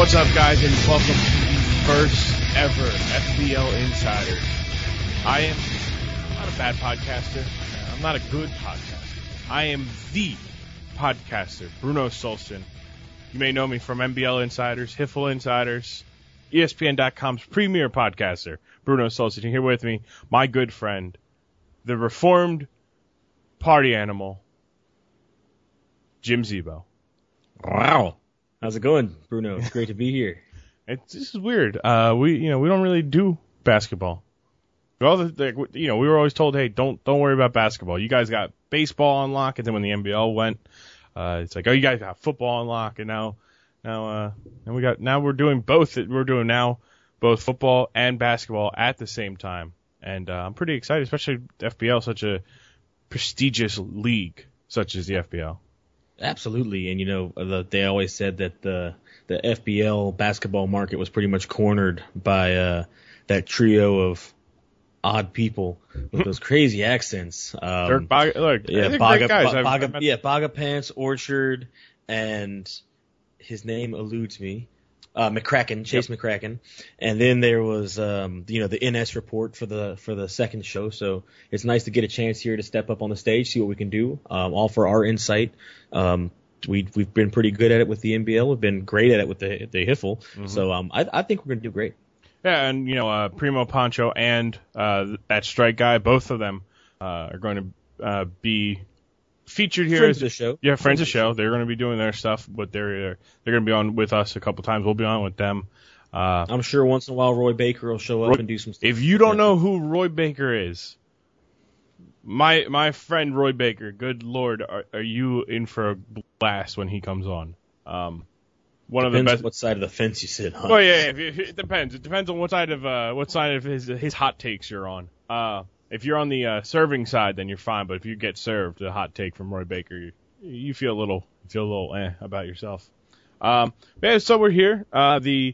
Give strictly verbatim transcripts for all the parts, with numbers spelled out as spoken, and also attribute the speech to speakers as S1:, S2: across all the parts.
S1: What's up, guys, and welcome to the first ever F B L Insiders. I am not a bad podcaster. I'm not a good podcaster. I am the podcaster, Bruno Solson. You may know me from N B L Insiders, H I F L Insiders, E S P N dot com's premier podcaster, Bruno Solson. Here with me, my good friend, the reformed party animal, Jim Zebo.
S2: Wow. How's it going, Bruno? It's great to be here.
S1: It's, this is weird. Uh, we, you know, we don't really do basketball. All the, like, you know, we were always told, hey, don't, don't worry about basketball. You guys got baseball on lock, and then when the N B L went, uh, it's like, oh, you guys got football on lock, and now, now, uh, and we got, now we're doing both. We're doing now both football and basketball at the same time, and uh, I'm pretty excited, especially F B L, such a prestigious league such as the F B L.
S2: Absolutely, and you know, the, they always said that the the F B L basketball market was pretty much cornered by uh, that trio of odd people with those crazy accents. Um,
S1: Dirk Bog- look,
S2: yeah,
S1: they're
S2: Baga,
S1: great guys.
S2: Ba-
S1: I've-
S2: Baga,
S1: I've met-
S2: yeah, Baga Pants, Orchard, and his name eludes me. Uh, McCracken, Chase yep. McCracken, and then there was, um, you know, the N S report for the for the second show. So it's nice to get a chance here to step up on the stage, see what we can do, um, all for our insight. Um, we we've been pretty good at it with the N B L. We've been great at it with the the H I F L. Mm-hmm. So um, I I think we're gonna do great.
S1: Yeah, and you know, uh, Primo Poncho and uh, that strike guy, both of them uh, are going to uh, be featured here.
S2: Friends
S1: as,
S2: of the show.
S1: Yeah, friends of the show. They're going to be doing their stuff, but they're they're going to be on with us a couple times. We'll be on with them. Uh,
S2: I'm sure once in a while Roy Baker will show up
S1: Roy,
S2: and do some stuff.
S1: If you don't know who Roy Baker is, my my friend Roy Baker, good Lord, are, are you in for a blast when he comes on? Um, one
S2: Depends
S1: of the best.
S2: On what side of the fence you sit on.
S1: Oh yeah, yeah it, it depends. It depends on what side of uh, what side of his his hot takes you're on. Uh, If you're on the uh, serving side, then you're fine. But if you get served a hot take from Roy Baker, you, you feel a little feel a little eh about yourself. Um, yeah, so we're here. Uh, the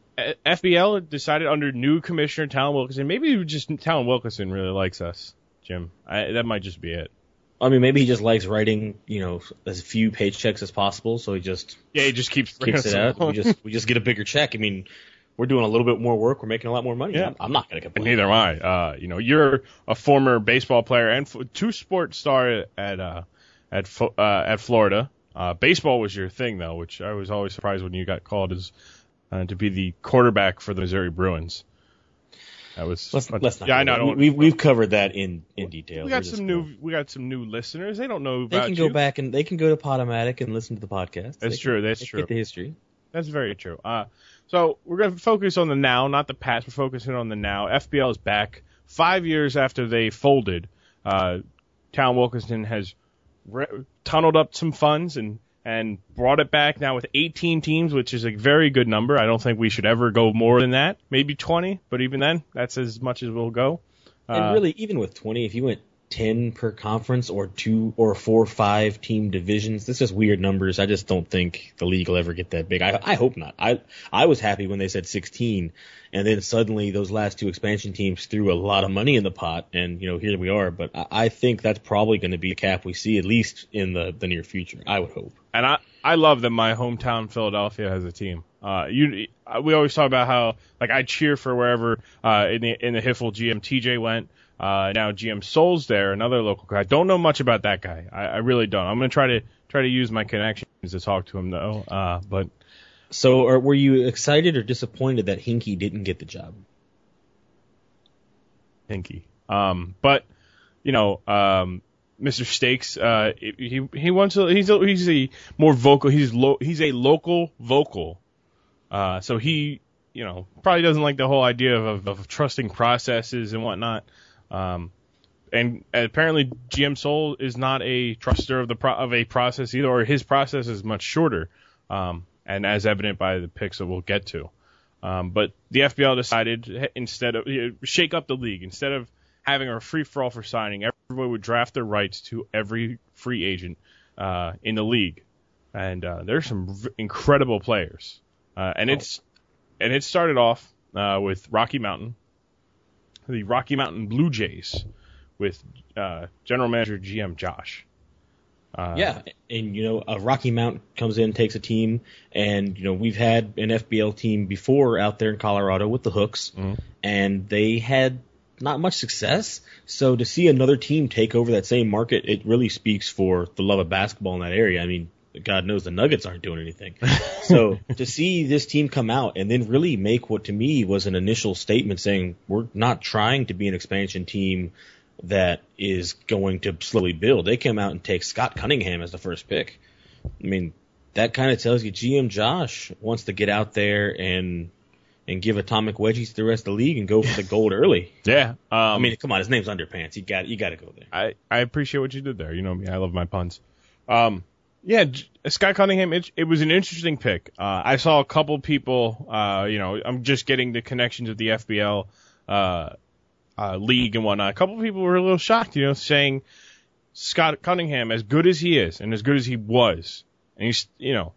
S1: F B L decided under new commissioner Talon Wilkinson. Maybe just Talon Wilkinson really likes us, Jim. I, that might just be it.
S2: I mean, maybe he just likes writing, you know, as few paychecks as possible. So he just
S1: yeah, he just keeps
S2: keeps it out. We just we just get a bigger check. I mean. We're doing a little bit more work. We're making a lot more money.
S1: Yeah.
S2: I'm not going to complain.
S1: Neither am I. Uh, you know, you're a former baseball player and f- two sport star at uh, at fo- uh, at Florida. Uh, baseball was your thing, though, which I was always surprised when you got called as uh, to be the quarterback for the Missouri Bruins. That was
S2: let's,
S1: but,
S2: let's not.
S1: Yeah, I know.
S2: We, we've we've covered that in, in detail.
S1: We got
S2: We're
S1: some new. Cool. We got some new listeners. They don't know about you.
S2: They can go you. back and they can go to Podomatic and listen to the podcast.
S1: That's
S2: they
S1: true.
S2: Can,
S1: that's true.
S2: Get the history.
S1: That's very true. Uh, so we're going to focus on the now, not the past. We're focusing on the now. F B L is back. Five years after they folded, uh, Talon Wilkinson has re- tunneled up some funds and, and brought it back now with eighteen teams, which is a very good number. I don't think we should ever go more than that. Maybe twenty, but even then, that's as much as we'll go.
S2: Uh, and really, even with twenty, if you went ten per conference or two or four, five team divisions. This is weird numbers. I just don't think the league will ever get that big. I, I hope not. I I was happy when they said sixteen, and then suddenly those last two expansion teams threw a lot of money in the pot, and you know here we are. But I, I think that's probably going to be a cap we see at least in the, the near future. I would hope.
S1: And I I love that my hometown Philadelphia has a team. Uh, you we always talk about how like I cheer for wherever uh in the in the H I F L G M T J went. Uh, now G M Souls there, another local guy. I don't know much about that guy. I, I really don't. I'm gonna try to try to use my connections to talk to him though. Uh, but
S2: so, are, were you excited or disappointed that Hinkie didn't get the job?
S1: Hinkie. Um, but you know, um, Mister Stakes, uh, he he wants to. He's a, he's a more vocal. He's lo, he's a local vocal. Uh, so he, you know, probably doesn't like the whole idea of, of, of trusting processes and whatnot. Um, and apparently G M Soul is not a truster of the pro- of a process either, or his process is much shorter. Um, and as evident by the picks that we'll get to. Um, but the F B L decided instead of you know, shake up the league, instead of having a free for all for signing, everybody would draft their rights to every free agent uh, in the league. And uh, there's some v- incredible players. Uh, and oh. it's and it started off uh, with Rocky Mountain. The Rocky Mountain Blue Jays with uh, general manager G M Josh. Uh,
S2: yeah, and you know, uh, Rocky Mount comes in, takes a team, and you know, we've had an F B L team before out there in Colorado with the Hooks,
S1: mm-hmm.
S2: and they had not much success. So to see another team take over that same market, it really speaks for the love of basketball in that area. I mean, God knows the Nuggets aren't doing anything. So to see this team come out and then really make what to me was an initial statement saying we're not trying to be an expansion team that is going to slowly build. They came out and take Scott Cunningham as the first pick. I mean, that kind of tells you G M Josh wants to get out there and and give atomic wedgies to the rest of the league and go for the gold early.
S1: Yeah. Um,
S2: I mean, come on, his name's Underpants. You got you got to go there.
S1: I, I appreciate what you did there. You know me, I love my puns. Um, yeah, J- Scott Cunningham, it, it was an interesting pick. Uh, I saw a couple people, uh, you know, I'm just getting the connections of the F B L uh, uh, league and whatnot. A couple of people were a little shocked, you know, saying Scott Cunningham, as good as he is and as good as he was, and he's, you know,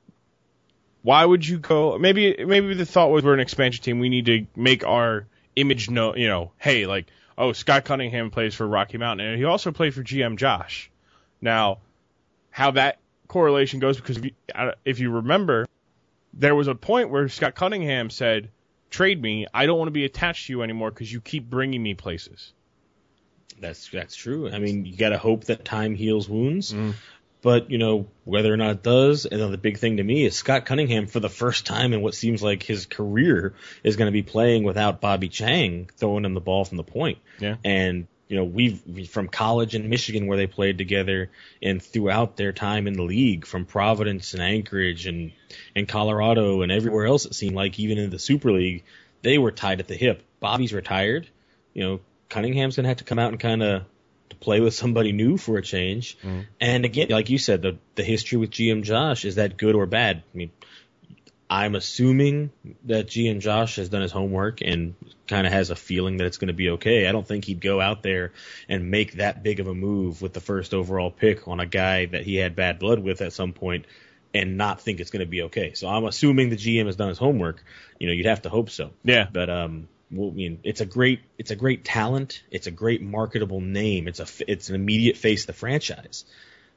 S1: why would you go? Maybe maybe the thought was we're an expansion team. We need to make our image know, you know, hey, like, oh, Scott Cunningham plays for Rocky Mountain, and he also played for G M Josh. Now, how that correlation goes, because if you, if you remember, there was a point where Scott Cunningham said, trade me. I don't want to be attached to you anymore because you keep bringing me places.
S2: That's that's true. I mean, you got to hope that time heals wounds.
S1: Mm.
S2: But, you know, whether or not it does, and then the big thing to me is Scott Cunningham, for the first time in what seems like his career, is going to be playing without Bobby Chang throwing him the ball from the point.
S1: Yeah.
S2: And, you know, we've from college in Michigan where they played together and throughout their time in the league, from Providence and Anchorage and, and Colorado and everywhere else, it seemed like, even in the Super League, they were tied at the hip. Bobby's retired. You know, Cunningham's going to have to come out and kind of to play with somebody new for a change.
S1: Mm.
S2: And again, like you said, the the history with G M Josh, is that good or bad? I mean, I'm assuming that G M Josh has done his homework and kind of has a feeling that it's going to be okay. I don't think he'd go out there and make that big of a move with the first overall pick on a guy that he had bad blood with at some point and not think it's going to be okay. So I'm assuming the G M has done his homework. You know, you'd have to hope so.
S1: Yeah.
S2: But um, well, I mean, it's a great, it's a great talent. It's a great marketable name. It's a, it's an immediate face of the franchise.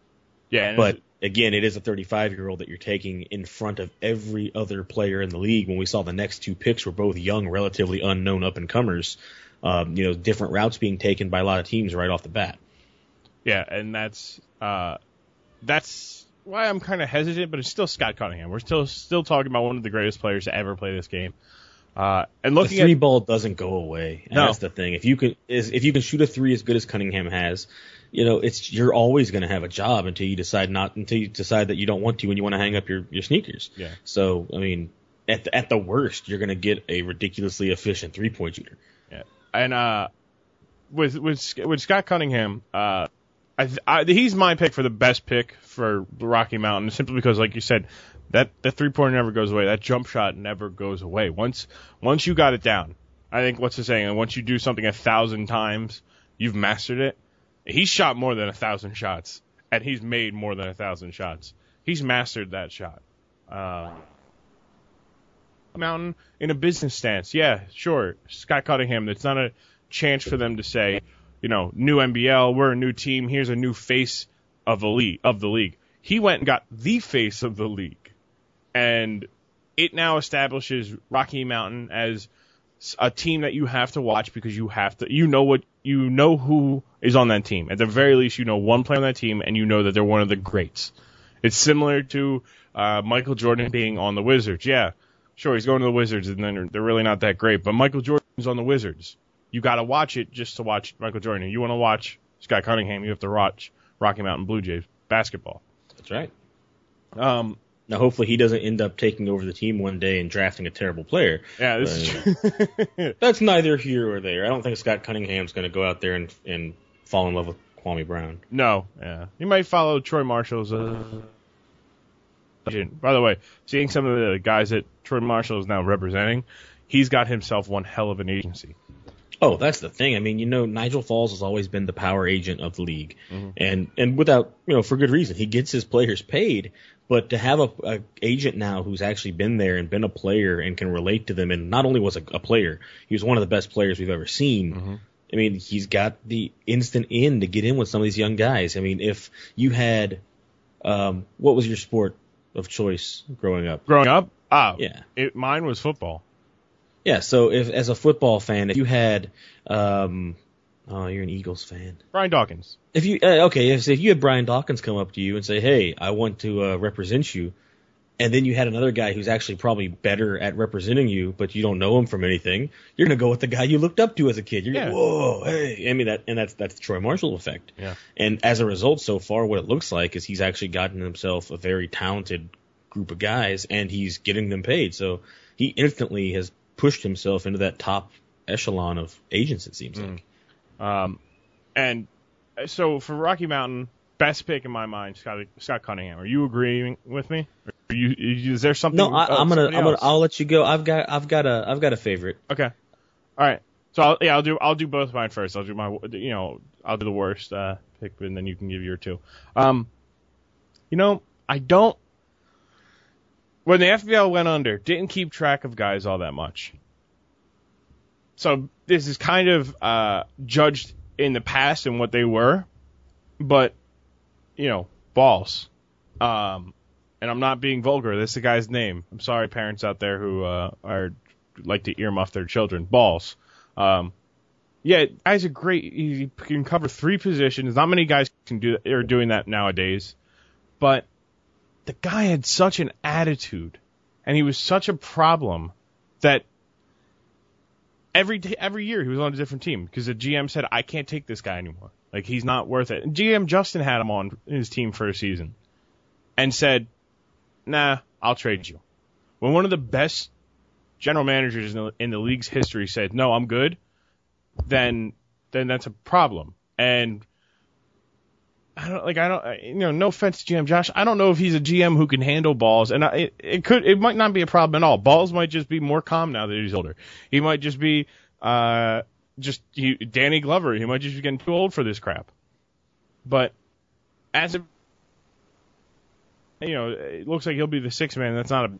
S1: Yeah.
S2: But again, it is a thirty-five-year-old that you're taking in front of every other player in the league. When we saw the next two picks were both young, relatively unknown up-and-comers, um, you know, different routes being taken by a lot of teams right off the bat.
S1: Yeah, and that's uh, that's why I'm kind of hesitant, but it's still Scott Cunningham. We're still still talking about one of the greatest players to ever play this game. Uh, and looking
S2: the three
S1: at,
S2: ball doesn't go away. And
S1: no.
S2: That's the thing. If you can, is if you can shoot a three as good as Cunningham has, you know, it's you're always going to have a job until you decide not until you decide that you don't want to and you want to hang up your, your sneakers.
S1: Yeah.
S2: So I mean, at the, at the worst, you're going to get a ridiculously efficient three point shooter.
S1: Yeah. And uh, with with with Scott Cunningham, uh, I, I he's my pick for the best pick for Rocky Mountain, simply because, like you said, that that three pointer never goes away. That jump shot never goes away. Once once you got it down, I think what's the saying? Once you do something a thousand times, you've mastered it. He's shot more than a thousand shots, and he's made more than a thousand shots. He's mastered that shot. Uh, Mountain in a business stance, yeah, sure. Scott Cunningham. It's not a chance for them to say, you know, new N B L, we're a new team. Here's a new face of the league. Of the league, he went and got the face of the league, and it now establishes Rocky Mountain as a team that you have to watch because you have to. You know what you know who is on that team. At the very least, you know one player on that team, and you know that they're one of the greats. It's similar to uh, Michael Jordan being on the Wizards. Yeah, sure, he's going to the Wizards, and then they're, they're really not that great. But Michael Jordan's on the Wizards. You got to watch it just to watch Michael Jordan. If you want to watch Scott Cunningham, you have to watch Rocky Mountain Blue Jays basketball.
S2: That's right.
S1: Um,
S2: now, hopefully, he doesn't end up taking over the team one day and drafting a terrible player.
S1: Yeah, this is true.
S2: That's neither here or there. I don't think Scott Cunningham's going to go out there and, and fall in love with Kwame Brown.
S1: No, yeah. He might follow Troy Marshall's uh, agent. By the way, seeing some of the guys that Troy Marshall is now representing, he's got himself one hell of an agency.
S2: Oh, that's the thing. I mean, you know, Nigel Falls has always been the power agent of the league,
S1: mm-hmm. and
S2: and without, you know, for good reason. He gets his players paid, but to have a, a agent now who's actually been there and been a player and can relate to them, and not only was a, a player, he was one of the best players we've ever seen.
S1: Mm-hmm.
S2: I mean, he's got the instant in to get in with some of these young guys. I mean, if you had, um, what was your sport of choice growing up?
S1: Growing up? Ah,
S2: yeah.
S1: It, mine was football.
S2: Yeah, so if as a football fan, if you had, um, oh, you're an Eagles fan.
S1: Brian Dawkins.
S2: If you, uh, okay, if, if you had Brian Dawkins come up to you and say, hey, I want to uh, represent you, and then you had another guy who's actually probably better at representing you, but you don't know him from anything, you're going to go with the guy you looked up to as a kid. You're
S1: yeah.
S2: going, whoa, hey. I mean, that, and that's, that's the Troy Marshall effect.
S1: Yeah.
S2: And as a result, so far, what it looks like is he's actually gotten himself a very talented group of guys, and he's getting them paid. So he instantly has pushed himself into that top echelon of agents, it seems
S1: mm.
S2: like.
S1: Um, and so for Rocky Mountain, best pick in my mind, Scott, Scott Cunningham. Are you agreeing with me? Are you, is there something?
S2: No, I,
S1: oh,
S2: I'm gonna, I'm gonna,
S1: else?
S2: I'll let you go. I've got, I've got a, I've got a favorite.
S1: Okay. All right. So I'll, yeah, I'll do, I'll do both mine first. I'll do my, you know, I'll do the worst uh, pick, and then you can give your two. Um, you know, I don't. When the F B L went under, didn't keep track of guys all that much. So this is kind of uh, judged in the past and what they were, but you know, balls. Um, and I'm not being vulgar. This is the guy's name. I'm sorry, parents out there who uh, are like to earmuff their children. Balls. Um, yeah, guy's a great. He can cover three positions. Not many guys can do are doing that nowadays. But the guy had such an attitude, and he was such a problem that every every year he was on a different team because the G M said, "I can't take this guy anymore. Like he's not worth it." And G M Justin had him on his team for a season, and said, "Nah, I'll trade you." When one of the best general managers in the, in the league's history said, "No, I'm good," then then that's a problem. And I don't like I don't you know no offense to G M Josh, I don't know if he's a G M who can handle balls, and I, it it could it might not be a problem at all. Balls might just be more calm now that he's older. He might just be uh just he, Danny Glover. He might just be getting too old for this crap. But as a you know, it looks like he'll be the sixth man. That's not a.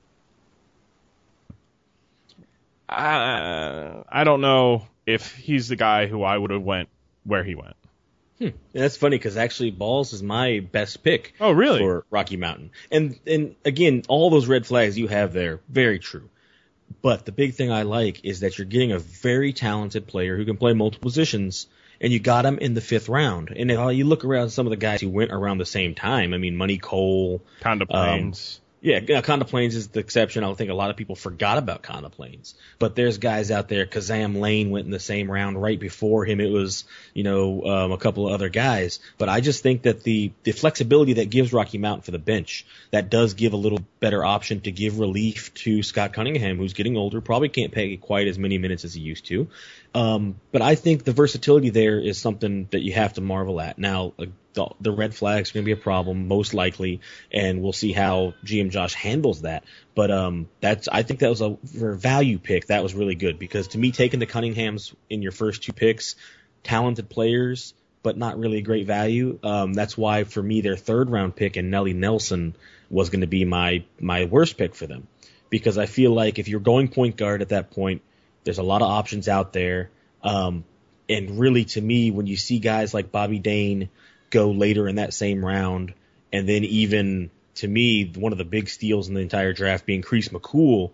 S1: I, I don't know if he's the guy who I would have went where he went.
S2: Hmm. That's funny because actually Balls is my best pick.
S1: Oh, really?
S2: For Rocky Mountain. And and again, all those red flags you have there, very true. But the big thing I like is that you're getting a very talented player who can play multiple positions, and you got him in the fifth round. And if you look around some of the guys who went around the same time, I mean, Money Cole.
S1: Conda Plains.
S2: Um, Yeah, Conda Plains is the exception. I think a lot of people forgot about Conda Plains. But there's guys out there. Kazam Lane went in the same round. Right before him, it was, you know, um, a couple of other guys. But I just think that the, the flexibility that gives Rocky Mountain for the bench, that does give a little better option to give relief to Scott Cunningham, who's getting older, probably can't pay quite as many minutes as he used to. Um, but I think the versatility there is something that you have to marvel at. Now, uh, the, the red flags are going to be a problem, most likely, and we'll see how G M Josh handles that. But um, that's I think that was a for a value pick. That was really good because to me, taking the Cunninghams in your first two picks, talented players, but not really great value. Um, that's why for me, their third round pick and Nelly Nelson was going to be my my worst pick for them because I feel like if you're going point guard at that point, there's a lot of options out there. Um, and really, to me, when you see guys like Bobby Dane go later in that same round, and then even, to me, one of the big steals in the entire draft being Crease McCool.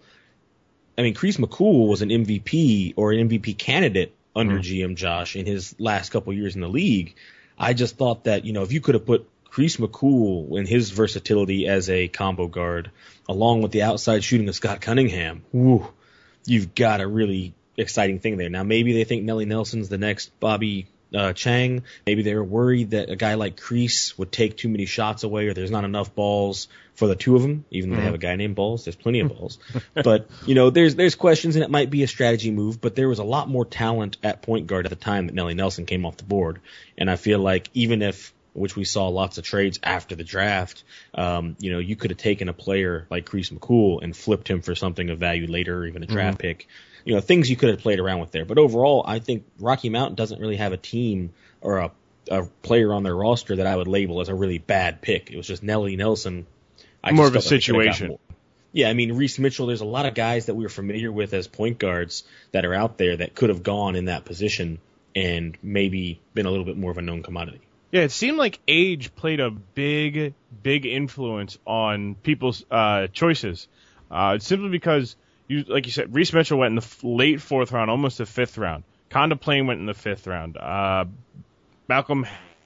S2: I mean, Crease McCool was an M V P or an M V P candidate under mm. G M Josh in his last couple years in the league. I just thought that, you know, if you could have put Crease McCool and his versatility as a combo guard, along with the outside shooting of Scott Cunningham, woo, you've got a really exciting thing there. Now, maybe they think Nelly Nelson's the next Bobby uh, Chang. Maybe they're worried that a guy like Crease would take too many shots away or there's not enough balls for the two of them, even though mm-hmm. they have a guy named Balls. There's plenty of balls. But, you know, there's there's questions, and it might be a strategy move, but there was a lot more talent at point guard at the time that Nelly Nelson came off the board. And I feel like even if, which we saw lots of trades after the draft, um, you know, you could have taken a player like Crease McCool and flipped him for something of value later, or even a draft mm-hmm. pick. You know, things you could have played around with there. But overall, I think Rocky Mountain doesn't really have a team or a, a player on their roster that I would label as a really bad pick. It was just Nelly Nelson. I
S1: more of a situation.
S2: Yeah, I mean, Reese Mitchell, there's a lot of guys that we were familiar with as point guards that are out there that could have gone in that position. and maybe been a little bit more of a known commodity.
S1: Yeah, it seemed like age played a big, big influence on people's uh, choices. Uh, simply because, you, like you said, Reese Mitchell went in the f- late fourth round, almost the fifth round. Conda Plain went in the fifth round. Uh, Malcolm,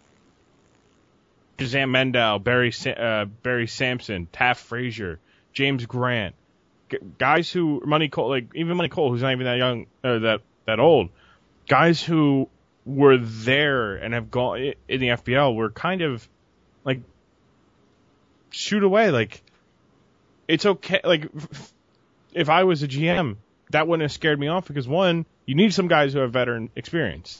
S1: Shazam Mendel, Barry, uh, Barry Sampson, Taft Frazier, James Grant, G- guys who Money Cole, like even Money Cole, who's not even that young, uh, that that old, guys who were there and have gone in the F B L were kind of like shoot away. Like it's okay. Like if I was a G M, that wouldn't have scared me off because one, you need some guys who have veteran experience.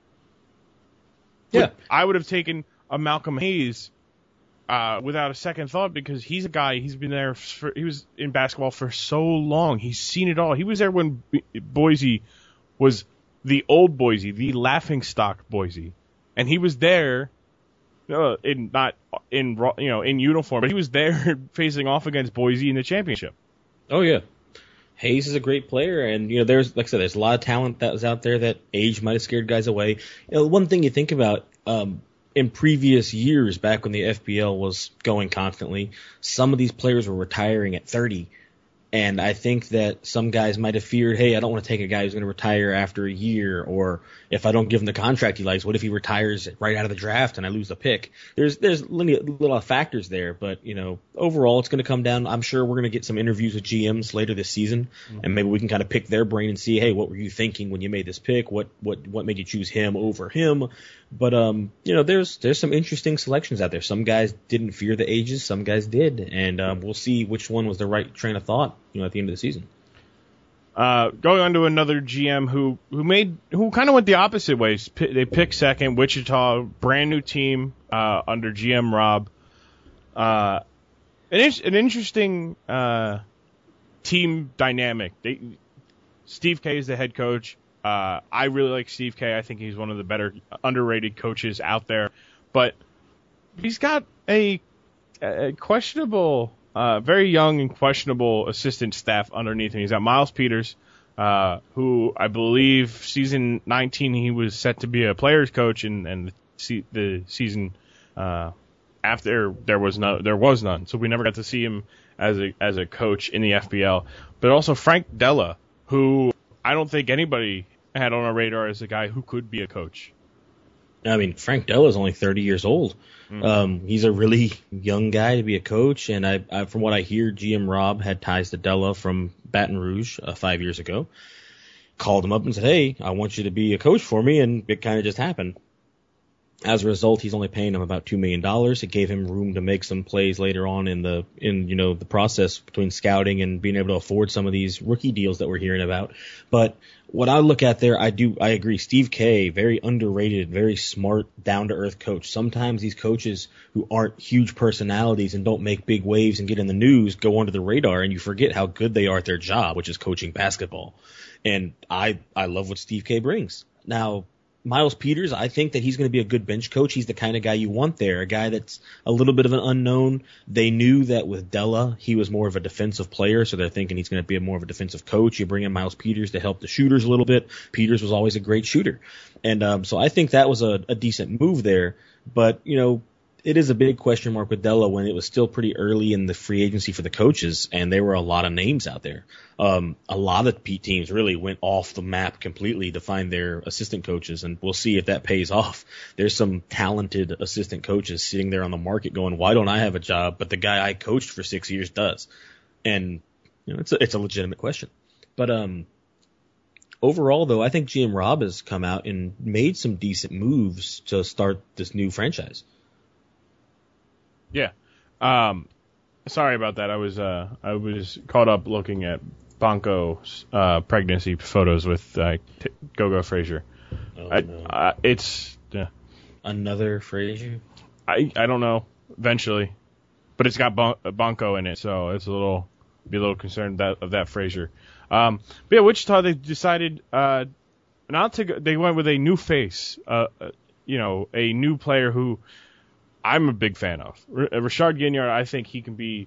S2: Yeah,
S1: I would have taken a Malcolm Hayes uh, without a second thought because he's a guy. He's been there. For, he was in basketball for so long. He's seen it all. He was there when Boise was the old Boise, the laughingstock Boise, and he was there, uh, in not in you know in uniform, but he was there facing off against Boise in the championship.
S2: Oh yeah, Hayes is a great player, and you know there's like I said, there's a lot of talent that was out there that age might have scared guys away. You know, one thing you think about um, in previous years, back when the F B L was going constantly, some of these players were retiring at thirty. And I think that some guys might have feared, hey, I don't want to take a guy who's going to retire after a year, or if I don't give him the contract he likes, what if he retires right out of the draft and I lose the pick? There's there's little, little factors there, but you know, overall it's going to come down. I'm sure we're going to get some interviews with G Ms later this season, mm-hmm. and maybe we can kind of pick their brain and see, hey, what were you thinking when you made this pick? What what what made you choose him over him? But um, you know, there's there's some interesting selections out there. Some guys didn't fear the ages, some guys did, and um, we'll see which one was the right train of thought, you know, at the end of the season.
S1: Uh, going on to another G M who who made who kind of went the opposite ways. P- they picked second, Wichita, brand new team uh, under G M Rob. Uh, an, an interesting uh, team dynamic. They, Steve K is the head coach. Uh, I really like Steve K. I think he's one of the better underrated coaches out there, but he's got a, a questionable. Uh, very young and questionable assistant staff underneath him. He's got Miles Peters, uh, who I believe season nineteen he was set to be a players coach, and, and the, the season uh, after there was no there was none, so we never got to see him as a as a coach in the F B L. But also Frank Della, who I don't think anybody had on our radar as a guy who could be a coach.
S2: I mean, Frank Della is only thirty years old. Mm-hmm. Um, he's a really young guy to be a coach, and I, I, from what I hear, G M Rob had ties to Della from Baton Rouge uh, five years ago. Called him up and said, "Hey, I want you to be a coach for me," and it kind of just happened. As a result, he's only paying him about two million dollars. It gave him room to make some plays later on in the in you know the process between scouting and being able to afford some of these rookie deals that we're hearing about. But what I look at there, I do I agree. Steve K, very underrated, very smart, down to earth coach. Sometimes these coaches who aren't huge personalities and don't make big waves and get in the news go under the radar, and you forget how good they are at their job, which is coaching basketball. And I I love what Steve K brings. Now, Miles Peters, I think that he's going to be a good bench coach. He's the kind of guy you want there, a guy that's a little bit of an unknown. They knew that with Della, he was more of a defensive player, so they're thinking he's going to be a more of a defensive coach. You bring in Miles Peters to help the shooters a little bit. Peters was always a great shooter. And um, so I think that was a, a decent move there. But, you know, it is a big question mark with Della when it was still pretty early in the free agency for the coaches, and there were a lot of names out there. Um, a lot of P teams really went off the map completely to find their assistant coaches, and we'll see if that pays off. There's some talented assistant coaches sitting there on the market going, why don't I have a job, but the guy I coached for six years does? And you know, it's a, it's a legitimate question. But um, overall, though, I think G M Rob has come out and made some decent moves to start this new franchise.
S1: Yeah. Um, sorry about that. I was uh, I was caught up looking at Bonko's uh, pregnancy photos with uh, T- Gogo Frazier.
S2: Oh,
S1: I,
S2: no.
S1: uh, it's uh,
S2: Another Frazier?
S1: I I don't know. Eventually, but it's got bon- Bonko in it, so it's a little be a little concerned that, of that Frazier. Um, but yeah, Wichita, they decided uh, not to. Go, they went with a new face. Uh, you know, a new player who I'm a big fan of. R- Rashard Ginyard, I think he can be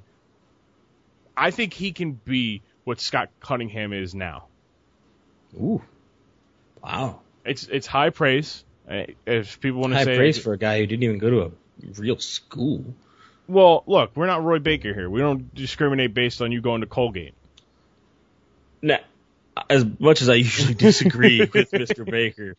S1: I think he can be what Scott Cunningham is now.
S2: Ooh. Wow.
S1: it's it's high praise. If people want to
S2: High
S1: say
S2: praise for a guy who didn't even go to a real school.
S1: Well, look, we're not Roy Baker here. We don't discriminate based on you going to Colgate.
S2: Now, as much as I usually disagree with Mister Baker,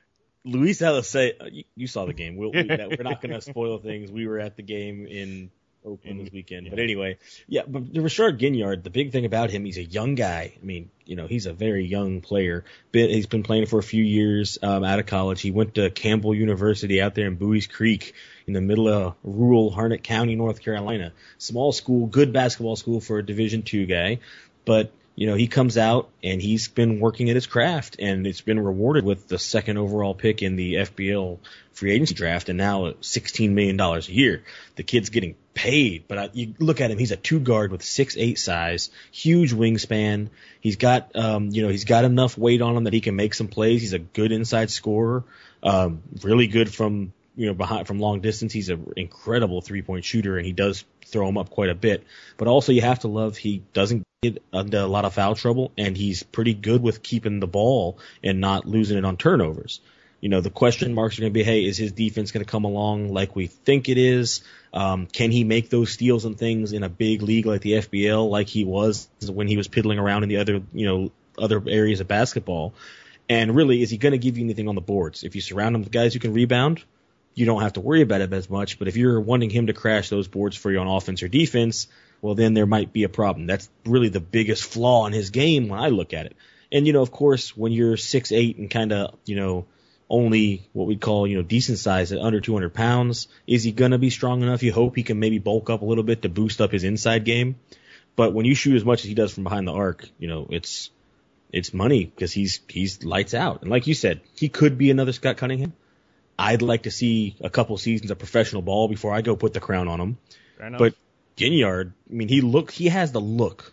S2: Luis Alisei, you, you saw the game. We'll, we, we're not going to spoil things. We were at the game in Oakland this weekend. Yeah. But anyway, yeah, but Rashard Ginyard, the big thing about him, he's a young guy. I mean, you know, he's a very young player. Been, he's been playing for a few years um, out of college. He went to Campbell University out there in Bowie's Creek in the middle of rural Harnett County, North Carolina. Small school, good basketball school for a Division two guy. But, you know, he comes out and he's been working at his craft, and it's been rewarded with the second overall pick in the F B L free agency draft, and now sixteen million dollars a year. The kid's getting paid, but I, you look at him, he's a two guard with six eight size, huge wingspan. He's got, um, you know, he's got enough weight on him that he can make some plays. He's a good inside scorer, um, really good from, you know, behind, from long distance. He's an incredible three point shooter, and he does throw him up quite a bit. But also you have to love, he doesn't get into a lot of foul trouble, and he's pretty good with keeping the ball and not losing it on turnovers. You know, the question marks are going to be, hey, is his defense going to come along like we think it is? Um, can he make those steals and things in a big league like the F B L, like he was when he was piddling around in the other, you know, other areas of basketball? And really, is he going to give you anything on the boards? If you surround him with guys who can rebound, you don't have to worry about it as much. But if you're wanting him to crash those boards for you on offense or defense, well, then there might be a problem. That's really the biggest flaw in his game when I look at it. And, you know, of course, when you're six eight and kind of, you know, only what we'd call, you know, decent size at under two hundred pounds, is he going to be strong enough? You hope he can maybe bulk up a little bit to boost up his inside game. But when you shoot as much as he does from behind the arc, you know, it's it's money because he's he's lights out. And like you said, he could be another Scott Cunningham. I'd like to see a couple seasons of professional ball before I go put the crown on him. But Ginyard, I mean, he look he has the look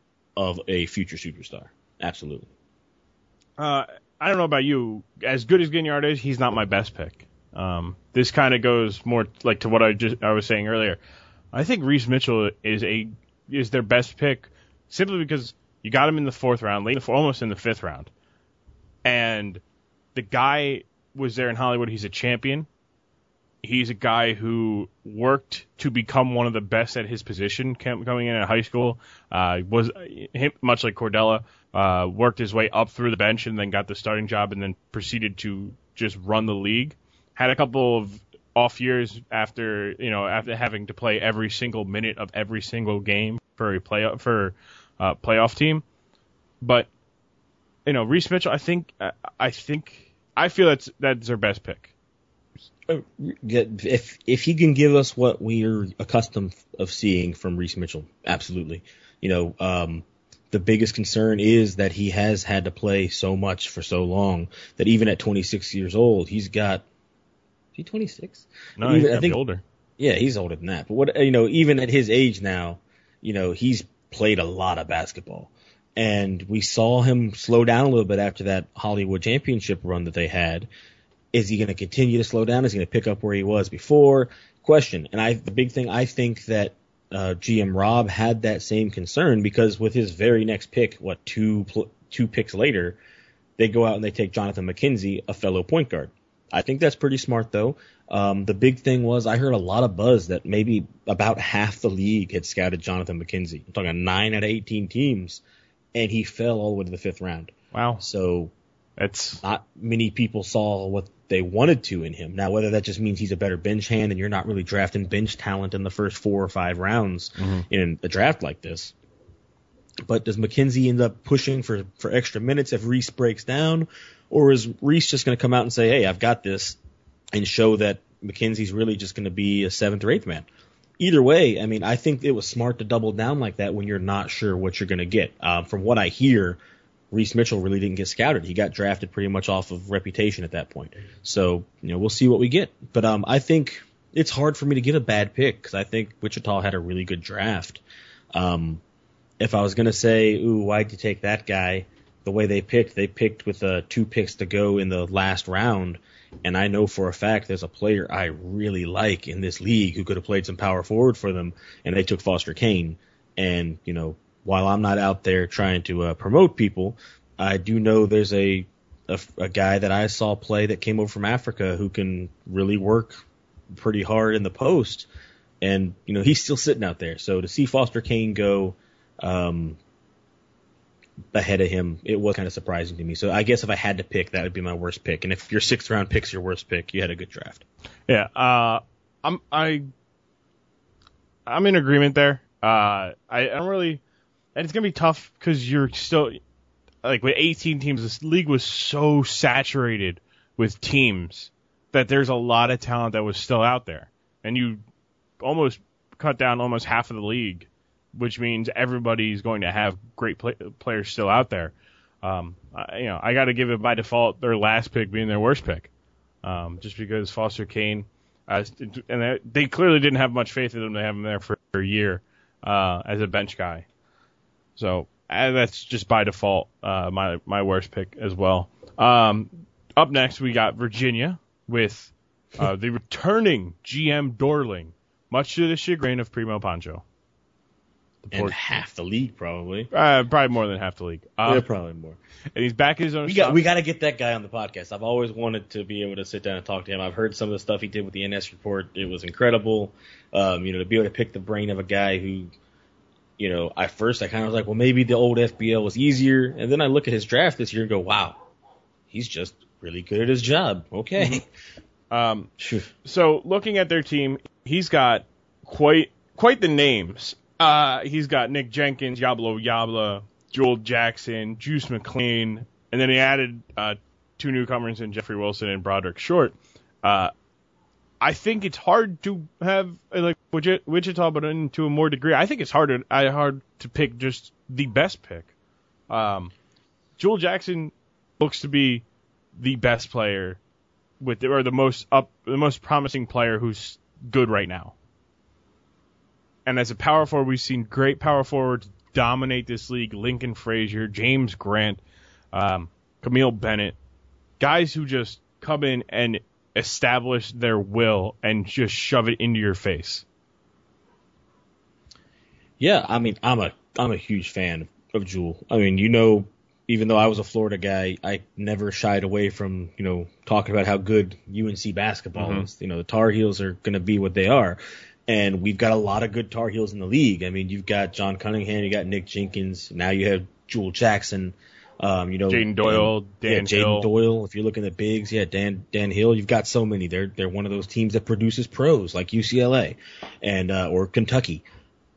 S2: of a future superstar. Absolutely.
S1: Uh, I don't know about you. As good as Ginyard is, he's not my best pick. Um, this kind of goes more like to what I just I was saying earlier. I think Reese Mitchell is a is their best pick simply because you got him in the fourth round, late, almost in the fifth round, and the guy was there in Hollywood. He's a champion. He's a guy who worked to become one of the best at his position coming in at high school. Uh, was much like Cordella, uh, worked his way up through the bench and then got the starting job and then proceeded to just run the league. Had a couple of off years after, you know, after having to play every single minute of every single game for a play for uh, playoff team. But you know, Reese Mitchell, I think, I think, I feel that's that's their best pick.
S2: If if he can give us what we're accustomed of seeing from Reese Mitchell, absolutely. You know, um, the biggest concern is that he has had to play so much for so long that even at twenty-six years old, he's got. Is he twenty-six?
S1: No,
S2: even,
S1: he's got
S2: I think,
S1: older.
S2: Yeah, he's older than that. But what you know, even at his age now, you know, he's played a lot of basketball. And we saw him slow down a little bit after that Hollywood championship run that they had. Is he going to continue to slow down? Is he going to pick up where he was before? Question. And I, the big thing, I think that uh, G M Rob had that same concern because with his very next pick, what, two two picks later, they go out and they take Jonathan McKenzie, a fellow point guard. I think that's pretty smart, though. Um, the big thing was I heard a lot of buzz that maybe about half the league had scouted Jonathan McKenzie. I'm talking nine out of eighteen teams, and he fell all the way to the fifth round.
S1: Wow.
S2: So
S1: that's
S2: not many people saw what they wanted to in him. Now, whether that just means he's a better bench hand and you're not really drafting bench talent in the first four or five rounds mm-hmm. in a draft like this. But does McKenzie end up pushing for, for extra minutes if Reese breaks down? Or is Reese just going to come out and say, hey, I've got this, and show that McKenzie's really just going to be a seventh or eighth man? Either way, I mean, I think it was smart to double down like that when you're not sure what you're going to get. Uh, from what I hear, Reese Mitchell really didn't get scouted. He got drafted pretty much off of reputation at that point. So, you know, we'll see what we get. But um, I think it's hard for me to get a bad pick because I think Wichita had a really good draft. Um, if I was going to say, ooh, why'd you take that guy? The way they picked, they picked with uh, two picks to go in the last round. And I know for a fact there's a player I really like in this league who could have played some power forward for them, and they took Foster Kane. And, you know, while I'm not out there trying to uh, promote people, I do know there's a a, a guy that I saw play that came over from Africa who can really work pretty hard in the post. And, you know, he's still sitting out there. So to see Foster Kane go um, ahead of him, it was kind of surprising to me. So I guess if I had to pick, that would be my worst pick. And if your sixth round pick's your worst pick, you had a good draft.
S1: Yeah, uh, I'm I I'm in agreement there. Uh, I, I don't really, and it's gonna be tough because you're still like with eighteen teams. This league was so saturated with teams that there's a lot of talent that was still out there, and you almost cut down almost half of the league, which means everybody's going to have great play, players still out there. Um, I, you know, I got to give it by default their last pick being their worst pick, um, just because Foster Kane, uh, and they, they clearly didn't have much faith in him to have him there for a year uh, as a bench guy. So uh, that's just by default uh, my my worst pick as well. Um, up next we got Virginia with uh, the returning G M Dorling, much to the chagrin of Primo Pancho.
S2: And port- half the league, probably.
S1: Uh, probably more than half the league. Uh,
S2: yeah, probably more.
S1: And he's back in his own
S2: we
S1: shop.
S2: got we got to get that guy on the podcast. I've always wanted to be able to sit down and talk to him. I've heard some of the stuff he did with the N S report. It was incredible. Um, you know, to be able to pick the brain of a guy who, you know, at first I kind of was like, well, maybe the old F B L was easier. And then I look at his draft this year and go, wow, he's just really good at his job. Okay.
S1: Um, so looking at their team, he's got quite quite the names. Uh, he's got Nick Jenkins, Yablo Yabla, Joel Jackson, Juice McLean, and then he added uh, two newcomers in Jeffrey Wilson and Broderick Short. Uh, I think it's hard to have like Wichita, but in, to a more degree, I think it's harder I hard to pick just the best pick. Um, Joel Jackson looks to be the best player with the, or the most up, the most promising player who's good right now. And as a power forward, we've seen great power forwards dominate this league. Lincoln Frazier, James Grant, um, Camille Bennett, guys who just come in and establish their will and just shove it into your face.
S2: Yeah, I mean, I'm a I'm a huge fan of Jewel. I mean, you know, even though I was a Florida guy, I never shied away from, you know, talking about how good U N C basketball mm-hmm. is. You know, the Tar Heels are going to be what they are. And we've got a lot of good Tar Heels in the league. I mean, you've got John Cunningham, you got Nick Jenkins, now you have Jewel Jackson, um, you know,
S1: Jaden Doyle,
S2: and,
S1: Dan
S2: yeah,
S1: Hill.
S2: Jaden Doyle. If you're looking at bigs, yeah, Dan Dan Hill. You've got so many. They're they're one of those teams that produces pros like U C L A and uh, or Kentucky,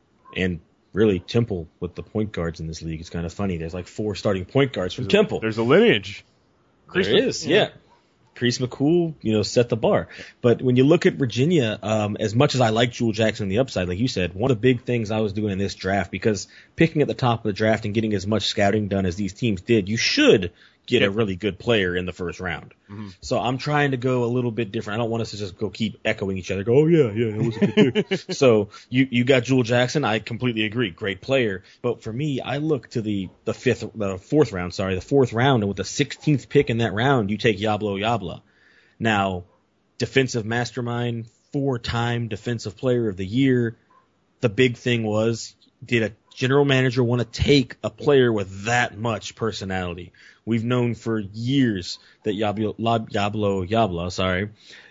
S2: and really Temple with the point guards in this league. It's kind of funny. There's like four starting point guards from
S1: there's
S2: Temple.
S1: A, there's a lineage.
S2: There is, yeah. yeah. Crease McCool, you know, set the bar. But when you look at Virginia, um, as much as I like Jewel Jackson on the upside, like you said, one of the big things I was doing in this draft, because picking at the top of the draft and getting as much scouting done as these teams did, you should get yep. a really good player in the first round. Mm-hmm. So I'm trying to go a little bit different. I don't want us to just go keep echoing each other. Go, oh yeah, yeah, it was a good pick. So you you got Jewel Jackson. I completely agree, great player. But for me, I look to the the fifth, the fourth round. Sorry, the fourth round, and with the sixteenth pick in that round, you take Yablo Yabla. Now, defensive mastermind, four-time defensive player of the year. The big thing was, did a general manager want to take a player with that much personality? We've known for years that Yablo, Yablo Yabla, sorry,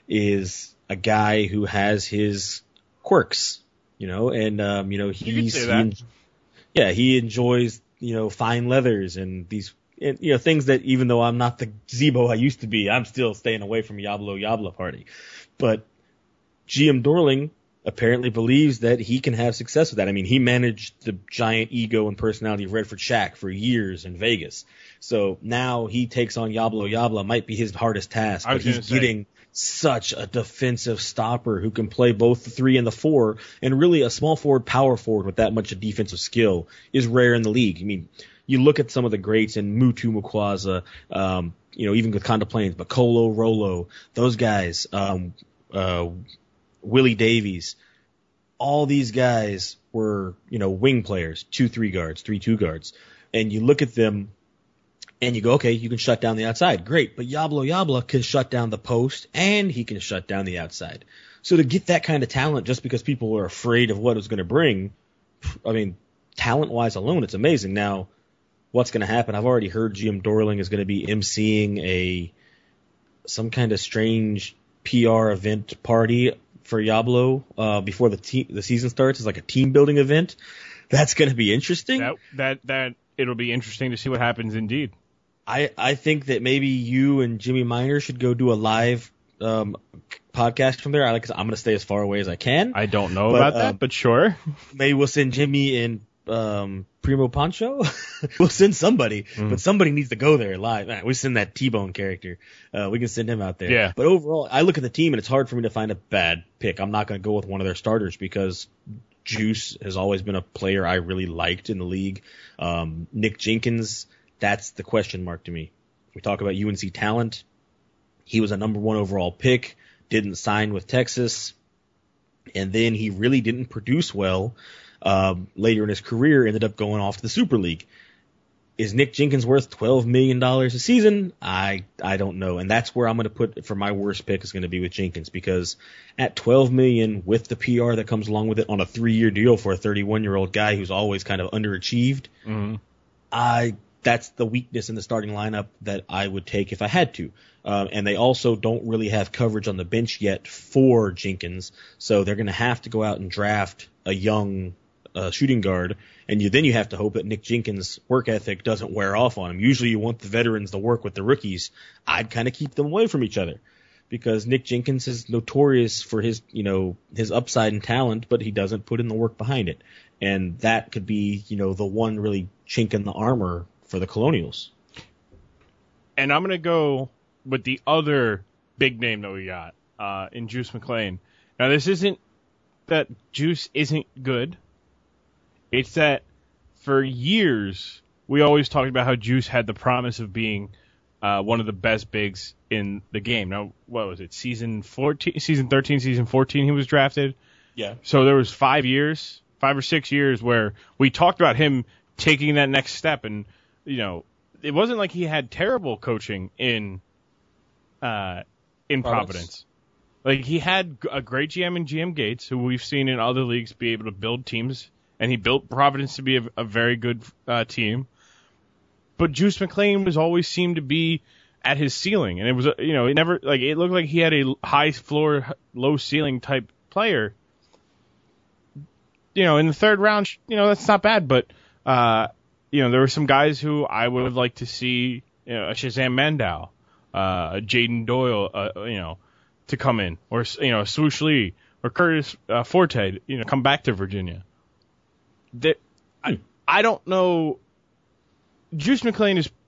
S2: is a guy who has his quirks, you know, and, um, you know, he's,
S1: you can say that.
S2: He, yeah, he enjoys, you know, fine leathers and these, and, you know, things that even though I'm not the Zebo I used to be, I'm still staying away from Yablo Yabla party. But G M Dorling apparently believes that he can have success with that. I mean, he managed the giant ego and personality of Redford Shack for years in Vegas. So now he takes on Yablo Yabla, might be his hardest task, but he's getting such a defensive stopper who can play both the three and the four, and really a small forward, power forward with that much defensive skill is rare in the league. I mean, you look at some of the greats in Mutu Mukwaza, um, you know, even with Conda Plains, but Colo, Rolo, those guys, um, uh, Willie Davies, all these guys were, you know, wing players, two three guards, three two guards. And you look at them and you go, okay, you can shut down the outside. Great. But Yablo Yabla can shut down the post and he can shut down the outside. So to get that kind of talent just because people are afraid of what it's going to bring, I mean, talent-wise alone, it's amazing. Now, what's going to happen. I've already heard G M Dorling is going to be emceeing a some kind of strange P R event party for Diablo uh, before the te- the season starts. It's like a team building event. That's going to be interesting.
S1: That that that it'll be interesting to see what happens. Indeed,
S2: I I think that maybe you and Jimmy Miner should go do a live um, podcast from there. I like. I'm going to stay as far away as I can.
S1: I don't know
S2: but,
S1: about
S2: um,
S1: that, but sure.
S2: Maybe we'll send Jimmy and um, Primo Pancho. We'll send somebody, mm. but somebody needs to go there live. Nah, we send that T-Bone character. Uh, we can send him out there.
S1: Yeah.
S2: But overall, I look at the team and it's hard for me to find a bad pick. I'm not going to go with one of their starters because Juice has always been a player I really liked in the league. Um, Nick Jenkins, that's the question mark to me. We talk about U N C talent. He was a number one overall pick, didn't sign with Texas, and then he really didn't produce well. Um, later in his career, ended up going off to the Super League. Is Nick Jenkins worth twelve million dollars a season? I I don't know, and that's where I'm going to put for my worst pick is going to be with Jenkins because at twelve million dollars with the P R that comes along with it on a three-year deal for a thirty-one-year-old guy who's always kind of underachieved,
S1: mm-hmm.
S2: I that's the weakness in the starting lineup that I would take if I had to. Um, and they also don't really have coverage on the bench yet for Jenkins, so they're going to have to go out and draft a young uh, shooting guard, and you then you have to hope that Nick Jenkins' work ethic doesn't wear off on him. Usually you want the veterans to work with the rookies. I'd kind of keep them away from each other because Nick Jenkins is notorious for his, you know, his upside and talent, but he doesn't put in the work behind it. And that could be, you know, the one really chink in the armor for the Colonials.
S1: And I'm going to go with the other big name that we got uh, in Juice McClain. Now, this isn't that Juice isn't good. It's that for years, we always talked about how Juice had the promise of being uh, one of the best bigs in the game. Now, what was it? Season fourteen, season thirteen, season fourteen, he was drafted.
S2: Yeah.
S1: So there was five years, five or six years where we talked about him taking that next step. And, you know, it wasn't like he had terrible coaching in uh, in Providence. Providence. Like, he had a great G M in G M Gates, who we've seen in other leagues be able to build teams. And he built Providence to be a, a very good uh, team. But Juice McClain was always seemed to be at his ceiling. And it was, you know, it never, like, it looked like he had a high floor, low ceiling type player. You know, in the third round, you know, that's not bad. But, uh, you know, there were some guys who I would have liked to see, you know, a Shazam Mandow, uh, a Jaden Doyle, uh, you know, to come in. Or, you know, Swoosh Lee or Curtis uh, Forte, you know, come back to Virginia. That, I, I don't know. Juice McClain is,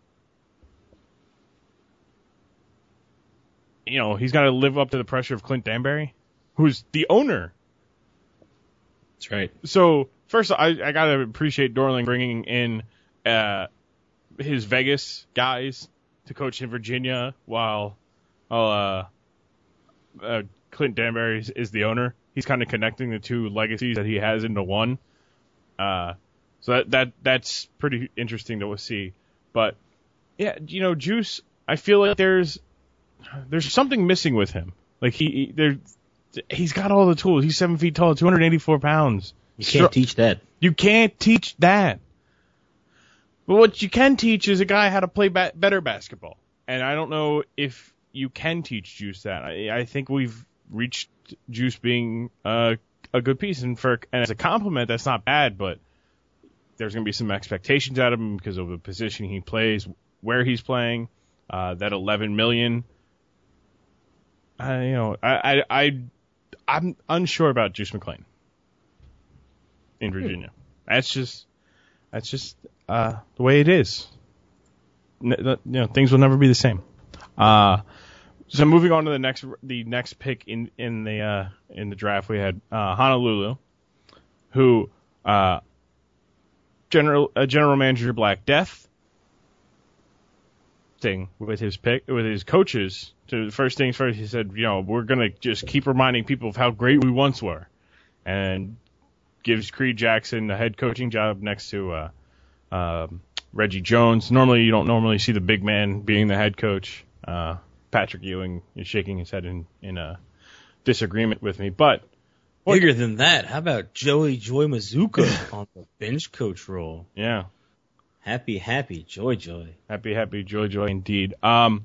S1: you know, he's got to live up to the pressure of Clint Danbury, who's the owner.
S2: That's right.
S1: So, first, I, I got to appreciate Dorling bringing in uh, his Vegas guys to coach in Virginia while, while uh, uh, Clint Danbury is, is the owner. He's kind of connecting the two legacies that he has into one. Uh, so that, that, that's pretty interesting to see. But yeah, you know, Juice, I feel like there's, there's something missing with him. Like he, he there, he's got all the tools. He's seven feet tall, two hundred eighty-four pounds.
S2: You can't Str- teach that.
S1: You can't teach that. But what you can teach is a guy how to play ba- better basketball. And I don't know if you can teach Juice that. I, I think we've reached Juice being, uh, a good piece, and for and as a compliment, that's not bad. But there's going to be some expectations out of him because of the position he plays, where he's playing. Uh, that eleven million. I, you know, I, I, I, I'm unsure about Juice McClain in Virginia. That's just, that's just uh, the way it is. N- you know, things will never be the same. Uh, So moving on to the next the next pick in in the uh, in the draft, we had uh, Honolulu, who uh, general uh, general manager Black Death thing with his pick with his coaches. So the first things first, he said, you know, we're gonna just keep reminding people of how great we once were, and gives Creed Jackson the head coaching job next to uh, uh, Reggie Jones. Normally, you don't normally see the big man being the head coach. Uh, Patrick Ewing is shaking his head in, in a disagreement with me, but
S2: what, bigger than that, how about Joey Joy Mazuka on the bench coach role?
S1: Yeah.
S2: Happy, happy, joy, joy.
S1: Happy, happy, joy, joy indeed. Um,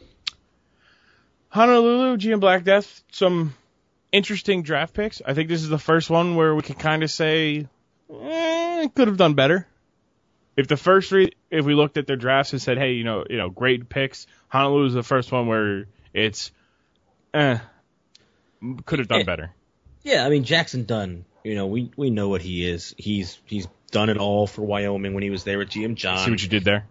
S1: Honolulu, G M Black Death, some interesting draft picks. I think this is the first one where we can kind of say, eh, could have done better. If the first three, if we looked at their drafts and said, hey, you know, you know, great picks, Honolulu is the first one where it's, eh, could have done
S2: yeah.
S1: better.
S2: Yeah, I mean, Jackson Dunn, you know, we, we know what he is. He's he's done it all for Wyoming when he was there with G M John.
S1: See what you did there?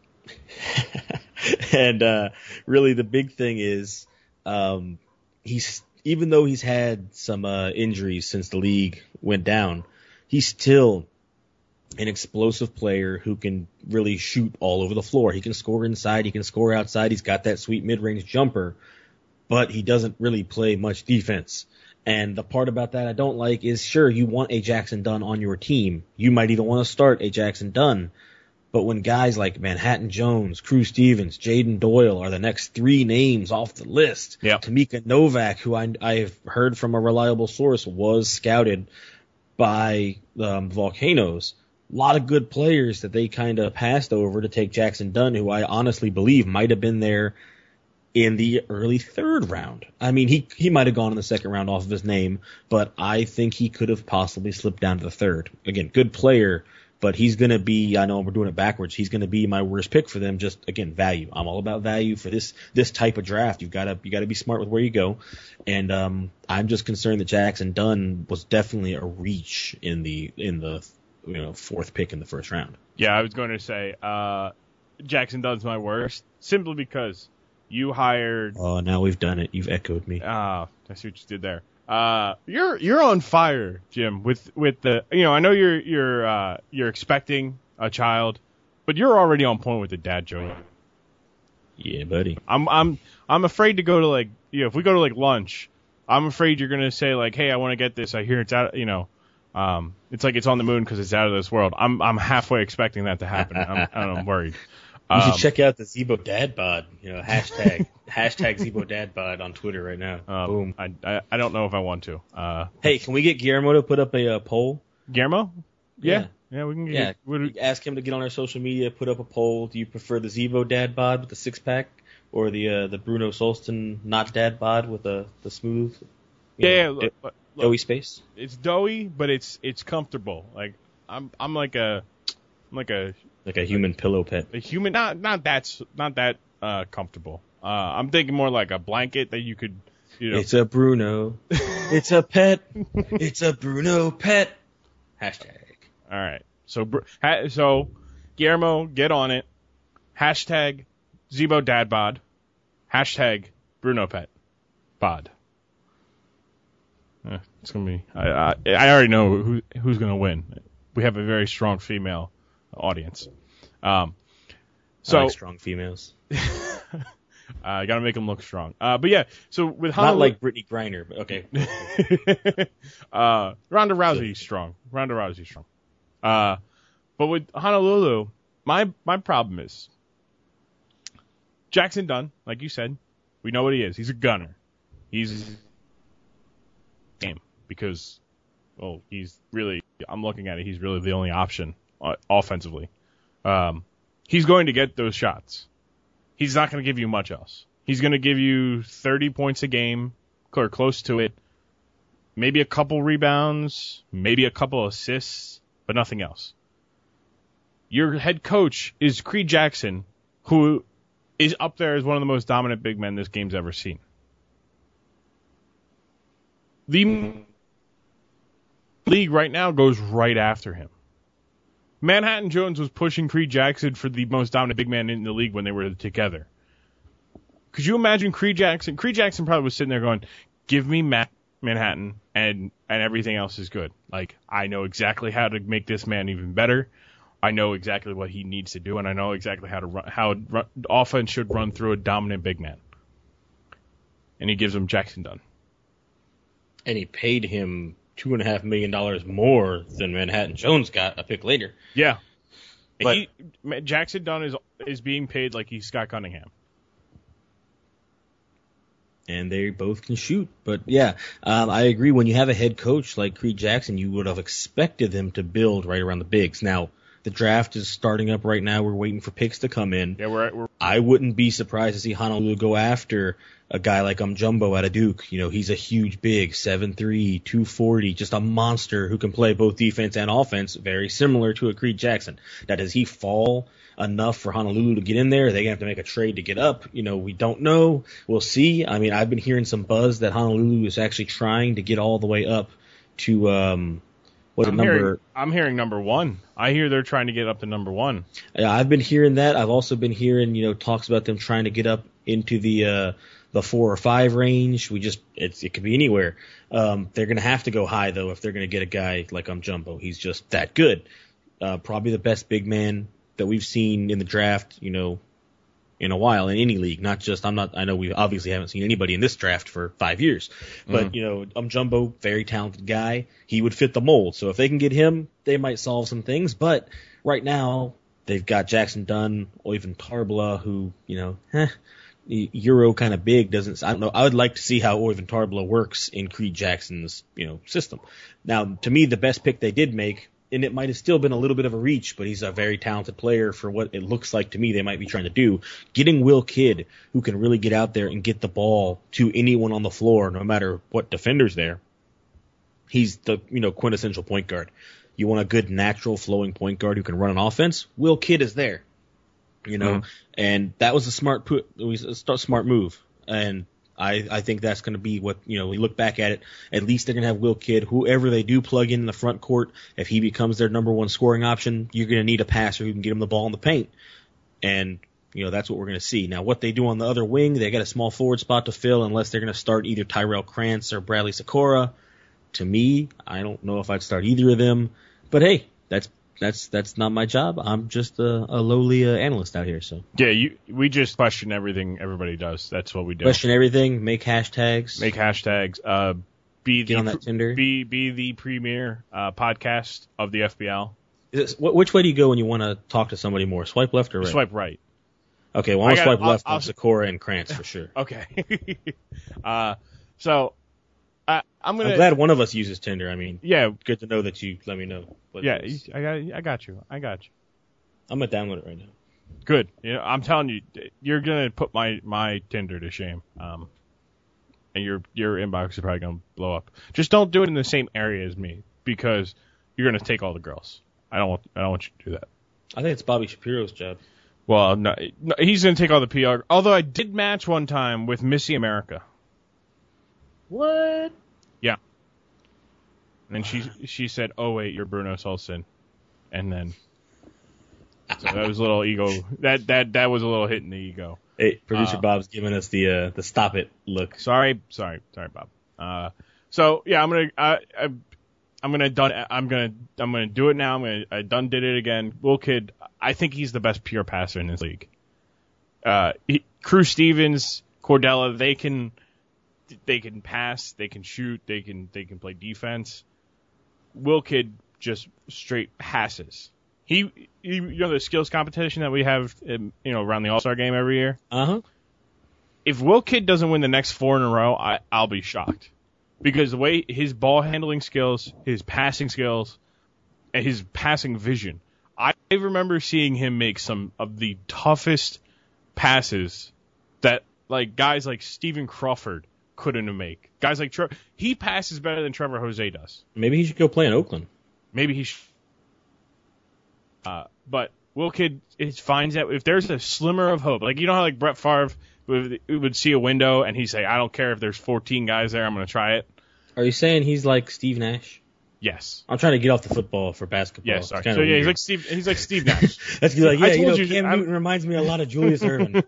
S2: And uh, really the big thing is um, he's even though he's had some uh, injuries since the league went down, he's still an explosive player who can really shoot all over the floor. He can score inside. He can score outside. He's got that sweet mid-range jumper, but he doesn't really play much defense. And the part about that I don't like is, sure, you want a Jackson Dunn on your team. You might even want to start a Jackson Dunn. But when guys like Manhattan Jones, Crew Stevens, Jaden Doyle are the next three names off the list,
S1: yep.
S2: Tamika Novak, who I, I've heard from a reliable source was scouted by um, Volcanoes, a lot of good players that they kind of passed over to take Jackson Dunn, who I honestly believe might have been there in the early third round. I mean, he he might have gone in the second round off of his name, but I think he could have possibly slipped down to the third. Again, good player, but he's going to be, I know we're doing it backwards, he's going to be my worst pick for them. Just, again, value. I'm all about value for this this type of draft. You've got to you got to be smart with where you go. And um, I'm just concerned that Jackson Dunn was definitely a reach in the in the you know fourth pick in the first round.
S1: Yeah, I was going to say uh, Jackson Dunn's my worst, simply because you hired.
S2: Oh, now we've done it. You've echoed me.
S1: Ah, uh, I see what you did there. Uh, you're you're on fire, Jim. With with the you know I know you're you're uh, you're expecting a child, but you're already on point with the dad joke.
S2: Yeah, buddy.
S1: I'm I'm I'm afraid to go to like you know if we go to like lunch, I'm afraid you're gonna say like, hey, I want to get this. I hear it's out. You know, um, it's like it's on the moon because it's out of this world. I'm I'm halfway expecting that to happen. I'm I'm worried.
S2: You
S1: Um,
S2: should check out the Zebo Dad Bod. You know, hashtag hashtag Zebo Dad Bod on Twitter right now.
S1: um,
S2: Boom.
S1: I, I I don't know if I want to. Uh,
S2: Hey, can we get Guillermo to put up a uh, poll?
S1: Guillermo? Yeah.
S2: Yeah.
S1: Yeah, we can get.
S2: Yeah.
S1: What,
S2: Ask him to get on our social media, put up a poll. Do you prefer the Zebo Dad Bod with the six pack, or the uh, the Bruno Solston not Dad Bod with the the smooth? you
S1: yeah,
S2: know,
S1: yeah, look, look,
S2: doughy space.
S1: it's doughy, but it's it's comfortable. Like I'm I'm like a I'm like a
S2: Like a human pillow pet.
S1: a human, not not that s- not that uh, comfortable. Uh, I'm thinking more like a blanket that you could, you know.
S2: It's a Bruno. It's a pet. It's a Bruno pet. Hashtag.
S1: All right, so Br- ha- so Guillermo, get on it. Hashtag Zebo Dad Bod. Hashtag Bruno Pet Bod. Uh, it's gonna be. I, I I already know who who's gonna win. We have a very strong female audience. Um, so
S2: I like strong females.
S1: I uh, gotta make them look strong. Uh, but yeah, so with
S2: Not
S1: Honolulu,
S2: like Brittany Griner, but okay.
S1: uh, Ronda Rousey's strong. Ronda Rousey's strong. Uh, but with Honolulu, my my problem is Jackson Dunn, like you said, we know what he is. He's a gunner. He's game because, well, he's really. I'm looking at it. He's really the only option uh, offensively. Um, he's going to get those shots. He's not going to give you much else. He's going to give you thirty points a game or close to it. Maybe a couple rebounds, maybe a couple assists, but nothing else. Your head coach is Creed Jackson, who is up there as one of the most dominant big men this game's ever seen. The league right now goes right after him. Manhattan Jones was pushing Creed Jackson for the most dominant big man in the league when they were together. Could you imagine Creed Jackson? Creed Jackson probably was sitting there going, give me Matt Manhattan and, and everything else is good. Like, I know exactly how to make this man even better. I know exactly what he needs to do, and I know exactly how to run, how run, offense should run through a dominant big man. And he gives him Jackson Dunn.
S2: And he paid him two and a half million dollars more than Manhattan Jones got a pick later.
S1: Yeah,
S2: But
S1: he, Jackson Dunn is is being paid like he's Scott Cunningham.
S2: and they both can shoot. But yeah, um, I agree. When you have a head coach like Creed Jackson, you would have expected them to build right around the bigs. Now, The draft is starting up right now. We're waiting for picks to come in.
S1: Yeah, we're, we're
S2: I wouldn't be surprised to see Honolulu go after a guy like um Jumbo out of Duke. You know, he's a huge big, seven three, two forty, just a monster who can play both defense and offense, very similar to a Creed Jackson. Now, does he fall enough for Honolulu to get in there? Are they going to have to make a trade to get up? You know, we don't know. We'll see. I mean, I've been hearing some buzz that Honolulu is actually trying to get all the way up to, um, what
S1: I'm
S2: number?
S1: Hearing, I'm hearing number one. I hear they're trying to get up to number one.
S2: Yeah, I've been hearing that. I've also been hearing, you know, talks about them trying to get up into the uh, the four or five range. We just, it's, it could be anywhere. Um, they're going to have to go high though if they're going to get a guy like um Jumbo. He's just that good. Uh, probably the best big man that we've seen in the draft, you know, in a while in any league. Not just, I'm not, I know we obviously haven't seen anybody in this draft for five years, but mm. you know, um Jumbo, very talented guy. He would fit the mold. So if they can get him, they might solve some things. But right now they've got Jackson Dunn, Oyvind Tarbla, who, you know, eh, Euro kind of big doesn't, I don't know. I would like to see how Oyvind Tarbla works in Creed Jackson's, you know, system. Now, to me, the best pick they did make, and it might have still been a little bit of a reach, but he's a very talented player for what it looks like to me they might be trying to do. Getting Will Kidd, who can really get out there and get the ball to anyone on the floor, no matter what defender's there. He's the, you know, quintessential point guard. You want a good natural flowing point guard who can run an offense? Will Kidd is there. You know, mm-hmm. and that was a smart put, it was a smart move. And I, I think that's going to be what, you know, we look back at it. At least they're going to have Will Kidd. Whoever they do plug in in the front court, if he becomes their number one scoring option, you're going to need a passer who can get him the ball in the paint. And, you know, that's what we're going to see. Now, what they do on the other wing, they got a small forward spot to fill unless they're going to start either Tyrell Krantz or Bradley Sikora. To me, I don't know if I'd start either of them. But, hey, that's that's that's not my job. I'm just a, a lowly uh, analyst out here. So
S1: yeah, you we just question everything everybody does. That's what we do.
S2: Question everything. Make hashtags.
S1: Make hashtags. Uh, be
S2: Get
S1: the
S2: on that Tinder.
S1: Be be the premier uh, podcast of the F B L.
S2: Is this, which way do you go when you want to talk to somebody more? Swipe left or right?
S1: Swipe right.
S2: Okay, well, I'm gonna swipe
S1: I'll,
S2: left
S1: I'll,
S2: on Sikora and Krantz for sure.
S1: Okay. uh, so. I, I'm gonna.
S2: I'm glad one of us uses Tinder. I mean,
S1: yeah,
S2: good to know that you let me know. What
S1: yeah, I got, I got you. I got you.
S2: I'm gonna download it right now.
S1: Good. You know, I'm telling you, you're gonna put my, my Tinder to shame. Um, and your your inbox is probably gonna blow up. Just don't do it in the same area as me because you're gonna take all the girls. I don't want I don't want you to do that.
S2: I think it's Bobby Shapiro's job.
S1: Well, no, no he's gonna take all the P R. Although I did match one time with Missy America.
S2: What?
S1: Yeah. And then she she said, "Oh wait, you're Bruno Solson," and then so that was a little ego. That that that was a little hit in the ego.
S2: Hey, producer
S1: uh,
S2: Bob's giving us the uh, the stop it look.
S1: Sorry, sorry, sorry, Bob. Uh, so yeah, I'm gonna I, I I'm gonna done I'm gonna I'm gonna do it now. I'm gonna I done did it again. Will Kidd, I think he's the best pure passer in this league. Uh, he, Cruz Stevens, Cordella, they can. They can pass, they can shoot, they can they can play defense. Will Kidd just straight passes. He, he you know the skills competition that we have, in, you know, around the All-Star game every year.
S2: Uh huh.
S1: If Will Kidd doesn't win the next four in a row, I I'll be shocked because the way his ball handling skills, his passing skills, and his passing vision. I remember seeing him make some of the toughest passes that like guys like Stephen Crawford couldn't make. Guys like Trevor, he passes better than Trevor Jose does.
S2: Maybe he should go play in Oakland.
S1: Maybe he should. Uh, but Will Kidd it finds out if there's a slimmer of hope. Like, you know how like Brett Favre would, would see a window and he'd say, I don't care if there's fourteen guys there, I'm going to try it.
S2: Are you saying he's like Steve Nash?
S1: Yes.
S2: I'm trying to get off the football for basketball.
S1: Yes, sorry. So yeah, he's like Steve. He's like Steve Nash.
S2: That's like yeah,
S1: I
S2: you know,
S1: you,
S2: Cam
S1: I'm,
S2: Newton reminds me a lot of Julius Erving.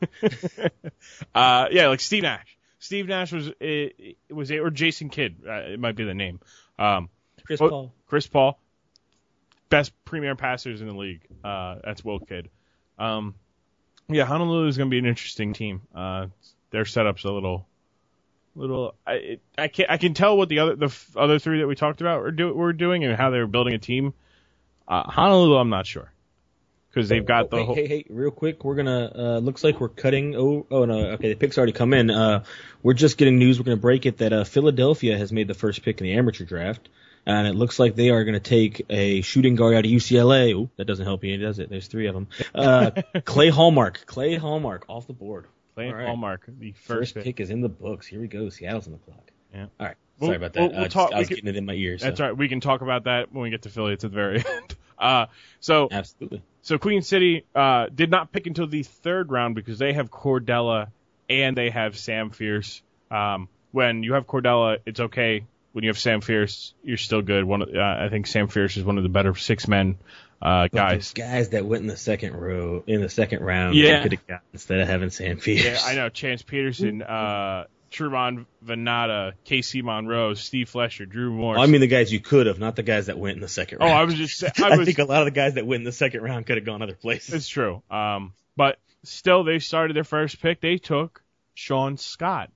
S1: uh, yeah, like Steve Nash. Steve Nash was it, it was or Jason Kidd. Uh, it might be the name. Um,
S2: Chris oh, Paul.
S1: Chris Paul. Best premier passers in the league. Uh, that's Will Kidd. Um, yeah, Honolulu is going to be an interesting team. Uh, their setup's a little. Little, I I can I can tell what the other the f- other three that we talked about were, do, were doing and how they were building a team. Uh, Honolulu, I'm not sure because they've got
S2: oh,
S1: the
S2: hey,
S1: whole.
S2: Hey, hey, real quick, we're gonna. Uh, looks like we're cutting. Oh, oh no. Okay, the picks already come in. Uh, we're just getting news. We're gonna break it that uh, Philadelphia has made the first pick in the amateur draft. and it looks like they are going to take a shooting guard out of U C L A. Ooh, that doesn't help you, does it? There's three of them. Uh, Clay Hallmark. Clay Hallmark off the board.
S1: Clay
S2: right.
S1: Hallmark, the first,
S2: First
S1: pick.
S2: pick is in the books. Here we go. Seattle's on the clock.
S1: Yeah.
S2: All right.
S1: We'll,
S2: Sorry about that.
S1: We'll, we'll
S2: uh,
S1: talk,
S2: just, I was
S1: can,
S2: getting it in my ears. So.
S1: That's all right. We can talk about that when we get to Philly. It's at the very end. Uh, so
S2: Absolutely.
S1: So Queen City uh, did not pick until the third round because they have Cordella and they have Sam Fierce. Um, when you have Cordella, it's okay. When you have Sam Fierce, you're still good. One, uh, I think Sam Fierce is one of the better six men uh, guys.
S2: Guys that went in the second row, in the second round,
S1: yeah,
S2: could have got instead of having Sam Fierce.
S1: Yeah, I know. Chance Peterson, uh, Tremont Venata, K C Monroe, Steve Flesher, Drew Morris.
S2: Oh, I mean the guys you could have, not the guys that went in the second round.
S1: Oh, I was just saying. I,
S2: I
S1: was,
S2: think a lot of the guys that went in the second round could have gone other places.
S1: It's true. Um, but still, they started their first pick. They took Sean Scott.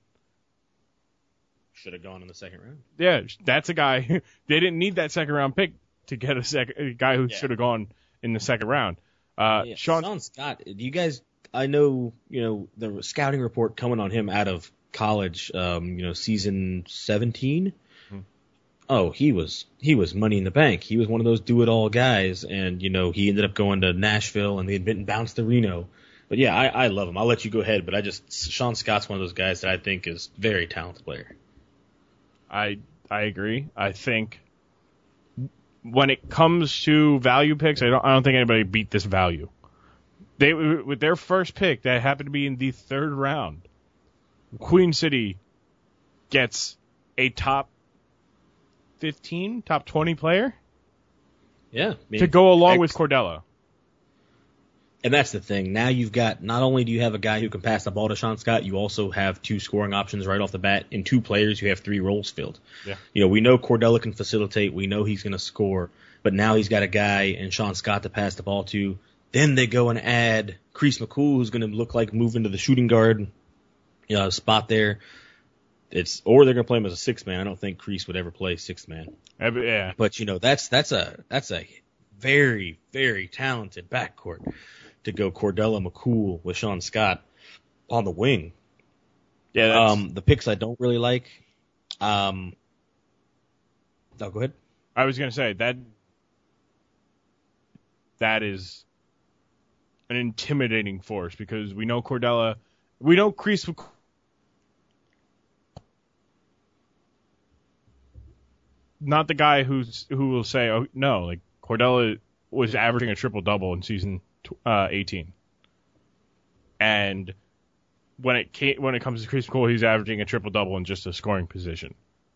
S2: Should have gone in the second round.
S1: Yeah, that's a guy. They didn't need that second round pick to get a second a guy who
S2: yeah.
S1: should have gone in the second round. Uh,
S2: yeah,
S1: Sean,
S2: Sean Scott. Do you guys? I know you know the scouting report coming on him out of college. Um, you know, season seventeen. Hmm. Oh, he was he was money in the bank. He was one of those do it all guys, and you know he ended up going to Nashville, and they had been bounced to Reno. But yeah, I, I love him. I'll let you go ahead, but I just Sean Scott's one of those guys that I think is very talented player.
S1: I I agree. I think when it comes to value picks, I don't I don't think anybody beat this value. They with their first pick that happened to be in the third round, Queen City gets a top fifteen, top twenty player.
S2: Yeah, I mean,
S1: to go along
S2: X-
S1: with Cordella.
S2: And that's the thing. Now you've got, not only do you have a guy who can pass the ball to Sean Scott, you also have two scoring options right off the bat. In two players, you have three roles filled. Yeah. You know, we know Cordella can facilitate. We know he's going to score. But now he's got a guy in Sean Scott to pass the ball to. Then they go and add Crease McCool, who's going to look like move into the shooting guard you know, spot there. It's or they're going to play him as a six man. I don't think Crease would ever play six man.
S1: Yeah.
S2: But, you know, that's that's a that's a very, very talented backcourt. To go Cordella McCool with Sean Scott on the wing.
S1: Yeah. That's...
S2: Um, the picks I don't really like. Um, oh, go ahead.
S1: I was going to say that that is an intimidating force because we know Cordella, we know Crease. Not the guy who's who will say, "Oh no!" Like Cordella was averaging a triple double in season uh, eighteen, and when it came, when it comes to Crease McCool, he's averaging a triple double in just a scoring position.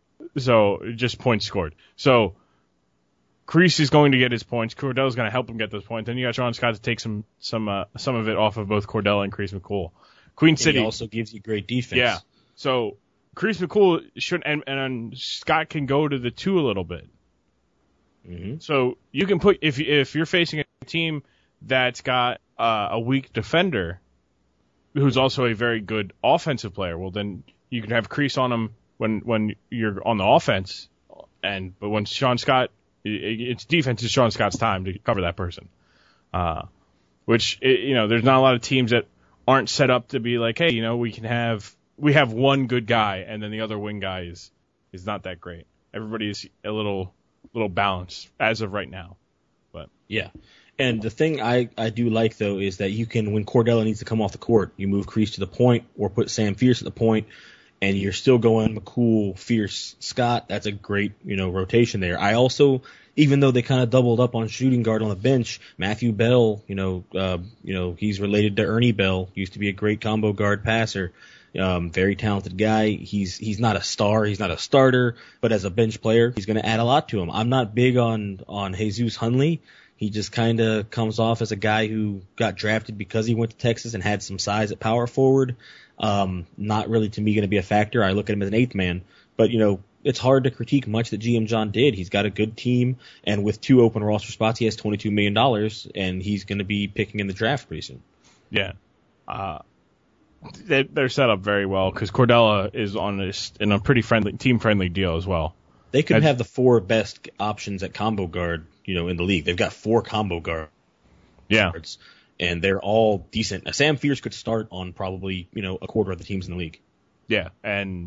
S1: So just points scored. So Crease is going to get his points. Cordella's going to help him get those points. Then you got Sean Scott to take some some uh, some of it off of both Cordella and Crease McCool. Queen City
S2: he also gives you great defense.
S1: Yeah. So Crease McCool should and and Scott can go to the two a little bit.
S2: Mm-hmm.
S1: So you can put if if you're facing a team that's got uh, a weak defender who's also a very good offensive player, well then you can have Crease on him when when you're on the offense, and but when Sean Scott, it's defense is Sean Scott's time to cover that person. Uh, which you know, there's not a lot of teams that aren't set up to be like, hey, you know, we can have we have one good guy and then the other wing guy is is not that great. Everybody is a little little balanced as of right now. But
S2: yeah. And the thing I, I do like, though, is that you can, when Cordella needs to come off the court, you move Crease to the point or put Sam Fierce at the point, and you're still going McCool, Fierce, Scott. That's a great, you know, rotation there. I also, even though they kind of doubled up on shooting guard on the bench, Matthew Bell, you know, uh, you know, he's related to Ernie Bell, used to be a great combo guard passer. Um, very talented guy. He's he's not a star. He's not a starter, but as a bench player, he's going to add a lot to him. I'm not big on on Jesus Hunley. He just kind of comes off as a guy who got drafted because he went to Texas and had some size at power forward. Um, not really to me going to be a factor. I look at him as an eighth man, but you know it's hard to critique much that G M John did. He's got a good team, and with two open roster spots, he has twenty-two million dollars, and he's going to be picking in the draft pretty soon.
S1: Yeah. Uh, they, they're set up very well because Cordella is on this in a pretty friendly, team-friendly deal as well.
S2: They could That's, have the four best options at combo guard, you know, in the league. They've got four combo guard
S1: yeah.
S2: guards, and they're all decent. Now, Sam Fierce could start on probably, you know, a quarter of the teams in the league.
S1: Yeah, and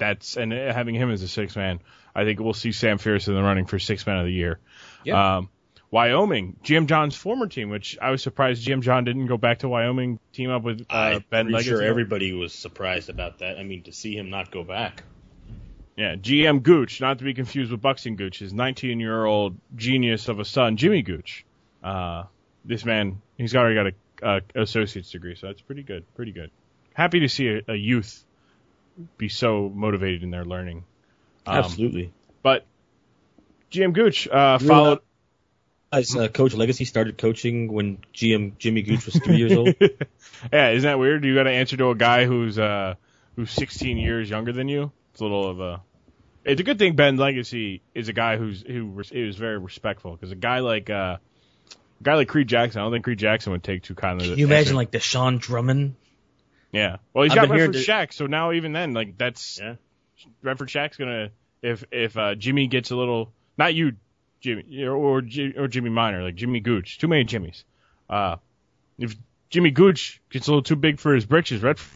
S1: that's and having him as a six man, I think we'll see Sam Fierce in the running for six man of the year.
S2: Yep.
S1: Um, Wyoming, G M John's former team, which I was surprised G M John didn't go back to Wyoming, team up with uh,
S3: I'm
S1: Ben
S3: pretty
S1: Legacy.
S3: sure everybody was surprised about that. I mean, to see him not go back.
S1: Yeah, G M Gooch, not to be confused with Buxton Gooch, his nineteen-year-old genius of a son, Jimmy Gooch. Uh, this man, he's already got a, a associate's degree, so that's pretty good, pretty good. Happy to see a, a youth be so motivated in their learning. Um,
S2: Absolutely.
S1: But G M Gooch uh, followed.
S2: As uh, Coach Legacy started coaching when G M Jimmy Gooch was three years old.
S1: Yeah, isn't that weird? You got to answer to a guy who's uh, who's sixteen years younger than you. It's a little of a. It's a good thing Ben Legacy is a guy who's who is very respectful, because a guy like uh, a guy like Creed Jackson, I don't think Creed Jackson would take too kindly.
S2: Can you imagine like Deshaun Drummond?
S1: Yeah, well, he's
S2: I've
S1: got
S2: been
S1: Redford
S2: hearing
S1: Shack, so now even then, like that's
S3: Yeah.
S1: Redford Shack's gonna if if uh, Jimmy gets a little, not you, Jimmy, or or, or Jimmy Minor, like Jimmy Gooch, too many Jimmys. Uh, if Jimmy Gooch gets a little too big for his britches, Redford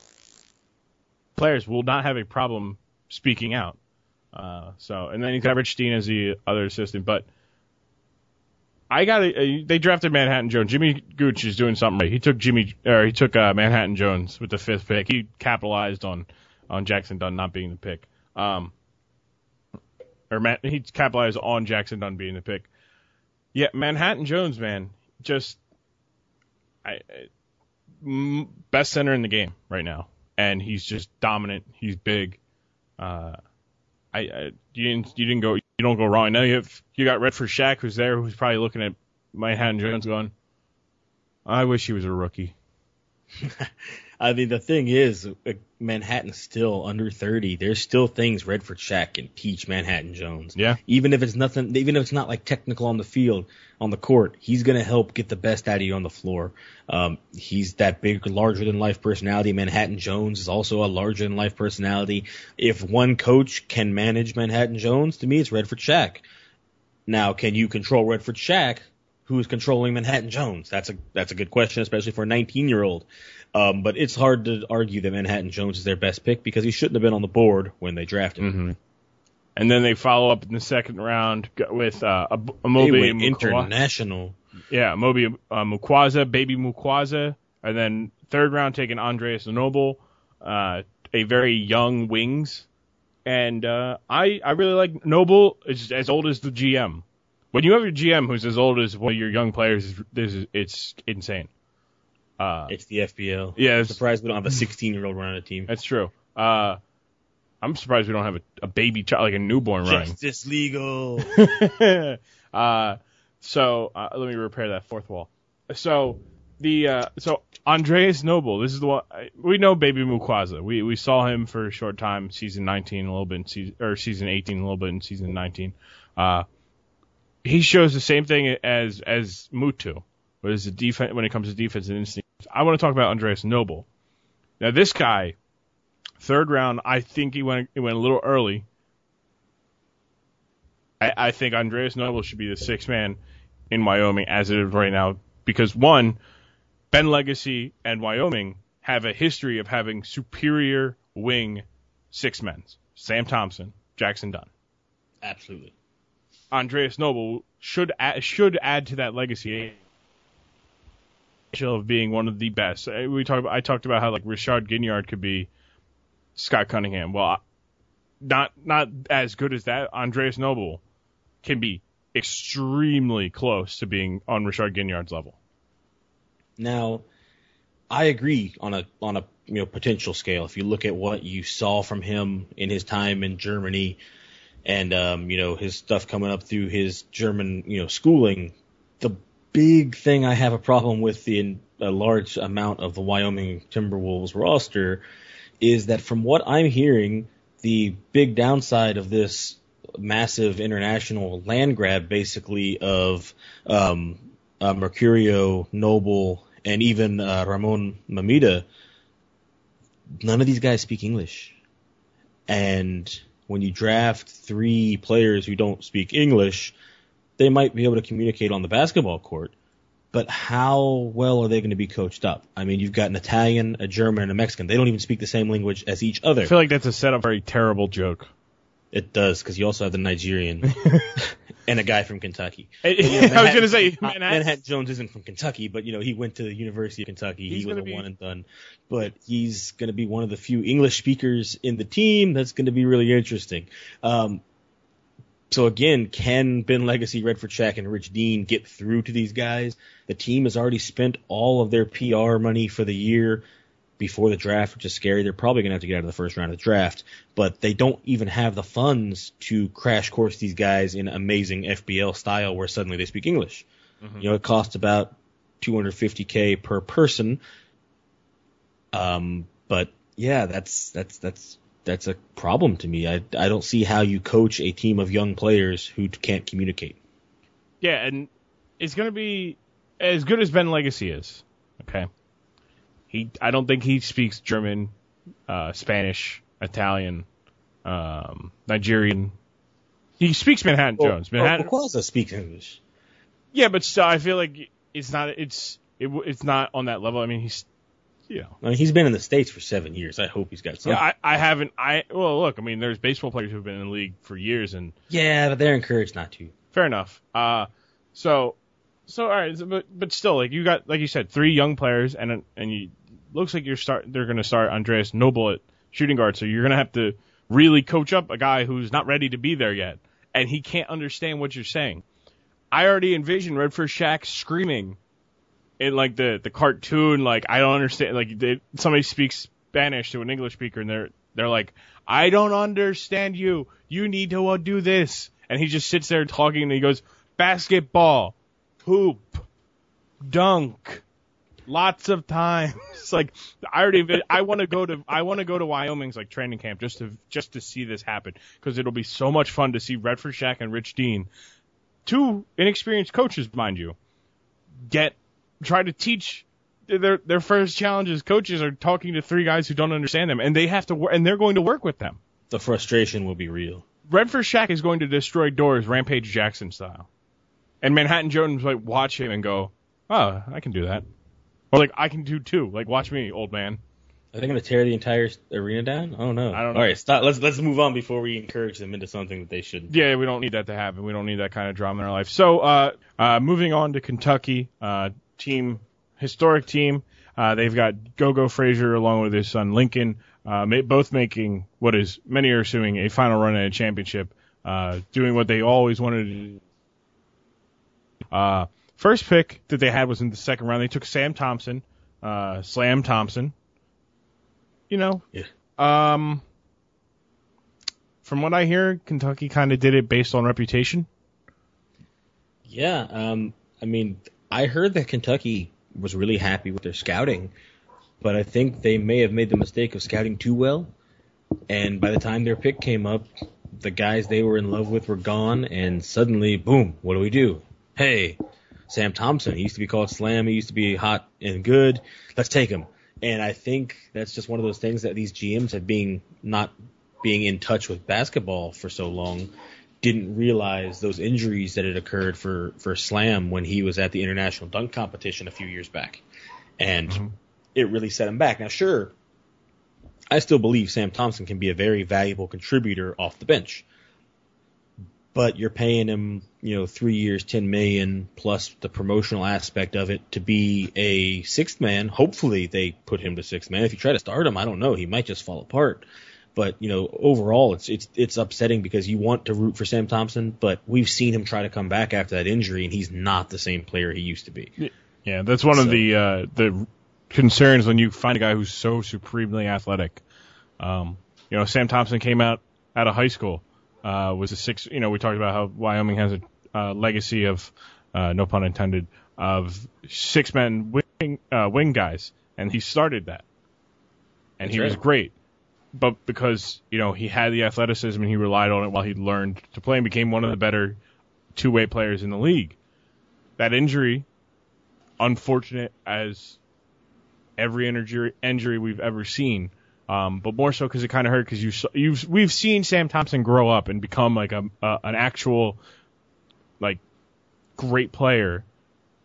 S1: players will not have a problem speaking out. Uh, so, and then you got Rich Dean as the other assistant, but I got a, they drafted Manhattan Jones. Jimmy Gooch is doing something right. He took Jimmy, or he took uh, Manhattan Jones with the fifth pick. He capitalized on on Jackson Dunn not being the pick. Um, or Matt, he capitalized on Jackson Dunn being the pick. Yeah, Manhattan Jones, man, just I, I best center in the game right now, and he's just dominant. He's big. Uh, I, I you didn't you didn't go you don't go wrong. Now you have you got Redford Shack who's there, who's probably looking at Manhattan Jones going, I wish he was a rookie.
S2: I mean, the thing is, Manhattan's still under thirty. There's still things Redford Shack can teach Manhattan Jones.
S1: Yeah.
S2: Even if it's nothing, even if it's not like technical on the field, on the court, he's going to help get the best out of you on the floor. Um, he's that big, larger than life personality. Manhattan Jones is also a larger than life personality. If one coach can manage Manhattan Jones, to me, it's Redford Shack. Now, can you control Redford Shack? Who is controlling Manhattan Jones? That's a that's a good question, especially for a nineteen-year-old. Um, but it's hard to argue that Manhattan Jones is their best pick because he shouldn't have been on the board when they drafted him.
S1: Mm-hmm. And then they follow up in the second round with uh, Amobi Mukwaza.
S2: International.
S1: Yeah, Amobi uh, Mukwaza, Baby Mukwaza, and then third round taking Andreas Noble, uh, a very young wings, and uh, I I really like Noble. Is as old as the G M. When you have your G M who's as old as one of your young players, this is it's insane. Uh,
S2: It's the F B L.
S1: Yeah,
S2: I'm
S1: it's-
S2: surprised we don't have a sixteen-year-old running a team.
S1: That's true. Uh, I'm surprised we don't have a, a baby child, like a newborn running.
S2: Justice legal.
S1: uh, so uh, let me repair that fourth wall. So the uh, so Andreas Noble, this is the one we know. Baby Mukwaza, we we saw him for a short time, season nineteen, a little bit in season or season eighteen, a little bit in season nineteen. Uh, he shows the same thing as as Mutu, but as a defense when it comes to defense and instinct. I want to talk about Andreas Noble. Now this guy, third round, I think he went he went a little early. I, I think Andreas Noble should be the sixth man in Wyoming as it is right now because one, Ben Legacy and Wyoming have a history of having superior wing six men. Sam Thompson, Jackson Dunn.
S2: Absolutely.
S1: Andreas Noble should add, should add to that legacy of being one of the best. We talked about, I talked about how like Richard Ginyard could be Scott Cunningham. Well, not not as good as that. Andreas Noble can be extremely close to being on Richard Ginyard's level.
S2: Now, I agree on a on a you know potential scale. If you look at what you saw from him in his time in Germany, and um, you know his stuff coming up through his German you know schooling, the big thing I have a problem with in a large amount of the Wyoming Timberwolves roster is that from what I'm hearing, the big downside of this massive international land grab, basically of um, uh, Mercurio, Noble, and even uh, Ramon Mamida, none of these guys speak English. And when you draft three players who don't speak English, they might be able to communicate on the basketball court, but how well are they going to be coached up? I mean, you've got an Italian, a German, and a Mexican. They don't even speak the same language as each other.
S1: I feel like that's a setup for a terrible joke.
S2: It does, because you also have the Nigerian and a guy from Kentucky.
S1: But, you know, I was going to say,
S2: Manhattan, Manhattan Jones isn't from Kentucky, but you know he went to the University of Kentucky. He was a be... one and done. But he's going to be one of the few English speakers in the team. That's going to be really interesting. Um, so again, can Ben Legacy, Redford Shack, and Rich Dean get through to these guys? The team has already spent all of their P R money for the year before the draft, which is scary. They're probably going to have to get out of the first round of the draft, but they don't even have the funds to crash course these guys in amazing F B L style where suddenly they speak English. Mm-hmm. You know, it costs about two hundred fifty thousand dollars per person. Um, but yeah, that's, that's, that's, that's a problem to me. I, I don't see how you coach a team of young players who can't communicate.
S1: Yeah. And it's going to be as good as Ben Legacy is. Okay. He, I don't think he speaks German, uh, Spanish, Italian, um, Nigerian. He speaks Manhattan well, Jones. Manhattan
S2: well, Qualza speaks English.
S1: Yeah, but still, I feel like it's not. It's it, it's not on that level. I mean, he's, you know.
S2: I mean, he's been in the States for seven years. I hope he's got something.
S1: Yeah, I, I haven't. I well, look. I mean, there's baseball players who've been in the league for years, and
S2: yeah, but they're encouraged not to.
S1: Fair enough. Uh, so, so all right, so, but but still, like you got, like you said, three young players, and and you. Looks like you're start. They're going to start Andreas Noble at shooting guard, so you're going to have to really coach up a guy who's not ready to be there yet, and he can't understand what you're saying. I already envision Redford Shack screaming in like the, the cartoon, like I don't understand. Like they, somebody speaks Spanish to an English speaker, and they're they're like, I don't understand you. You need to uh, do this, and he just sits there talking, and he goes, basketball, hoop, dunk. Lots of times. Like I already, I want to go to, I want to go to Wyoming's like training camp just to, just to see this happen because it'll be so much fun to see Redford Shack and Rich Dean, two inexperienced coaches, mind you, get try to teach their their first challenge as coaches are talking to three guys who don't understand them, and they have to work, and they're going to work with them.
S2: The frustration will be real.
S1: Redford Shack is going to destroy doors, Rampage Jackson style, and Manhattan Jones might watch him and go, "Oh, I can do that." Or like, I can do too. Like, watch me, old man.
S2: Are they going to tear the entire arena down? I don't know.
S1: I don't know.
S2: All right, stop. Let's let's move on before we encourage them into something that they shouldn't.
S1: Yeah, we don't need that to happen. We don't need that kind of drama in our life. So, uh, uh, moving on to Kentucky, uh, team, historic team. Uh, they've got Gogo Frazier along with his son Lincoln, uh, ma- both making what is many are assuming a final run at a championship, uh, doing what they always wanted to do. Uh, First pick that they had was in the second round. They took Sam Thompson, uh, Slam Thompson. You know,
S2: yeah.
S1: Um, from what I hear, Kentucky kind of did it based on reputation.
S2: Yeah, um, I mean, I heard that Kentucky was really happy with their scouting, but I think they may have made the mistake of scouting too well. And by the time their pick came up, the guys they were in love with were gone, and suddenly, boom, what do we do? Hey, Sam Thompson, he used to be called Slam, he used to be hot and good, let's take him. And I think that's just one of those things that these G Ms have been not being in touch with basketball for so long, didn't realize those injuries that had occurred for, for Slam when he was at the International Dunk Competition a few years back. And mm-hmm. it really set him back. Now, sure, I still believe Sam Thompson can be a very valuable contributor off the bench. But you're paying him, you know, three years, ten million plus the promotional aspect of it to be a sixth man. Hopefully they put him to sixth man. If you try to start him, I don't know. He might just fall apart. But, you know, overall it's, it's, it's upsetting because you want to root for Sam Thompson, but we've seen him try to come back after that injury and he's not the same player he used to be.
S1: Yeah. That's one so, of the, uh, the concerns when you find a guy who's so supremely athletic. Um, you know, Sam Thompson came out out of high school. Uh, was a six, you know, we talked about how Wyoming has a uh, legacy of, uh, no pun intended, of six men wing, uh, wing guys. And he started that. And That's he right. was great. But because, you know, he had the athleticism and he relied on it while he learned to play and became one of the better two-way players in the league. That injury, unfortunate as every injury, injury we've ever seen, Um, but more so because it kind of hurt because you you've we've seen Sam Thompson grow up and become like a uh, an actual like great player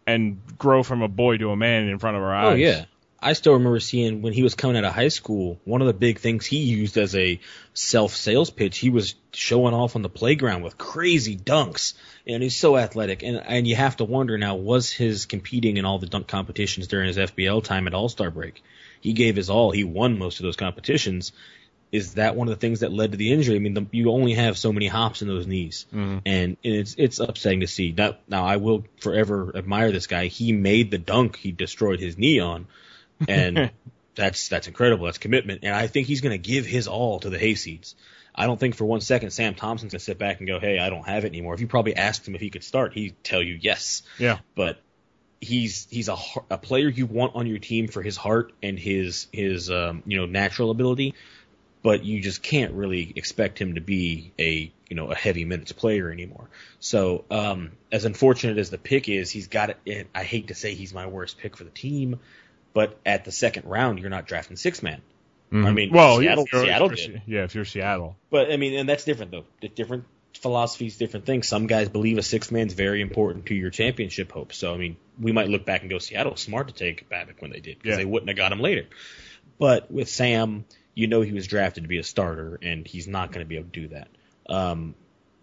S1: and grow from a boy to a man in front of our eyes.
S2: Oh, yeah. I still remember seeing when he was coming out of high school, one of the big things he used as a self-sales pitch, he was showing off on the playground with crazy dunks. And he's so athletic. And and you have to wonder now, was his competing in all the dunk competitions during his F B L time at All-Star break? He gave his all. He won most of those competitions. Is that one of the things that led to the injury? I mean, the, you only have so many hops in those knees. Mm-hmm. And it's it's upsetting to see. Now, now, I will forever admire this guy. He made the dunk he destroyed his knee on. And that's that's incredible. That's commitment. And I think he's going to give his all to the Hayseeds. I don't think for one second Sam Thompson's going to sit back and go, hey, I don't have it anymore. If you probably asked him if he could start, he'd tell you yes.
S1: Yeah.
S2: But he's he's a, a player you want on your team for his heart and his his um, you know natural ability. But you just can't really expect him to be a you know a heavy minutes player anymore. So um, as unfortunate as the pick is, he's got it. I hate to say he's my worst pick for the team. But at the second round, you're not drafting six man. Mm-hmm. I mean,
S1: well,
S2: Seattle,
S1: yeah,
S2: Seattle did.
S1: Yeah, if you're Seattle.
S2: But I mean, and that's different though. Different philosophies, different things. Some guys believe a six man's very important to your championship hopes. So I mean, we might look back and go, Seattle was smart to take Babbitt when they did because yeah. they wouldn't have got him later. But with Sam, you know he was drafted to be a starter, and he's not going to be able to do that. Um,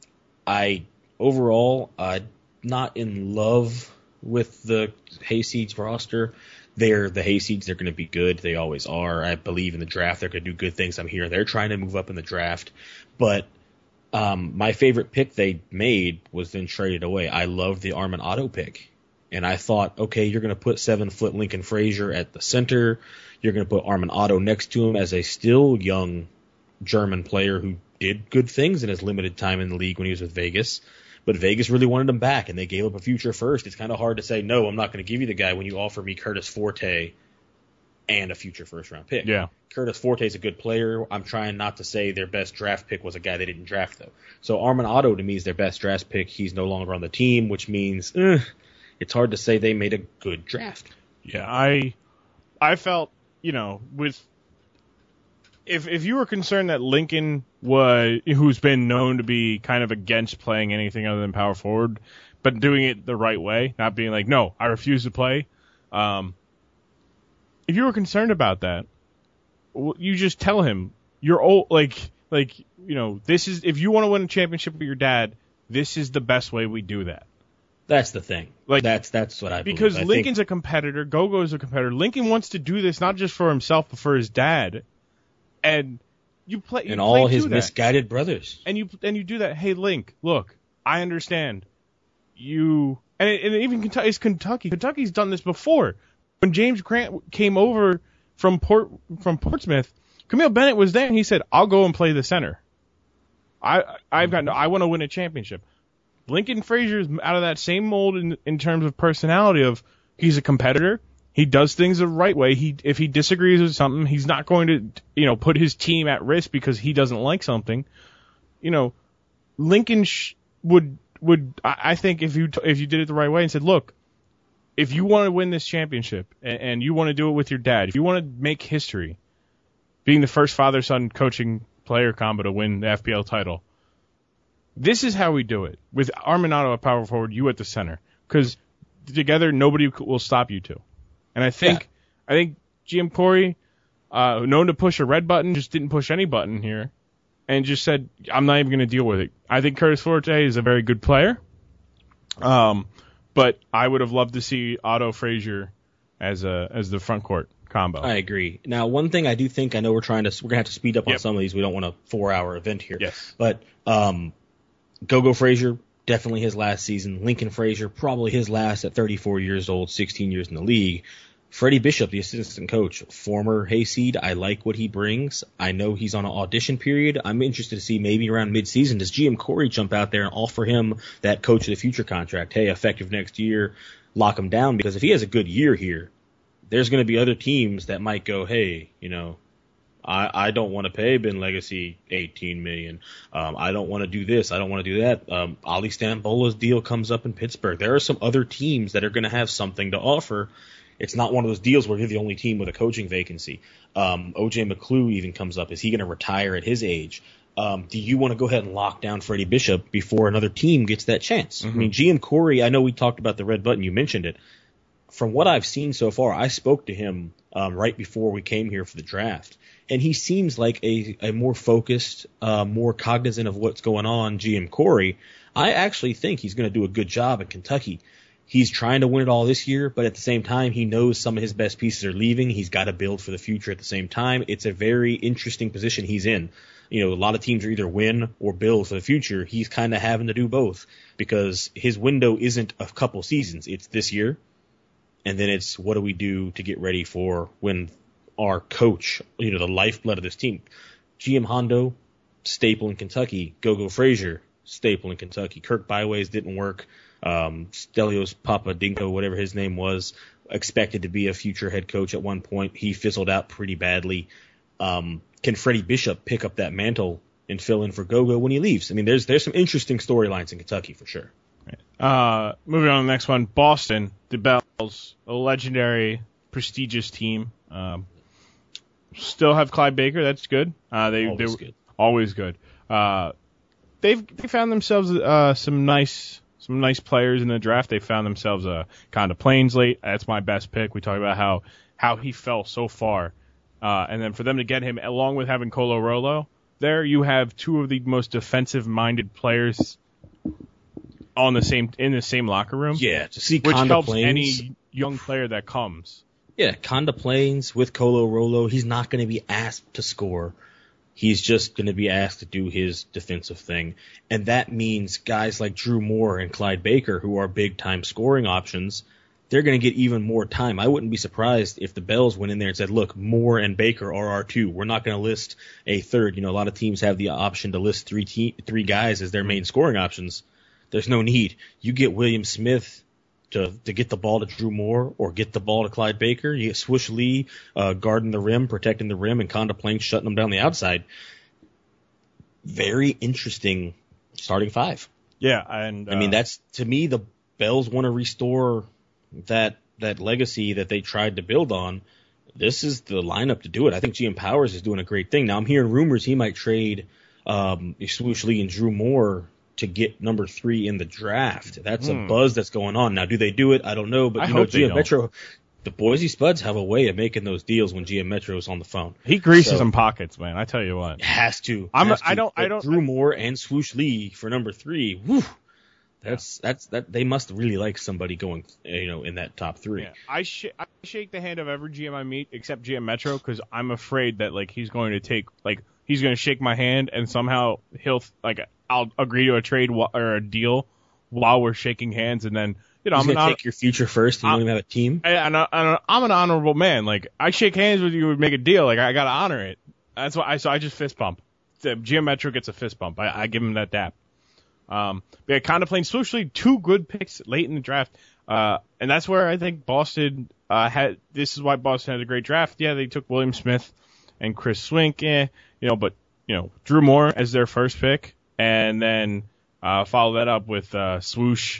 S2: I overall, I'm not in love with the Hayseeds roster. They're the Hayseeds. They're going to be good. They always are. I believe in the draft. They're going to do good things. I'm here. They're trying to move up in the draft. But um, my favorite pick they made was then traded away. I loved the Armin Otto pick. And I thought, okay, you're going to put seven-foot Lincoln Frazier at the center. You're going to put Armin Otto next to him as a still young German player who did good things in his limited time in the league when he was with Vegas. But Vegas really wanted him back, and they gave up a future first. It's kind of hard to say, no, I'm not going to give you the guy when you offer me Curtis Forte and a future first-round pick.
S1: Yeah.
S2: Curtis Forte is a good player. I'm trying not to say their best draft pick was a guy they didn't draft, though. So Armin Otto, to me, is their best draft pick. He's no longer on the team, which means eh, it's hard to say they made a good draft.
S1: Yeah, I I felt, you know, with if if you were concerned that Lincoln was, who's been known to be kind of against playing anything other than power forward, but doing it the right way, not being like, no, I refuse to play. Um, if you were concerned about that, you just tell him you're old, like like you know, this is if you want to win a championship with your dad, this is the best way we do that.
S2: That's the thing. Like that's that's what I believe.
S1: Because
S2: I
S1: Lincoln's
S2: think...
S1: a competitor, Gogo is a competitor. Lincoln wants to do this not just for himself but for his dad. And you play, you
S2: and
S1: play
S2: all his
S1: that.
S2: misguided brothers.
S1: And you and you do that. Hey, Link, look, I understand. You and, it, and even Kentucky, it's Kentucky. Kentucky's done this before. When James Grant came over from Port from Portsmouth, Camille Bennett was there, and he said, "I'll go and play the center. I I've got no, I want to win a championship." Lincoln Frazier's out of that same mold in in terms of personality. Of he's a competitor. He does things the right way. He, if he disagrees with something, he's not going to, you know, put his team at risk because he doesn't like something. You know, Lincoln sh- would, would, I, I think if you, if you did it the right way and said, look, if you want to win this championship and, and you want to do it with your dad, if you want to make history, being the first father-son coaching player combo to win the F B L title, this is how we do it. With Armin Otto at power forward, you at the center. Because together, nobody will stop you two. And I think, yeah. I think G M Corey, uh, known to push a red button, just didn't push any button here, and just said, "I'm not even going to deal with it." I think Curtis Forte is a very good player, um, but I would have loved to see Otto Frazier as a as the front court combo.
S2: I agree. Now, one thing I do think, I know we're trying to, we're gonna have to speed up on
S1: yep.
S2: some of these. We don't want a four-hour event here.
S1: Yes.
S2: But um, Gogo Frazier. Definitely his last season. Lincoln Frazier, probably his last at thirty-four years old, sixteen years in the league. Freddie Bishop, the assistant coach, former Hayseed. I like what he brings. I know he's on an audition period. I'm interested to see maybe around midseason, does G M Corey jump out there and offer him that coach of the future contract? Hey, effective next year, lock him down. Because if he has a good year here, there's going to be other teams that might go, hey, you know, I, I don't want to pay Ben Legacy eighteen million dollars. Um, I don't want to do this. I don't want to do that. Um, Ali Stambola's deal comes up in Pittsburgh. There are some other teams that are going to have something to offer. It's not one of those deals where you're the only team with a coaching vacancy. Um, O J McClue even comes up. Is he going to retire at his age? Um, do you want to go ahead and lock down Freddie Bishop before another team gets that chance?
S1: Mm-hmm.
S2: I mean, G M Corey, I know we talked about the red button. You mentioned it. From what I've seen so far, I spoke to him um, right before we came here for the draft, and he seems like a, a more focused, uh, more cognizant of what's going on G M Corey. I actually think he's going to do a good job in Kentucky. He's trying to win it all this year, but at the same time, he knows some of his best pieces are leaving. He's got to build for the future at the same time. It's a very interesting position he's in. You know, a lot of teams are either win or build for the future. He's kind of having to do both because his window isn't a couple seasons. It's this year, and then it's what do we do to get ready for when our coach, you know, the lifeblood of this team, G M Hondo, staple in Kentucky. Gogo Frazier, staple in Kentucky. Kirk Byways didn't work. Um, Stelios Papadinko, whatever his name was, expected to be a future head coach at one point. He fizzled out pretty badly. Um, can Freddie Bishop pick up that mantle and fill in for Gogo when he leaves? I mean, there's there's some interesting storylines in Kentucky for sure.
S1: Uh, moving on to the next one, Boston, the Bells, a legendary, prestigious team. Um, still have Clyde Baker. That's good. Uh, they
S2: Always
S1: they were
S2: good.
S1: always good. Uh, they've they found themselves uh, some nice some nice players in the draft. They found themselves a Conda Plains late. That's my best pick. We talked about how how he fell so far, uh, and then for them to get him along with having Colo Rolo, there you have two of the most defensive minded players on the same in the same locker room.
S2: Yeah, to see
S1: which
S2: Conda
S1: helps
S2: Plains.
S1: any young player that comes.
S2: Yeah, Conda Plains with Colo Rolo, he's not going to be asked to score. He's just going to be asked to do his defensive thing. And that means guys like Drew Moore and Clyde Baker, who are big-time scoring options, they're going to get even more time. I wouldn't be surprised if the Bells went in there and said, look, Moore and Baker are our two. We're not going to list a third. You know, a lot of teams have the option to list three te- three guys as their main scoring options. There's no need. You get William Smith to to get the ball to Drew Moore or get the ball to Clyde Baker. You get Swoosh Lee uh, guarding the rim, protecting the rim, and Conda Plains shutting them down the outside. Very interesting starting five.
S1: Yeah, and uh,
S2: I mean, that's, to me, the Bells want to restore that that legacy that they tried to build on. This is the lineup to do it. I think G M Powers is doing a great thing. Now, I'm hearing rumors he might trade um, Swoosh Lee and Drew Moore to get number three in the draft. That's
S1: Hmm.
S2: a buzz that's going on. Now, do they do it? I don't know. But,
S1: I
S2: you know,
S1: hope they
S2: G M
S1: don't.
S2: Metro, the Boise Spuds have a way of making those deals when G M Metro is on the phone.
S1: he greases
S2: So-
S1: some pockets, man. I tell you what.
S2: Has to.
S1: I'm-
S2: has
S1: I
S2: to.
S1: don't- I
S2: But
S1: don't-
S2: Drew Moore and Swoosh Lee for number three. Whew, that's that's that. They must really like somebody going, you know, in that top three.
S1: Yeah, I, sh- I shake the hand of every G M I meet except G M Metro because I'm afraid that like he's going to take like he's going to shake my hand and somehow he'll like I'll agree to a trade wh- or a deal while we're shaking hands and then you know
S2: He's
S1: I'm an
S2: gonna
S1: honor-
S2: take your future first and you
S1: I'm-
S2: don't even have a team.
S1: I, I, I, I'm an honorable man. Like I shake hands with you and make a deal. Like I gotta honor it. That's why I so I just fist bump. The G M Metro gets a fist bump. I, I give him that dap. Um, but yeah, kind of playing socially two good picks late in the draft. Uh, and that's where I think Boston uh, had. This is why Boston had a great draft. Yeah, they took William Smith and Chris Swink. Eh, you know, but you know Drew Moore as their first pick, and then uh, follow that up with uh, Swoosh.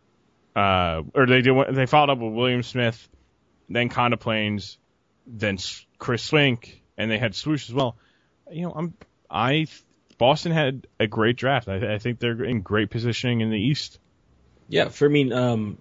S1: Uh, or they did. They followed up with William Smith, then Conda Plains, then S- Chris Swink, and they had Swoosh as well. You know, I'm I. Boston had a great draft. I, I think they're in great positioning in the East.
S2: Yeah, for me, um,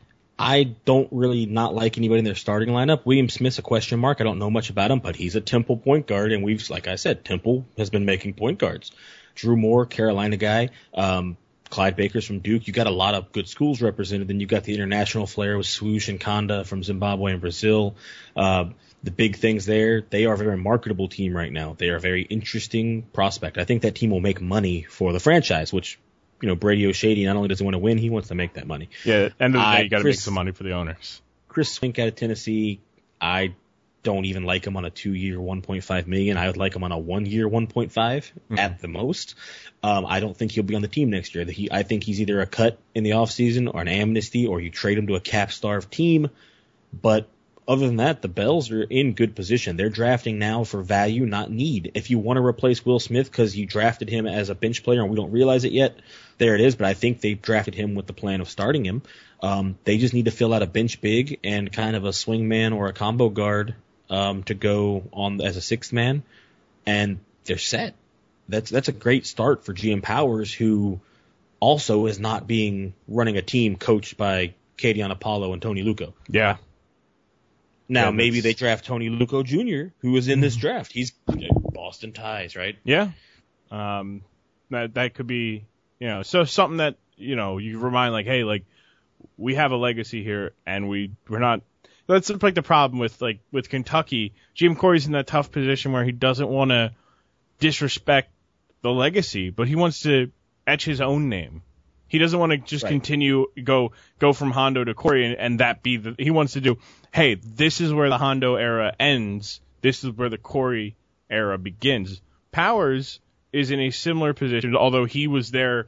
S2: I don't really not like anybody in their starting lineup. William Smith's a question mark. I don't know much about him, but he's a Temple point guard, and we've, like I said, Temple has been making point guards. Drew Moore, Carolina guy. Um, Clyde Baker's from Duke. You got a lot of good schools represented. Then you got the international flair with Swoosh and Conda from Zimbabwe and Brazil. Uh, the big things there, they are a very marketable team right now. They are a very interesting prospect. I think that team will make money for the franchise, which, you know, Brady O'Shady not only does he want to win, he wants to make that money.
S1: Yeah, end of the
S2: I-
S1: day, you got to make
S2: Chris-
S1: some money for the owners.
S2: Chris Swink out of Tennessee, I don't even like him on a two-year, one point five million dollars. I would like him on a one-year, one point five
S1: Mm-hmm.
S2: at the most. Um, I don't think he'll be on the team next year. He, I think he's either a cut in the offseason or an amnesty, or you trade him to a cap-starved team. But other than that, the Bells are in good position. They're drafting now for value, not need. If you want to replace Will Smith because you drafted him as a bench player and we don't realize it yet, there it is. But I think they drafted him with the plan of starting him. Um, they just need to fill out a bench big and kind of a swing man or a combo guard um, to go on as a sixth man, and they're set. that's that's a great start for G M Powers, who also is not being running a team coached by Kadian Apollo and Tony Luco.
S1: Yeah.
S2: Now,
S1: Yeah,
S2: maybe
S1: that's-
S2: they draft Tony Luco Junior, who is in this draft. He's Boston ties, right?
S1: Yeah. Um, that that could be, you know, so something that, you know, you remind like, hey, like we have a legacy here, and we we're not. That's like the problem with like with Kentucky. Jim Corey's in that tough position where he doesn't want to disrespect the legacy, but he wants to etch his own name. He doesn't want to just
S2: Right.
S1: continue go go from Hondo to Corey and, and that be the. He wants to do. Hey, this is where the Hondo era ends. This is where the Corey era begins. Powers is in a similar position, although he was there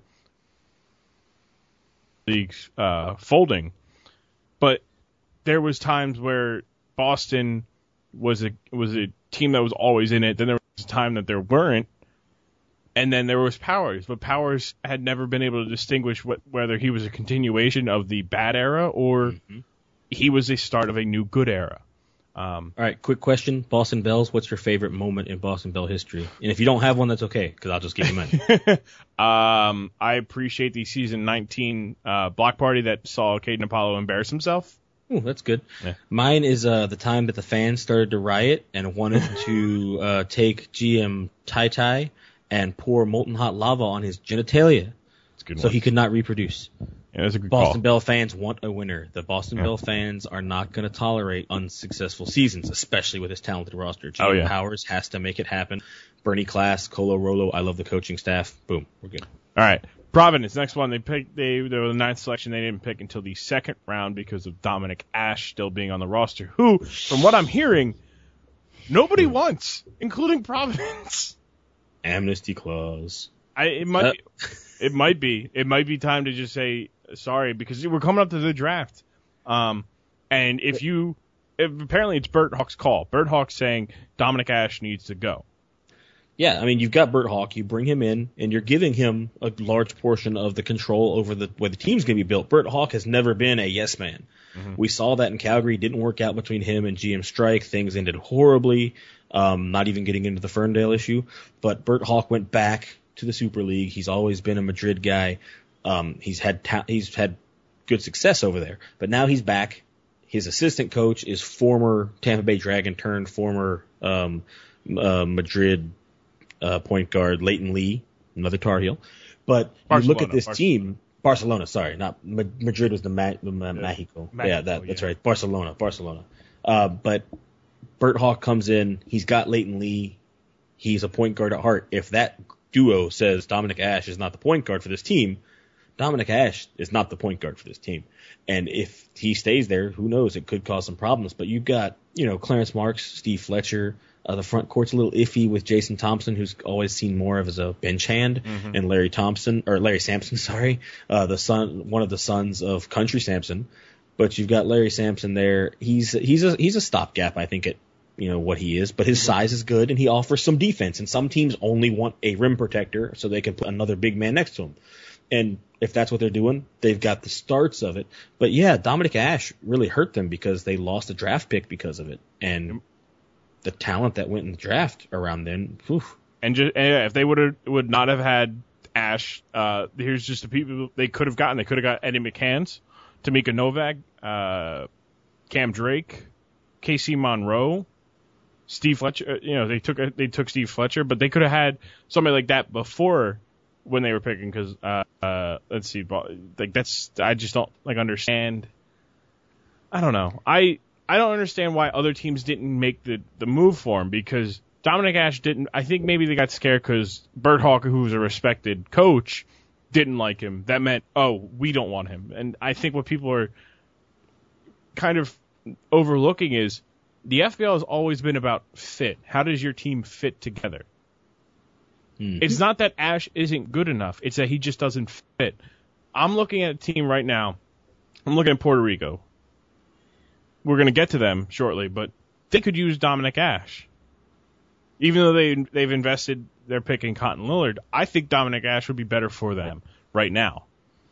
S1: leagues uh, folding, but there was times where Boston was a was a team that was always in it. Then there was a time that there weren't, and then there was Powers. But Powers had never been able to distinguish what, whether he was a continuation of the bad era or
S2: Mm-hmm.
S1: he was a start of a new good era. Um,
S2: All right, quick question. Boston Bells, what's your favorite moment in Boston Bell history? And if you don't have one, that's okay, because I'll just give you mine.
S1: um, I appreciate the season nineteen uh, block party that saw Caden Apollo embarrass himself.
S2: Ooh, that's good.
S1: Yeah.
S2: Mine is uh, the time that the fans started to riot and wanted to uh, take G M Tai Tai and pour molten hot lava on his genitalia
S1: It's a good
S2: so
S1: one.
S2: he could not reproduce.
S1: Yeah, that's a good
S2: Boston
S1: call.
S2: Bell fans want a winner. The Boston
S1: Yeah.
S2: Bell fans are not going to tolerate unsuccessful seasons, especially with his talented roster. G M
S1: Oh, yeah.
S2: Powers has to make it happen. Bernie Class, Colo Rolo, I love the coaching staff. Boom, we're good.
S1: All right, Providence. Next one. They picked. They they were the ninth selection. They didn't pick until the second round because of Dominic Ash still being on the roster. Who, from what I'm hearing, nobody wants, including Providence.
S2: Amnesty clause.
S1: I it might
S2: Uh.
S1: it might be it might be time to just say sorry because we're coming up to the draft. Um, and if you if, apparently it's Bert Hawk's call. Bert Hawk's saying Dominic Ash needs to go.
S2: Yeah, I mean, you've got Bert Hawk. You bring him in, and you're giving him a large portion of the control over the where the team's going to be built. Bert Hawk has never been a yes man.
S1: Mm-hmm.
S2: We saw that in Calgary. Didn't work out between him and G M Strike. Things ended horribly. Um, not even getting into the Ferndale issue. But Bert Hawk went back to the Super League. He's always been a Madrid guy. Um, he's had ta- he's had good success over there. But now he's back. His assistant coach is former Tampa Bay Dragon turned former um, uh, Madrid uh, point guard Leighton Lee, another Tar Heel. But you look at
S1: Barcelona,
S2: this
S1: Barcelona.
S2: team, Barcelona, sorry, not Ma- Madrid was the Ma- the Ma- Mexico.
S1: Mexico,
S2: Yeah, that, that's
S1: yeah.
S2: right. Barcelona, Barcelona. Uh, but Bert Hawk comes in. He's got Leighton Lee. He's a point guard at heart. If that duo says Dominic Ash is not the point guard for this team, Dominic Ash is not the point guard for this team. And if he stays there, who knows? It could cause some problems. But you've got, you know, Clarence Marks, Steve Fletcher. Uh, the front court's a little iffy with Jason Thompson, who's always seen more of as a bench hand,
S1: Mm-hmm.
S2: and Larry Thompson or Larry Sampson, sorry, uh, the son, one of the sons of Country Sampson. But you've got Larry Sampson there. He's he's a he's a stopgap, I think, at you know what he is. But his size is good, and he offers some defense. And some teams only want a rim protector so they can put another big man next to him. And if that's what they're doing, they've got the starts of it. But yeah, Dominic Ash really hurt them because they lost a draft pick because of it. And the talent that went in the draft around then, whew.
S1: And just and yeah, if they would have would not have had Ash, uh, here's just the people they could have gotten. They could have got Eddie McCanns, Tamika Novak, uh, Cam Drake, K C Monroe, Steve Fletcher. You know, they took they took Steve Fletcher, but they could have had somebody like that before when they were picking. Because uh, uh, let's see, like that's I just don't like understand. I don't know. I I don't understand why other teams didn't make the the move for him because Dominic Ash didn't. I think maybe they got scared because Bert Hawk, who was a respected coach, didn't like him. That meant, oh, we don't want him. And I think what people are kind of overlooking is the F B L has always been about fit. How does your team fit together?
S2: Hmm.
S1: It's not that Ash isn't good enough. It's that he just doesn't fit. I'm looking at a team right now. I'm looking at Puerto Rico. We're going to get to them shortly, but they could use Dominic Ash. Even though they, they've invested their pick in Cotton Lillard, I think Dominic Ash would be better for them right now.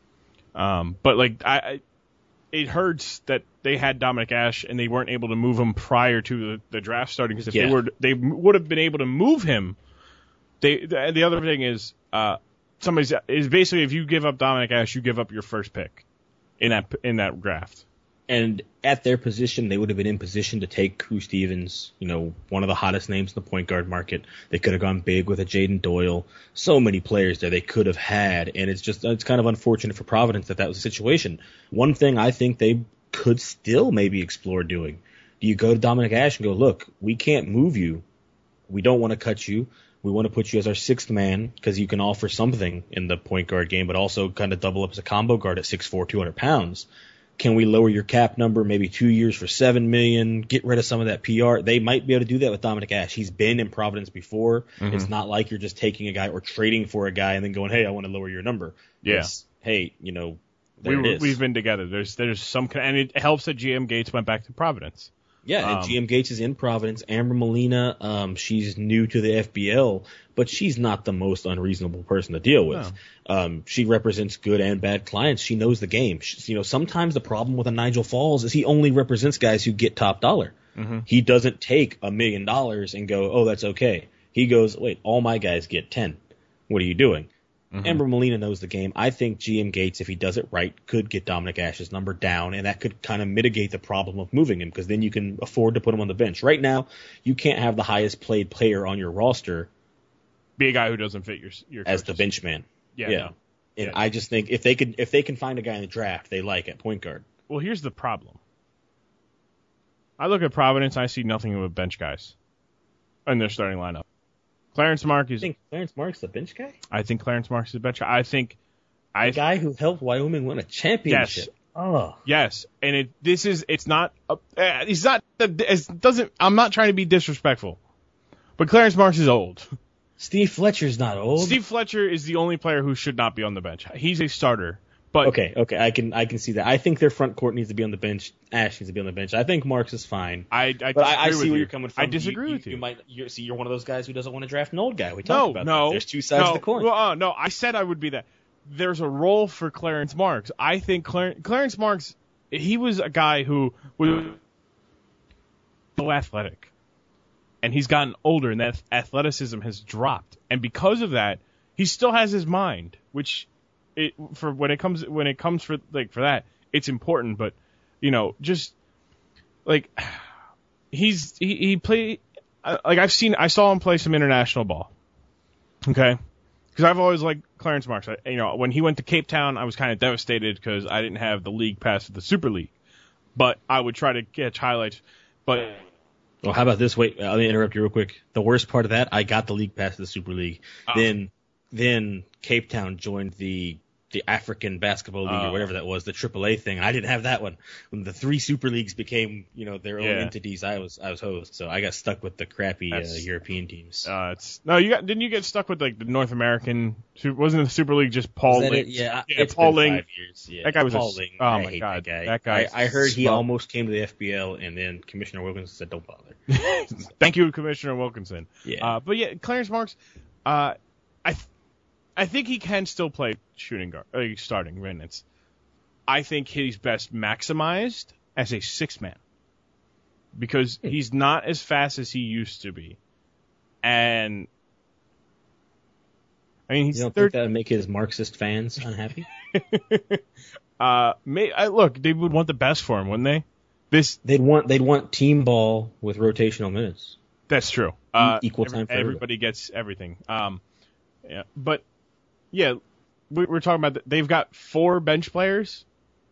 S1: Um, but like I, I, it hurts that they had Dominic Ash and they weren't able to move him prior to the, the draft starting. Because if
S2: Yeah.
S1: they were, they would have been able to move him they the, the other thing is uh, somebody's is basically if you give up Dominic Ashe, you give up your first pick in that in that draft.
S2: And at their position, they would have been in position to take Ku Stevens, you know, one of the hottest names in the point guard market. They could have gone big with a Jaden Doyle. So many players there they could have had, and it's just it's kind of unfortunate for Providence that that was the situation. One thing I think they could still maybe explore doing: do you go to Dominic Ashe and go, look, we can't move you, we don't want to cut you, we want to put you as our sixth man because you can offer something in the point guard game, but also kind of double up as a combo guard at six foot four, two hundred pounds. Can we lower your cap number maybe two years for seven million dollars, get rid of some of that P R? They might be able to do that with Dominic Ashe. He's been in Providence before. Mm-hmm. It's not like you're just taking a guy or trading for a guy and then going, hey, I want to lower your number.
S1: Yeah.
S2: It's, hey, you know, there
S1: we,
S2: it is.
S1: We've been together. There's there's some and it helps that G M Gates went back to Providence.
S2: Yeah, and um, G M Gates is in Providence. Amber Molina, um, she's new to the F B L, but she's not the most unreasonable person to deal with. No. Um, she represents good and bad clients. She knows the game. She, you know, sometimes the problem with a Nigel Falls is he only represents guys who get top dollar. Mm-hmm. He doesn't take a million dollars and go, oh, that's okay. He goes, wait, all my guys get ten. What are you doing? Mm-hmm. Amber Molina knows the game. I think G M Gates, if he does it right, could get Dominic Ashe's number down, and that could kind of mitigate the problem of moving him because then you can afford to put him on the bench. Right now, you can't have the highest played player on your roster
S1: be a guy who doesn't fit your your
S2: as the bench man.
S1: Yeah,
S2: yeah.
S1: No.
S2: And
S1: yeah.
S2: I just think if they could if they can find a guy in the draft they like at point guard.
S1: Well, here's the problem. I look at Providence, I see nothing but bench guys in their starting lineup. Clarence Mark is.
S2: I think Clarence Mark's the bench guy?
S1: I think Clarence Mark's the bench guy. I think. I,
S2: the guy who helped Wyoming win a championship.
S1: Yes.
S2: Oh.
S1: Yes. And it, this is, it's not, uh, it's not, it doesn't, I'm not trying to be disrespectful. But Clarence Marks is old.
S2: Steve Fletcher's not old.
S1: Steve Fletcher is the only player who should not be on the bench. He's a starter. But
S2: okay, okay, I can I can see that. I think their front court needs to be on the bench. Ash needs to be on the bench. I think Marks is fine.
S1: I, I
S2: but I, I see
S1: where
S2: you.
S1: you're
S2: coming from.
S1: I disagree
S2: you,
S1: with you.
S2: You might you see you're one of those guys who doesn't want to draft an old guy. We
S1: no,
S2: talked about
S1: no,
S2: that. There's two sides
S1: no,
S2: of the coin.
S1: Well, uh, no, I said I would be that. There's a role for Clarence Marks. I think Clar- Clarence Marks, he was a guy who was so athletic, and he's gotten older, and that athleticism has dropped, and because of that, he still has his mind, which. It for when it comes when it comes for like for that it's important, but you know just like he's he, he play like I've seen I saw him play some international ball, okay, because I've always liked Clarence Marks. I, you know when he went to Cape Town I was kind of devastated because I didn't have the league pass to the Super League, but I would try to catch highlights. But
S2: well, how about this? Wait, let me interrupt you real quick. The worst part of that, I got the league pass to the Super League, uh, then. Then Cape Town joined the the African Basketball League uh, or whatever that was, the triple A thing. I didn't have that one. When the three super leagues became, you know, their own
S1: yeah.
S2: entities, I was I was host, so I got stuck with the crappy uh, European teams.
S1: Uh, it's no, you got didn't you get stuck with like the North American? Wasn't the Super League just Paul Ling?
S2: Yeah,
S1: yeah,
S2: it's
S1: Paul
S2: been
S1: Ling.
S2: five years. Yeah,
S1: that guy was
S2: Paul
S1: a,
S2: Ling.
S1: Oh
S2: I
S1: my
S2: hate
S1: god,
S2: that guy.
S1: that guy.
S2: I, I heard he
S1: smart.
S2: almost came to the F B L, and then Commissioner Wilkinson said, "Don't bother."
S1: Thank you, Commissioner Wilkinson.
S2: Yeah,
S1: uh, but yeah, Clarence Marks, uh, I. Th- I think he can still play shooting guard, uh, starting minutes. I think he's best maximized as a six man because he's not as fast as he used to be, and I mean he's.
S2: You don't
S1: third-
S2: think that would make his Marxist fans unhappy?
S1: uh, may I, look, they would want the best for him, wouldn't they? This
S2: they'd want they'd want team ball with rotational minutes.
S1: That's true. Uh,
S2: Equal time
S1: every,
S2: for
S1: everybody. Everybody gets everything. Um, yeah, but. Yeah, we're talking about, they've got four bench players.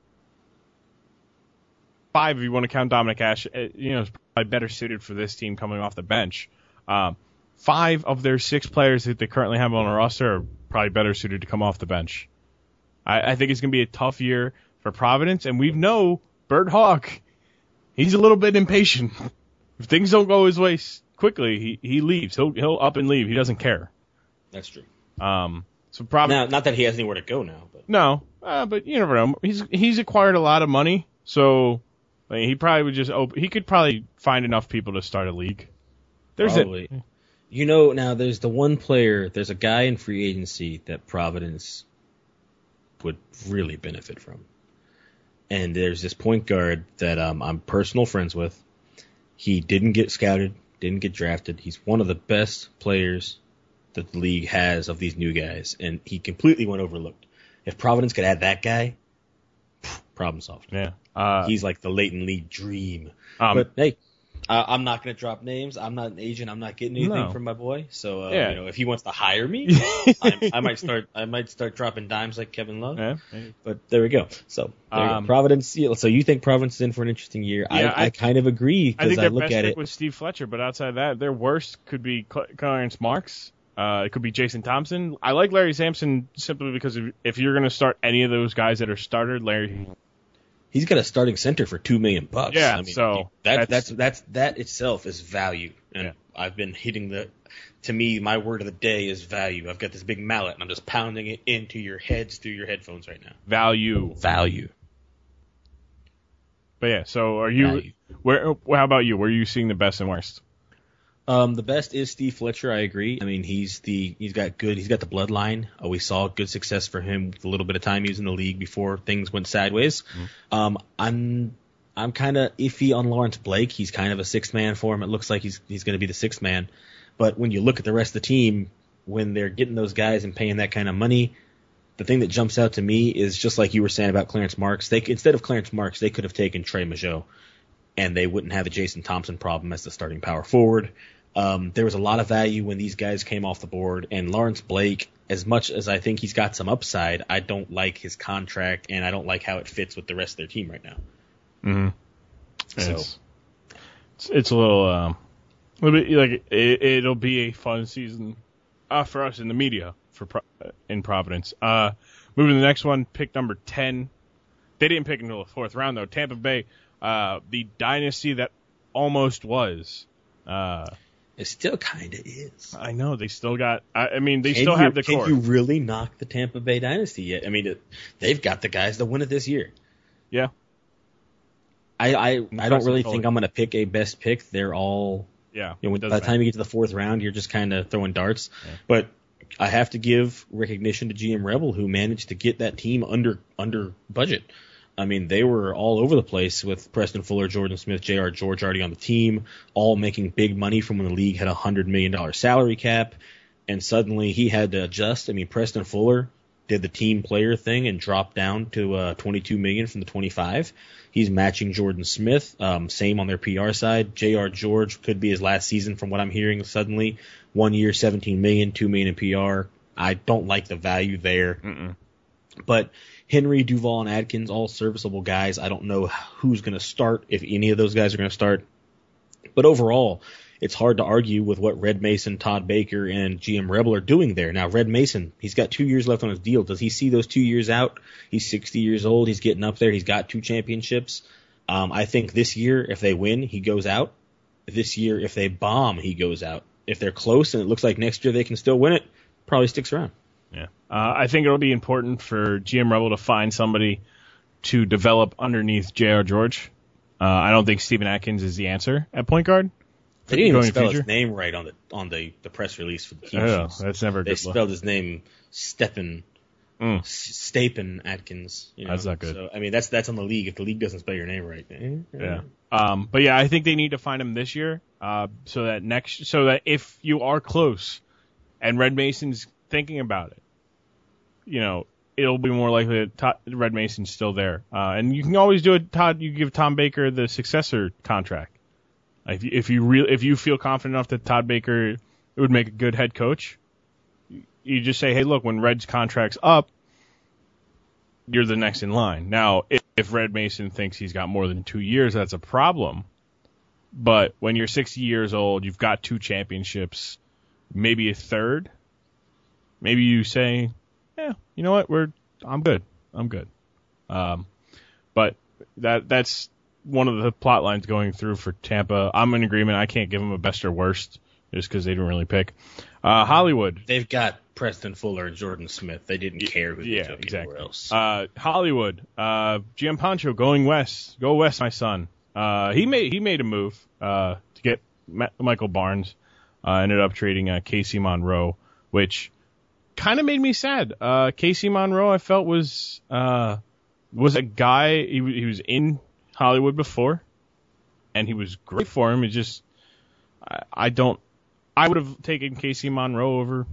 S1: Five if you want to count Dominic Ashe. You know, is probably better suited for this team coming off the bench. Um, five of their six players that they currently have on the roster are probably better suited to come off the bench. I, I think it's going to be a tough year for Providence, and we know Bert Hawk, he's a little bit impatient. If things don't go his way quickly, he, he leaves. He'll he'll up and leave. He doesn't care.
S2: That's true.
S1: Um. So probably
S2: now, not that he has anywhere to go now, but
S1: no, uh, but you never know. He's he's acquired a lot of money, so I mean, he probably would just open. He could probably find enough people to start a league. There's
S2: probably.
S1: it.
S2: You know, now there's the one player. There's a guy in free agency that Providence would really benefit from, and there's this point guard that um, I'm personal friends with. He didn't get scouted, didn't get drafted. He's one of the best players that the league has of these new guys, and he completely went overlooked. If Providence could add that guy, problem solved.
S1: Yeah. Uh,
S2: He's like the Leighton Lee dream.
S1: Um,
S2: but hey, uh, I'm not going to drop names. I'm not an agent. I'm not getting anything
S1: No.
S2: from my boy. So uh,
S1: Yeah.
S2: you know, if he wants to hire me, I, I might start. I might start dropping dimes like Kevin Love.
S1: yeah.
S2: But there we go. So there you
S1: Um,
S2: go. Providence. yeah, So you think Providence is in for an interesting year?
S1: Yeah,
S2: I, I,
S1: I-
S2: kind of agree
S1: I
S2: because
S1: think
S2: I,
S1: their
S2: look
S1: best
S2: at
S1: pick
S2: it.
S1: was Steve Fletcher, but outside of that, their worst could be Cl- Clarence Marks. Uh, it could be Jason Thompson. I like Larry Sampson simply because if, if you're going to start any of those guys that are started, Larry.
S2: He's got a starting center for two million bucks.
S1: Yeah,
S2: I mean,
S1: so
S2: that,
S1: that's-
S2: that's that's that itself is value, and
S1: Yeah.
S2: I've been hitting the. To me, my word of the day is value. I've got this big mallet, and I'm just pounding it into your heads through your headphones right now.
S1: Value.
S2: Value.
S1: But yeah, so are you?
S2: Value.
S1: Where? How about you? Where are you seeing the best and worst?
S2: Um, the best is Steve Fletcher. I agree. I mean, he's the he's got good. He's got the bloodline. Uh, we saw good success for him with a little bit of time he was in the league before things went sideways. Mm-hmm. Um, I'm I'm kind of iffy on Lawrence Blake. He's kind of a sixth man for him. It looks like he's he's going to be the sixth man. But when you look at the rest of the team, when they're getting those guys and paying that kind of money, the thing that jumps out to me is just like you were saying about Clarence Marks. They instead of Clarence Marks, they could have taken Trey Majot, and they wouldn't have a Jason Thompson problem as the starting power forward. Um, there was a lot of value when these guys came off the board, and Lawrence Blake, as much as I think he's got some upside, I don't like his contract, and I don't like how it fits with the rest of their team right now.
S1: Mm-hmm.
S2: So
S1: It's, it's, it's a little, um, a little bit like it, it'll be a fun season uh, for us in the media for Pro, in Providence. Uh, moving to the next one, pick number ten. They didn't pick until the fourth round though. Tampa Bay, uh, the dynasty that almost was. Uh,
S2: it still kind of is.
S1: I know they still got. I, I mean, they
S2: Can
S1: still
S2: you,
S1: have the
S2: can
S1: core.
S2: you really knock the Tampa Bay dynasty yet? I mean, it, they've got the guys to win it this year.
S1: Yeah.
S2: I I, I don't really
S1: Impressive
S2: think I'm going to pick a best pick. They're all.
S1: Yeah.
S2: You know,
S1: it
S2: by
S1: doesn't
S2: the time you get to the fourth round, you're just kind of throwing darts.
S1: Yeah.
S2: But I have to give recognition to G M Rebel, who managed to get that team under under budget. I mean, they were all over the place with Preston Fuller, Jordan Smith, J R. George already on the team, all making big money from when the league had a one hundred million dollars salary cap. And suddenly he had to adjust. I mean, Preston Fuller did the team player thing and dropped down to uh, twenty-two million dollars from the twenty-five. He's matching Jordan Smith. Um, same on their P R side. J R. George could be his last season from what I'm hearing suddenly. One year, seventeen million dollars, two million dollars in P R. I don't like the value there.
S1: Mm-mm.
S2: But Henry, Duval, and Adkins, all serviceable guys. I don't know who's going to start, if any of those guys are going to start. But overall, it's hard to argue with what Red Mason, Todd Baker, and G M Rebel are doing there. Now, Red Mason, he's got two years left on his deal. Does he see those two years out? He's sixty years old. He's getting up there. He's got two championships. Um, I think this year, if they win, he goes out. This year, if they bomb, he goes out. If they're close and it looks like next year they can still win it, probably sticks around.
S1: Yeah. Uh, I think it'll be important for G M Rebel to find somebody to develop underneath J R. George. Uh, I don't think Steven Atkins is the answer at point guard.
S2: They didn't even
S1: Going
S2: spell
S1: future?
S2: his name right on the on the, the press release for the team
S1: Oh,
S2: sheets.
S1: that's never a
S2: They
S1: good look.
S2: spelled his name Steppen
S1: Mm.
S2: S- Stapen Atkins. You know?
S1: That's not good.
S2: So I mean, that's that's on the league. If the league doesn't spell your name right, eh,
S1: Yeah. Um, but yeah, I think they need to find him this year, uh, so that next, so that if you are close and Red Mason's thinking about it, you know, it'll be more likely that Todd, Red Mason's still there. Uh, and you can always do it, Todd, you give Tom Baker the successor contract. If you, if you real, if you feel confident enough that Todd Baker would make a good head coach, you just say, hey, look, when Red's contract's up, you're the next in line. Now, if, if Red Mason thinks he's got more than two years, that's a problem. But when you're sixty years old, you've got two championships, maybe a third. Maybe you say, yeah, you know what, we're I'm good. I'm good. Um, but that that's one of the plot lines going through for Tampa. I'm in agreement. I can't give them a best or worst just because they didn't really pick. Uh, Hollywood.
S2: They've got Preston Fuller and Jordan Smith. They didn't care who
S1: Yeah,
S2: they took
S1: exactly.
S2: anywhere else.
S1: Uh, Hollywood. Uh, G M Pancho going west. Go west, my son. Uh, he made he made a move uh, to get Ma- Michael Barnes. Uh, ended up trading uh, Casey Monroe, which kind of made me sad. Uh, Casey Monroe, I felt was uh, was a guy. He, he was in Hollywood before, and he was great for him. It just I, I don't. I would have taken Casey Monroe over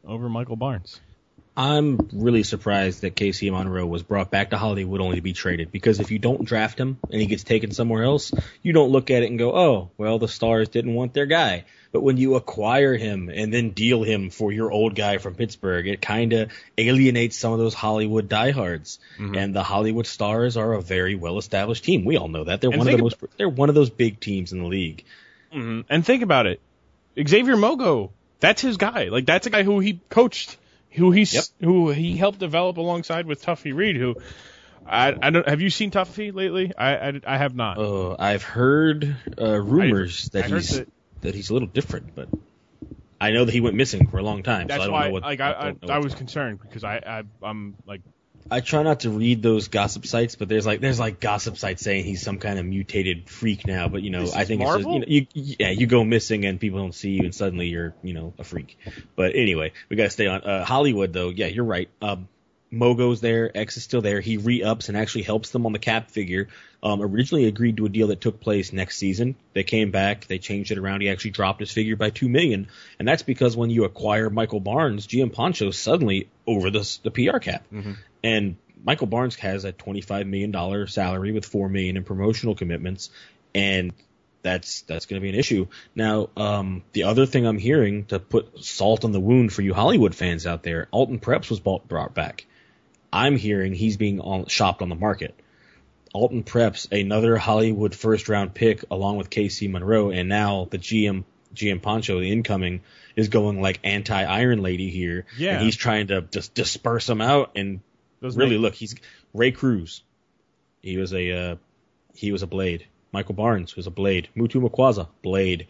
S1: over Michael Barnes.
S2: I'm really surprised that Casey Monroe was brought back to Hollywood only to be traded, because if you don't draft him and he gets taken somewhere else, you don't look at it and go, oh, well, the Stars didn't want their guy. But when you acquire him and then deal him for your old guy from Pittsburgh, it kind of alienates some of those Hollywood diehards. Mm-hmm. And the Hollywood Stars are a very well-established team. We all know that. They're and one of the most, they're one of those big teams in the league.
S1: Mm-hmm. And think about it. Xavier Mogo, that's his guy. Like, that's a guy who he coached, who he's, yep. who he helped develop alongside with Tuffy Reed, who I, I don't, have you seen Tuffy lately? I, I, I have not.
S2: Uh, I've heard, uh, rumors
S1: I,
S2: that
S1: I
S2: he's,
S1: that,
S2: that he's a little different, but I know that he went missing for a long time.
S1: That's
S2: so I don't
S1: why,
S2: know what,
S1: like,
S2: I,
S1: I, I, I was concerned because I, I, I'm like,
S2: I try not to read those gossip sites, but there's like there's like gossip sites saying he's some kind of mutated freak now. But you know, I think
S1: Marvel?
S2: it's just, you know, you yeah, you go missing and people don't see you, and suddenly you're you know a freak. But anyway, we gotta stay on uh, Hollywood though. Yeah, you're right. Um, Mogo's there, X is still there. He re-ups and actually helps them on the cap figure. Um, originally agreed to a deal that took place next season. They came back, they changed it around. He actually dropped his figure by two million dollars, and that's because when you acquire Michael Barnes, G M Poncho's suddenly over the the P R cap,
S1: mm-hmm.
S2: and Michael Barnes has a twenty-five million dollars salary with four million dollars in promotional commitments, and that's that's going to be an issue. Now, um, the other thing I'm hearing to put salt on the wound for you Hollywood fans out there, Alton Preps was bought, brought back. I'm hearing he's being on, shopped on the market. Alton Preps, another Hollywood first-round pick, along with Casey Monroe, and now the G M G M Poncho, the incoming, is going like anti-Iron Lady here,
S1: yeah.
S2: and he's trying to just disperse them out. And Those really, names. Look, he's Ray Cruz. He was a uh, he was a Blade. Michael Barnes was a Blade. Mutu Makwaza, Blade.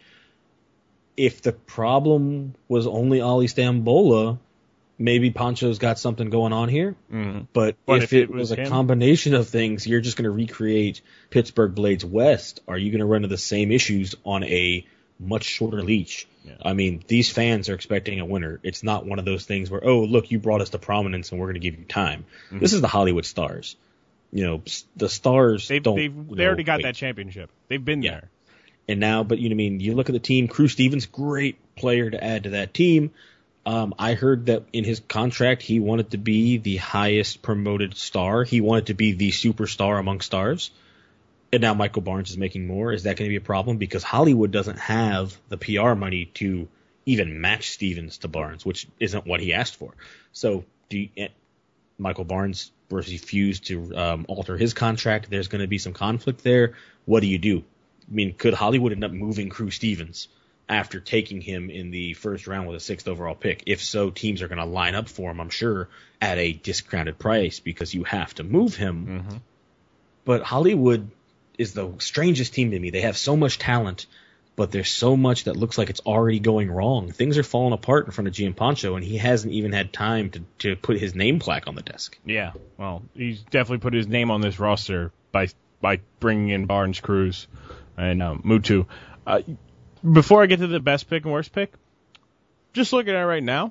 S2: If the problem was only Ali Stambola, maybe Poncho's got something going on here.
S1: Mm-hmm.
S2: But, but if, if it, it was, was a him? combination of things, you're just going to recreate Pittsburgh Blades West. Are you going to run into the same issues on a much shorter leash?
S1: Yeah.
S2: I mean, these fans are expecting a winner. It's not one of those things where, oh, look, you brought us to prominence and we're going to give you time. Mm-hmm. This is the Hollywood Stars. You know, the Stars
S1: they've,
S2: don't.
S1: They've, they already got wait. that championship. They've been
S2: yeah.
S1: there.
S2: And now, but you know, I mean, you look at the team. Crew Stevens, great player to add to that team. Um, I heard that in his contract, he wanted to be the highest promoted star. He wanted to be the superstar among stars. And now Michael Barnes is making more. Is that going to be a problem? Because Hollywood doesn't have the P R money to even match Stevens to Barnes, which isn't what he asked for. So do you, eh, Michael Barnes refused to um, alter his contract. There's going to be some conflict there. What do you do? I mean, could Hollywood end up moving Crew Stevens after taking him in the first round with a sixth overall pick? If so, teams are going to line up for him, I'm sure, at a discounted price because you have to move him.
S1: Mm-hmm.
S2: But Hollywood is the strangest team to me. They have so much talent, but there's so much that looks like it's already going wrong. Things are falling apart in front of G M Poncho, and he hasn't even had time to, to put his name plaque on the desk.
S1: Yeah, well, he's definitely put his name on this roster by by bringing in Barnes, Cruz, and um, Mutu. Uh, before I get to the best pick and worst pick, just looking at it right now.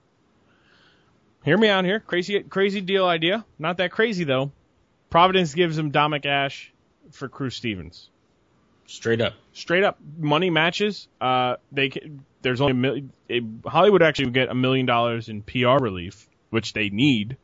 S1: Hear me out here. Crazy crazy deal idea. Not that crazy, though. Providence gives him Dominic Ashe for Crew Stevens.
S2: Straight up.
S1: Straight up. Money matches. Uh, they There's only a million. It, Hollywood actually would get a million dollars in P R relief, which they need.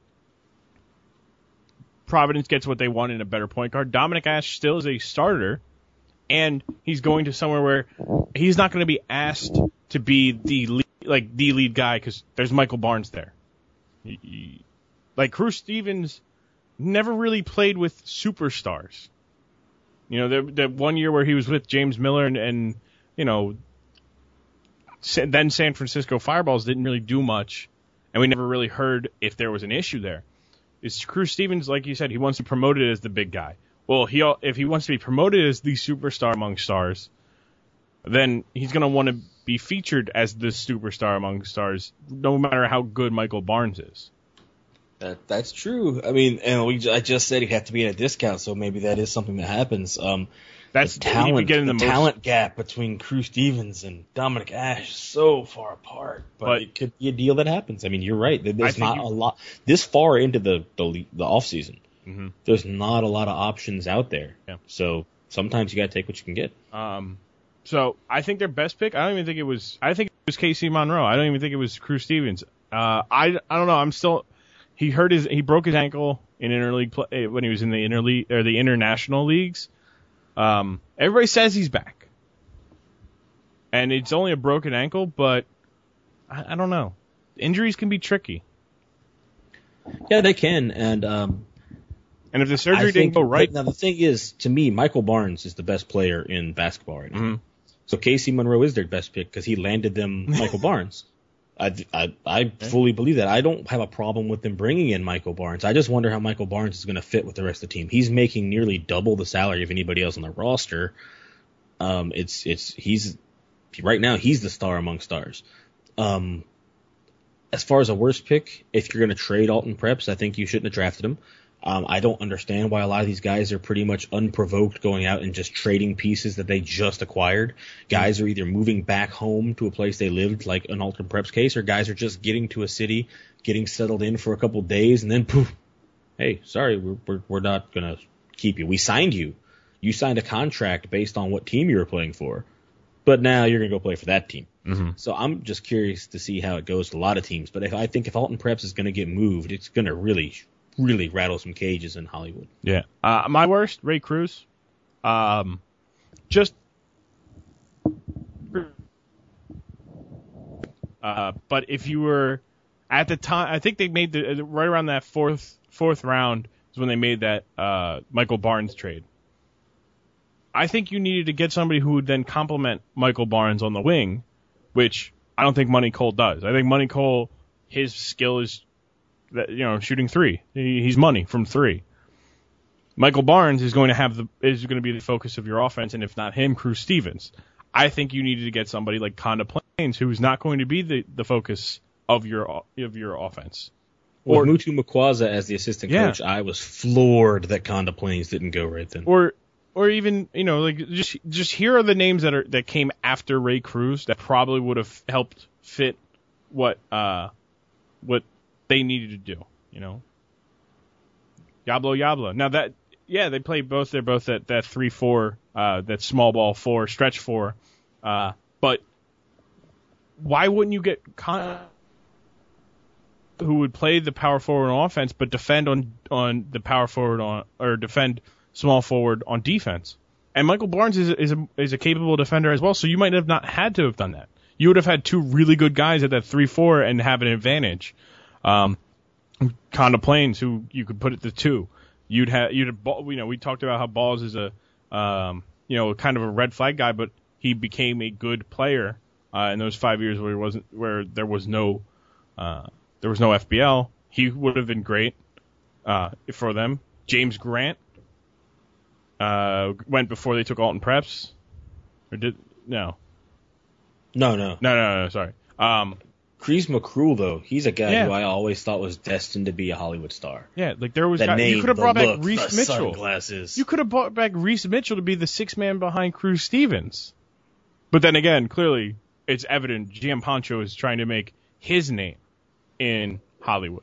S1: Providence gets what they want in a better point guard. Dominic Ashe still is a starter, and he's going to somewhere where he's not going to be asked to be the lead, like the lead guy because there's Michael Barnes there. He, he, like Crew Stevens never really played with superstars. You know, the, the one year where he was with James Miller and, and you know, then San Francisco Fireballs didn't really do much, and we never really heard if there was an issue there. Is Crew Stevens, like you said, he wants to be promoted as the big guy. Well, he if he wants to be promoted as the superstar among stars, then he's going to want to be featured as the superstar among stars, no matter how good Michael Barnes is.
S2: That that's true. I mean, and we I just said he'd have to be at a discount, so maybe that is something that happens. Um,
S1: that's
S2: the talent. The, the
S1: most...
S2: talent gap between Crew Stevens and Dominic Ashe is so far apart, but, but it could be a deal that happens. I mean, you're right. There's not you... a lot this far into the the, the off season.
S1: Mm-hmm.
S2: There's not a lot of options out there.
S1: Yeah.
S2: So sometimes you got to take what you can get.
S1: Um. So I think their best pick. I don't even think it was. I think it was Casey Monroe. I don't even think it was Crew Stevens. Uh, I I don't know. I'm still. He hurt his. He broke his ankle in interleague play when he was in the interleague or the international leagues. Um, everybody says he's back, and it's only a broken ankle, but I, I don't know. Injuries can be tricky.
S2: Yeah, they can, and um,
S1: and if the surgery
S2: I
S1: didn't
S2: think,
S1: go right,
S2: now the thing is, to me, Michael Barnes is the best player in basketball right now.
S1: mm-hmm.
S2: So Casey Monroe is their best pick because he landed them Michael Barnes. I, I, I fully believe that. I don't have a problem with them bringing in Michael Barnes. I just wonder how Michael Barnes is going to fit with the rest of the team. He's making nearly double the salary of anybody else on the roster. Um, it's it's he's right now he's the star among stars. Um, as far as a worst pick, if you're going to trade Alton Preps, I think you shouldn't have drafted him. Um, I don't understand why a lot of these guys are pretty much unprovoked going out and just trading pieces that they just acquired. Guys are either moving back home to a place they lived, like an Alton Preps case, or guys are just getting to a city, getting settled in for a couple of days, and then poof, hey, sorry, we're we're, we're not going to keep you. We signed you. You signed a contract based on what team you were playing for, but now you're going to go play for that team.
S1: Mm-hmm.
S2: So I'm just curious to see how it goes to a lot of teams. But if I think if Alton Preps is going to get moved, it's going to really really rattle some cages in Hollywood.
S1: Yeah. Uh, my worst, Ray Cruz. Um, just. Uh, but if you were at the time, I think they made the right around that fourth fourth round is when they made that uh, Michael Barnes trade. I think you needed to get somebody who would then complement Michael Barnes on the wing, which I don't think Money Cole does. I think Money Cole, his skill is that, you know, shooting three. He, he's money from three. Michael Barnes is going to have the is going to be the focus of your offense, and if not him, Cruz Stevens. I think you needed to get somebody like Conda Plains, who's not going to be the, the focus of your of your offense.
S2: Or with Mutu Makwaza as the assistant
S1: yeah.
S2: coach, I was floored that Conda Plains didn't go right then.
S1: Or or even, you know, like just just here are the names that are that came after Ray Cruz that probably would have helped fit what uh what they needed to do, you know. Yablo Yablo. Now that, yeah, they play both. They're both at that three four, uh, that small ball four, stretch four. Uh, but why wouldn't you get Con- who would play the power forward on offense, but defend on on the power forward on or defend small forward on defense? And Michael Barnes is is a, is a capable defender as well, so you might have not had to have done that. You would have had two really good guys at that three four and have an advantage. Um, Conda Plains, who you could put at the two, you'd have, you'd have, you know, we talked about how Balls is a, um, you know, kind of a red flag guy, but he became a good player, uh, in those five years where he wasn't, where there was no, uh, there was no F B L. He would have been great, uh, for them. James Grant, uh, went before they took Alton Preps, or did, no.
S2: No, no.
S1: No, no, no, sorry. Um,
S2: Kreese McCrule, though, he's a guy
S1: yeah.
S2: who I always thought was destined to be a Hollywood star.
S1: Yeah, like there was
S2: that
S1: guy,
S2: name,
S1: you could have brought
S2: the
S1: back
S2: look,
S1: Reese
S2: the
S1: Mitchell.
S2: Sunglasses.
S1: You could have brought back Reese Mitchell to be the sixth man behind Cruz Stevens. But then again, clearly it's evident G M Pancho is trying to make his name in Hollywood.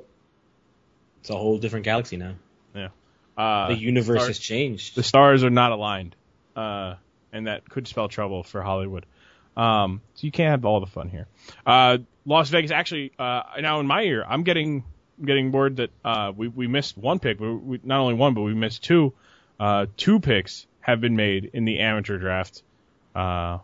S2: It's a whole different galaxy now.
S1: Yeah, uh,
S2: the universe
S1: stars,
S2: has changed.
S1: The stars are not aligned, uh, and that could spell trouble for Hollywood. Um, so you can't have all the fun here. Uh, Las Vegas, actually, uh, now in my ear, I'm getting getting word that uh, we we missed one pick. We, we, not only one, but we missed two. Uh, two picks have been made in the amateur draft, uh,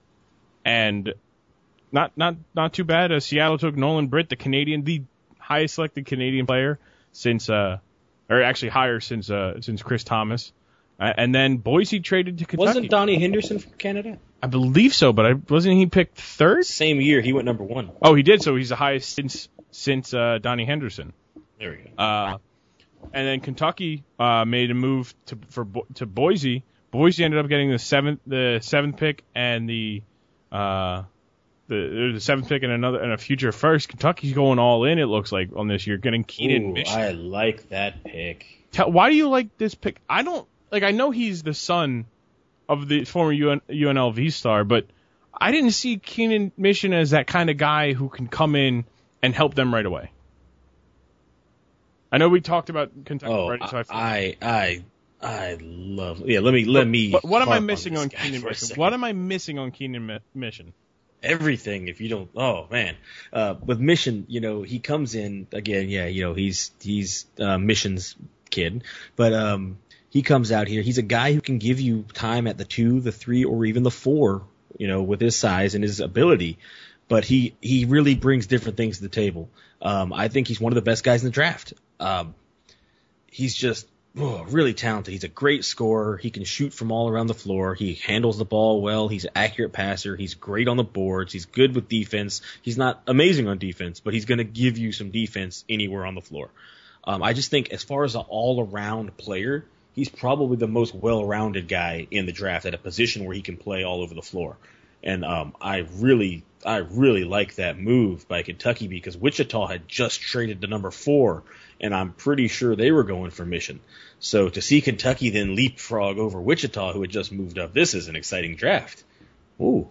S1: and not not not too bad. Uh, Seattle took Nolan Britt, the Canadian, the highest selected Canadian player since, uh, or actually higher since uh, since Chris Thomas. Uh, and then Boise traded to Kentucky.
S2: Wasn't Donnie Henderson from Canada?
S1: I believe so, but I, wasn't he picked third?
S2: Same year, he went number one.
S1: Oh, he did, so he's the highest since since uh, Donnie Henderson.
S2: There we go.
S1: Uh, and then Kentucky uh, made a move to for to Boise. Boise ended up getting the seventh the seventh pick and the uh, the the seventh pick and another and a future first. Kentucky's going all in. It looks like on this year, getting Keenan
S2: Ooh,
S1: Mission.
S2: I like that pick.
S1: Tell, why do you like this pick? I don't like. I know he's the son of the former U N, U N L V star, but I didn't see Keenan Mission as that kind of guy who can come in and help them right away. I know we talked about Kentucky
S2: Oh,
S1: already, so I,
S2: I, I, I love. Yeah, let me let me.
S1: What, what am I
S2: harp
S1: missing
S2: on,
S1: on
S2: this guy
S1: Keenan
S2: for a
S1: Mission?
S2: second.
S1: What am I missing on Keenan Mi- Mission?
S2: everything if you don't. Oh man, uh, with Mission, you know, he comes in again. Yeah, you know, he's he's uh, Mission's kid, but um, he comes out here. He's a guy who can give you time at the two, the three, or even the four. You know, with his size and his ability, but he he really brings different things to the table. Um, I think he's one of the best guys in the draft. Um, he's just oh, really talented. He's a great scorer. He can shoot from all around the floor. He handles the ball well. He's an accurate passer. He's great on the boards. He's good with defense. He's not amazing on defense, but he's going to give you some defense anywhere on the floor. Um, I just think as far as an all-around player, he's probably the most well-rounded guy in the draft at a position where he can play all over the floor. And um, I really, I really like that move by Kentucky because Wichita had just traded to number four, and I'm pretty sure they were going for Mission. So to see Kentucky then leapfrog over Wichita, who had just moved up, this is an exciting draft. Ooh.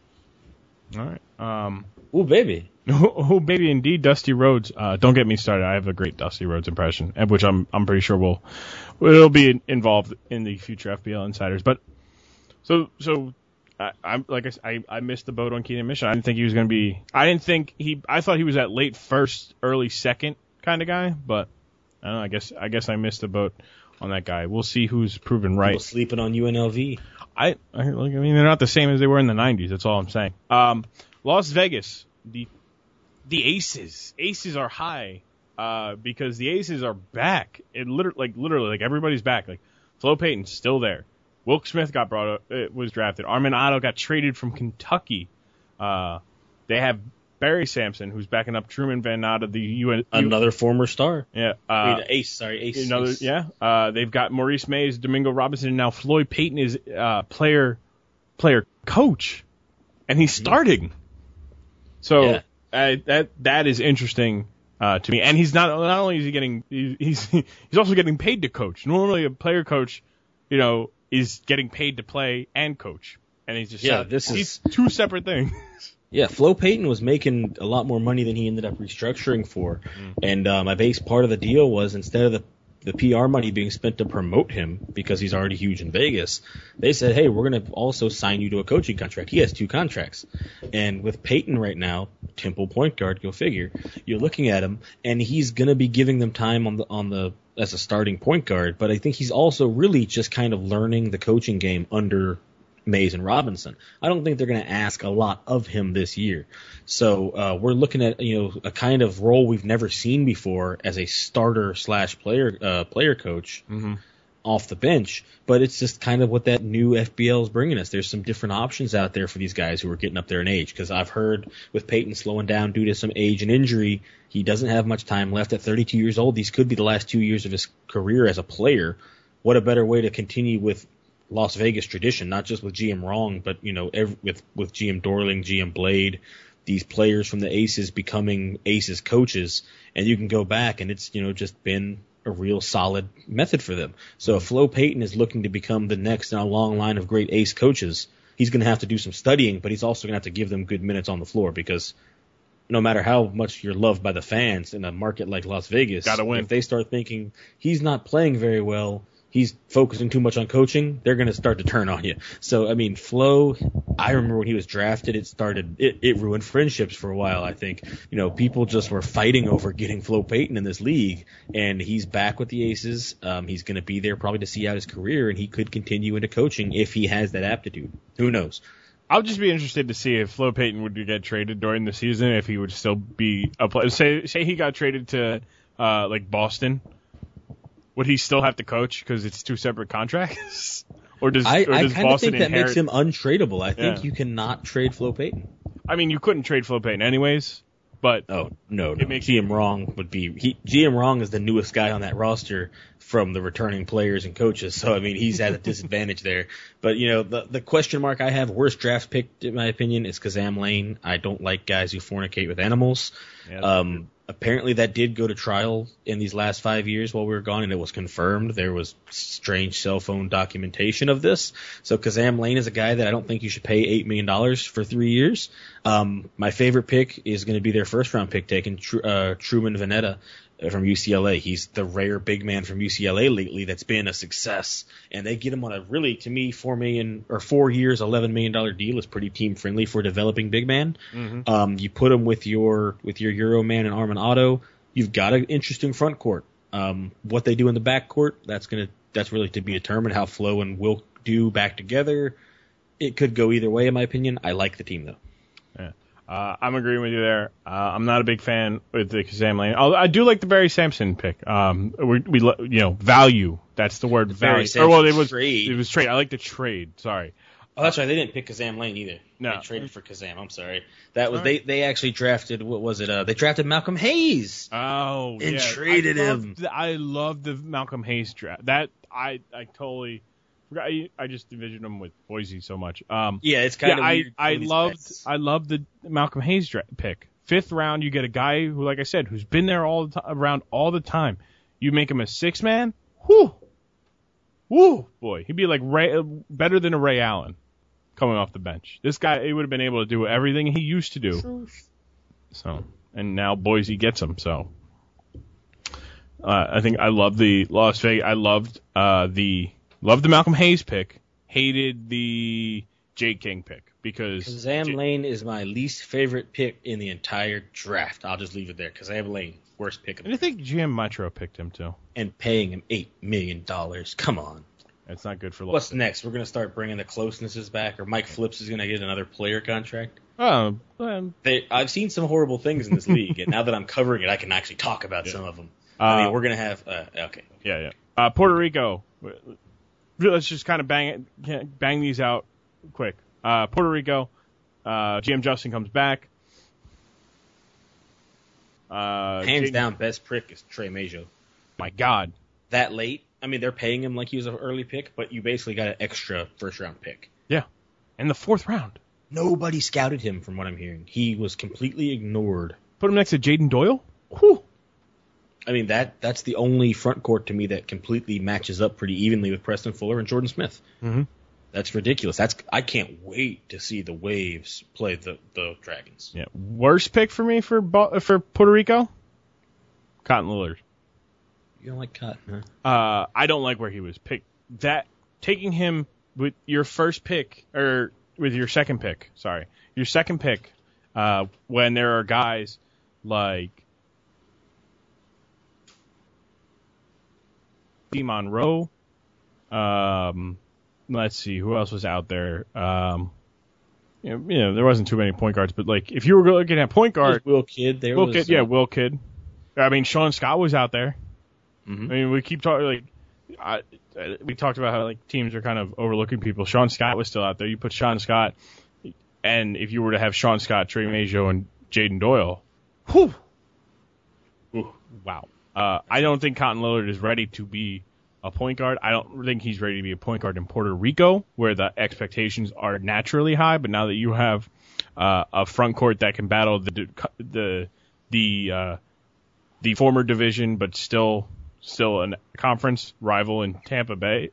S1: All right. Um,
S2: Ooh, baby.
S1: Oh, baby, indeed, Dusty Rhodes. Uh, don't get me started. I have a great Dusty Rhodes impression, and which I'm I'm pretty sure will will be involved in the future F B L Insiders. But so so I, I'm like I, I I missed the boat on Keenan Mission. I didn't think he was going to be. I didn't think he. I thought he was that late first, early second kind of guy. But I don't know. I guess I guess I missed the boat on that guy. We'll see who's proven right.
S2: People sleeping on U N L V.
S1: I I, I mean they're not the same as they were in the nineties. That's all I'm saying. Um, Las Vegas. The The Aces, Aces are high, uh, because the Aces are back. It literally, like literally, like everybody's back. Like Flo Payton's still there. Wilk Smith got brought up, it was drafted. Armin Otto got traded from Kentucky. Uh, they have Barry Sampson, who's backing up Truman Van Natta, the U N.
S2: Another former star.
S1: Yeah, uh,
S2: I mean, ace. Sorry, ace.
S1: Another,
S2: ace.
S1: yeah. Uh, they've got Maurice Mays, Domingo Robinson, and now Floyd Payton is uh, player, player coach, and he's starting. So.
S2: Yeah.
S1: Uh, that that is interesting uh, to me, and he's not not only is he getting he, he's he's also getting paid to coach. Normally, a player coach, you know, is getting paid to play and coach, and he's just
S2: yeah.
S1: uh,
S2: This
S1: he's
S2: is
S1: two separate things.
S2: Yeah, Flo Payton was making a lot more money than he ended up restructuring for, mm. and um, I base part of the deal was instead of the the P R money being spent to promote him because he's already huge in Vegas, they said, hey, we're going to also sign you to a coaching contract. He has two contracts. And with Payton right now, Temple point guard, go figure, you're looking at him, and he's going to be giving them time on the on the as a starting point guard. But I think he's also really just kind of learning the coaching game under Mays and Robinson. I don't think they're going to ask a lot of him this year. So uh, we're looking at you know a kind of role we've never seen before as a starter slash player uh, player coach mm-hmm. off the bench. But it's just kind of what that new F B L is bringing us. There's some different options out there for these guys who are getting up there in age. Because I've heard with Payton slowing down due to some age and injury, he doesn't have much time left at thirty-two years old. These could be the last two years of his career as a player. What a better way to continue with Las Vegas tradition, not just with G M Wrong, but you know, every, with with G M Dorling, G M Blade, these players from the Aces becoming Aces coaches, and you can go back and it's you know just been a real solid method for them. So if Flo Payton is looking to become the next in a long line of great Ace coaches, he's going to have to do some studying, but he's also going to have to give them good minutes on the floor because no matter how much you're loved by the fans in a market like Las Vegas,
S1: gotta win.
S2: If they start thinking he's not playing very well, he's focusing too much on coaching, they're going to start to turn on you. So, I mean, Flo, I remember when he was drafted, it started, it, it ruined friendships for a while, I think. You know, people just were fighting over getting Flo Payton in this league, and he's back with the Aces. Um, he's going to be there probably to see out his career, and he could continue into coaching if he has that aptitude. Who knows?
S1: I'll just be interested to see if Flo Payton would get traded during the season, if he would still be a player. Say, say he got traded to, uh, like Boston. Would he still have to coach because it's two separate contracts? or does,
S2: I,
S1: or
S2: I
S1: does
S2: kind of
S1: Boston
S2: think that
S1: inherit...
S2: makes him untradeable. I think
S1: yeah.
S2: you cannot trade Flo Payton.
S1: I mean, you couldn't trade Flo Payton anyways, but...
S2: Oh, no, no.
S1: It makes
S2: G M Wrong would be... He, G M Wrong is the newest guy on that roster from the returning players and coaches, so, I mean, he's at a disadvantage there. But, you know, the, the question mark I have, worst draft pick, in my opinion, is Kazam Lane. I don't like guys who fornicate with animals. Yeah, um... Apparently that did go to trial in these last five years while we were gone, and it was confirmed. There was strange cell phone documentation of this. So Kazam Lane is a guy that I don't think you should pay eight million dollars for three years. Um, my favorite pick is going to be their first-round pick taken, Tr- uh, Truman Veneta. from U C L A. He's the rare big man from U C L A lately that's been a success. And they get him on a really, to me, four million or four years, eleven million dollar deal is pretty team friendly for developing big man.
S1: Mm-hmm.
S2: Um, you put him with your with your Euro man and Armin Otto, you've got an interesting front court. Um, what they do in the back court, that's gonna that's really to be determined. How Flo and Wilk do back together, it could go either way in my opinion. I like the team though.
S1: Yeah. Uh, I'm agreeing with you there. Uh, I'm not a big fan with the Kazam Lane. Although I do like the Barry Sampson pick. Um, we, we you know value. That's the word
S2: The
S1: value.
S2: Barry
S1: Or well, it was
S2: trade.
S1: it was trade. I like the trade. Sorry.
S2: Oh, that's right. They didn't pick Kazam Lane either.
S1: No.
S2: They traded for Kazam. I'm sorry. That was
S1: All
S2: they.
S1: right.
S2: They actually drafted. What was it? Uh, they drafted Malcolm Hayes.
S1: Oh,
S2: And
S1: yeah.
S2: traded
S1: I
S2: him.
S1: loved the- I love the Malcolm Hayes draft. That I I totally forgot. I, I just envisioned him with Boise so much. Um,
S2: Yeah, it's kind
S1: yeah,
S2: of
S1: I
S2: weird.
S1: I
S2: some of these
S1: loved
S2: picks.
S1: I loved the Malcolm Hayes dra- pick. Fifth round, you get a guy who, like I said, who's been there all the t- around all the time. You make him a six man. Whoo, whoo, boy, he'd be like Ray, uh, better than a Ray Allen coming off the bench. This guy, he would have been able to do everything he used to do. So, and now Boise gets him. So, uh, I think I love the Las Vegas. I loved uh, the loved the Malcolm Hayes pick. Hated the Jake King pick because
S2: Kazam
S1: J-
S2: Lane is my least favorite pick in the entire draft. I'll just leave it there. Kazam Lane, worst pick of
S1: And I think G M Metro picked him too.
S2: and paying him eight million dollars. Come on.
S1: That's not good for.
S2: What's next? We're gonna start bringing the closenesses back, or Mike Flips is gonna get another player contract.
S1: Oh, um,
S2: They, I've seen some horrible things in this league, and now that I'm covering it, I can actually talk about
S1: Yeah.
S2: some of them.
S1: Uh,
S2: I mean, we're gonna have. Uh, okay.
S1: yeah, yeah. Uh, Puerto Rico. Let's just kind of bang it, bang these out quick. Uh, Puerto Rico. Uh, G M Justin comes back. Uh,
S2: Hands
S1: Jaden-
S2: down, best pick is Trey Majo.
S1: My God.
S2: That late, I mean, they're paying him like he was an early pick, but you basically got an extra first round pick.
S1: Yeah. In the fourth round.
S2: Nobody scouted him, from what I'm hearing. He was completely ignored.
S1: Put him next to Jaden Doyle. Whew.
S2: I mean, that that's the only front court to me that completely matches up pretty evenly with Preston Fuller and Jordan Smith.
S1: Mm-hmm.
S2: That's ridiculous. That's I can't wait to see the Waves play the, the Dragons.
S1: Yeah. Worst pick for me for Bo- for Puerto Rico. Cotton Lillard.
S2: You don't like Cotton, huh?
S1: Uh, I don't like where he was picked. That taking him with your first pick or with your second pick. Sorry, your second pick. Uh, when there are guys like D. Monroe. Um, let's see who else was out there. Um, you know, you know, there wasn't too many point guards, but like if you were looking at point guard,
S2: Will Kidd, there
S1: Will
S2: was.
S1: Kidd, yeah,
S2: uh,
S1: Will Kidd. I mean, Sean Scott was out there.
S2: mhm.
S1: I mean, we keep talking like I, we talked about how like teams are kind of overlooking people. Sean Scott was still out there. You put Sean Scott, and if you were to have Sean Scott, Trey Majo, and Jaden Doyle, whew,
S2: Ooh.
S1: wow. Uh, I don't think Cotton Lillard is ready to be a point guard. I don't think he's ready to be a point guard in Puerto Rico, where the expectations are naturally high. But now that you have uh, a front court that can battle the the the uh, the former division, but still still a conference rival in Tampa Bay,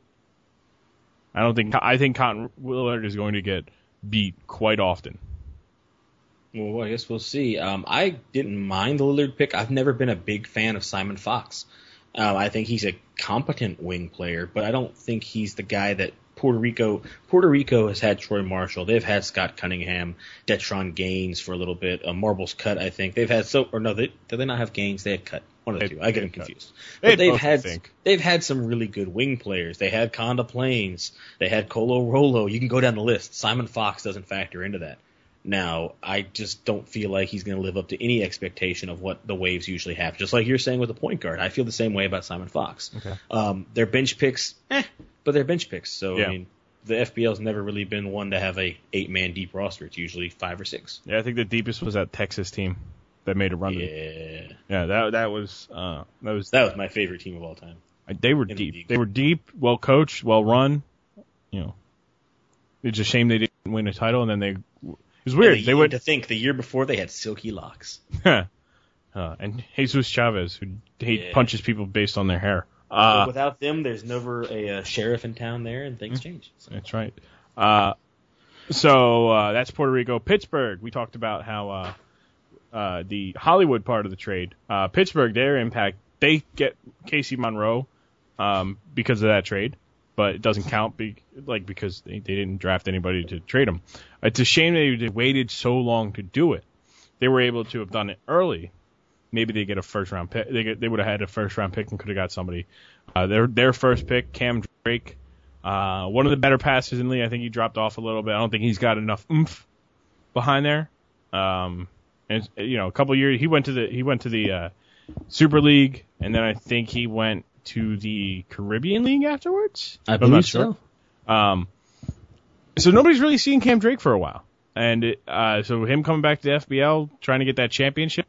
S1: I don't think I think Cotton Lillard is going to get beat quite often.
S2: Well, I guess we'll see. Um, I didn't mind the Lillard pick. I've never been a big fan of Simon Fox. Um, I think he's a competent wing player, but I don't think he's the guy that Puerto Rico. Puerto Rico has had Troy Marshall. They've had Scott Cunningham, Detron Gaines for a little bit. Uh, Marbles Cut, I think they've had so. Or no, they, did they not have Gaines? They had Cut. One of the
S1: They-
S2: two. I get them
S1: they Cut.
S2: confused.
S1: They
S2: But they've
S1: both, I
S2: had
S1: think.
S2: they've had some really good wing players. They had Conda Plains. They had Colo Rolo. You can go down the list. Simon Fox doesn't factor into that. Now, I just don't feel like he's going to live up to any expectation of what the Waves usually have. Just like you're saying with the point guard, I feel the same way about Simon Fox.
S1: Okay.
S2: Um, their bench picks, eh, but they're bench picks. So
S1: Yeah.
S2: I mean, the F B L's never really been one to have a eight man deep roster. It's usually five or six.
S1: Yeah, I think the deepest was that Texas team that made a run. to-
S2: Yeah,
S1: Yeah, that that was uh, that was
S2: that was my favorite team of all time.
S1: they were
S2: in the
S1: deep.
S2: league.
S1: They were deep, well coached, well run. You know, it's a shame they didn't win a title, and then they. It was weird.
S2: And the
S1: They
S2: year-
S1: went
S2: to think the year before they had silky locks.
S1: uh, and Jesus Chavez, who he
S2: Yeah.
S1: punches people based on their hair.
S2: But
S1: Uh,
S2: without them, there's never a, uh sheriff in town there, and things change. So.
S1: that's right. Uh, so uh, that's Puerto Rico. Pittsburgh. We talked about how uh, uh, the Hollywood part of the trade, uh, Pittsburgh, their impact, they get Casey Monroe um, because of that trade, but it doesn't count be, like because they, they didn't draft anybody to trade him. It's a shame they waited so long to do it. They were able to have done it early. Maybe they get a first round pick. They get, they would have had a first round pick and could have got somebody. Uh, their their first pick, Cam Drake, uh, one of the better passers in the league. I think he dropped off a little bit. I don't think he's got enough oomph behind there. Um, and you know, a couple years he went to the he went to the uh, Super League, and then I think he went to the Caribbean League afterwards.
S2: I
S1: I'm
S2: believe
S1: not sure.
S2: so.
S1: Um, so nobody's really seen Cam Drake for a while, and it, uh, so him coming back to the F B L, trying to get that championship,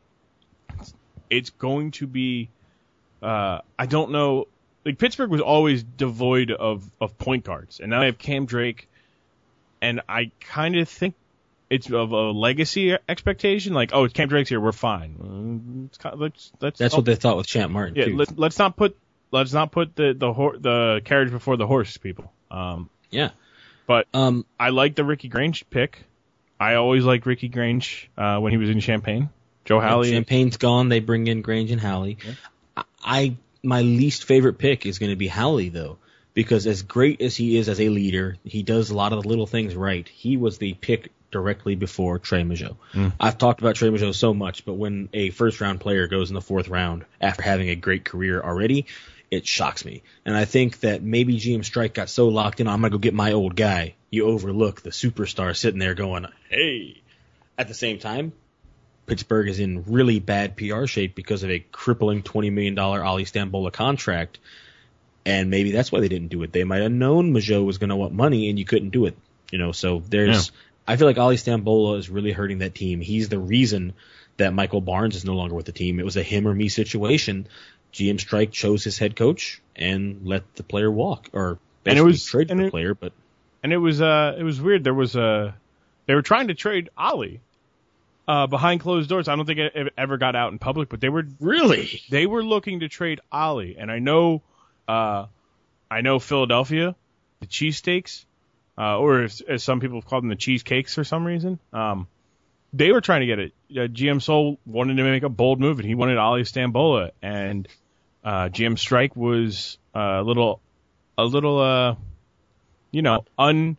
S1: it's going to be. Uh, I don't know. Like Pittsburgh was always devoid of, of point guards, and now they have Cam Drake, and I kind of think it's of a legacy expectation. Like, oh, Cam Drake's here, we're fine. It's kind of, let's, let's,
S2: That's
S1: oh,
S2: what they thought with Champ Martin.
S1: yeah.
S2: too.
S1: Let's, let's not put let's not put the the hor- the carriage before the horse, people. Um,
S2: Yeah.
S1: but
S2: Um,
S1: I like the Ricky Grange pick. I always liked Ricky Grange uh, when he was in Champaign. Joe Halley.
S2: Champagne's gone. They bring in Grange and Howley. I, I my least favorite pick is going to be Howley though, because as great as he is as a leader, he does a lot of the little things right. He was the pick directly before Trey Mageau. Mm. I've talked about Trey Mageau so much, but when a first round player goes in the fourth round after having a great career already, it shocks me. And I think that maybe G M Strike got so locked in, I'm going to go get my old guy. You overlook the superstar sitting there going, hey. At the same time, Pittsburgh is in really bad P R shape because of a crippling twenty million dollars Ali Stambola contract. And maybe that's why they didn't do it. They might have known Mageau was going to want money and you couldn't do it. You know, so there's, yeah. I feel like Ali Stambola is really hurting that team. He's the reason that Michael Barnes is no longer with the team. It was a him or me situation. G M Strike chose his head coach and let the player walk, or basically and it was, trade the it, player. But
S1: and it was uh it was weird. There was a they were trying to trade Ali uh, behind closed doors. I don't think it ever got out in public, but they were
S2: really
S1: they were looking to trade Ali. And I know uh I know Philadelphia, the cheesesteaks, uh, or as, as some people have called them, the cheesecakes for some reason. Um, they were trying to get it. Uh, G M Soul wanted to make a bold move, and he wanted Ali Stambola, and uh, G M Strike was uh, a little, a little, uh, you know, un,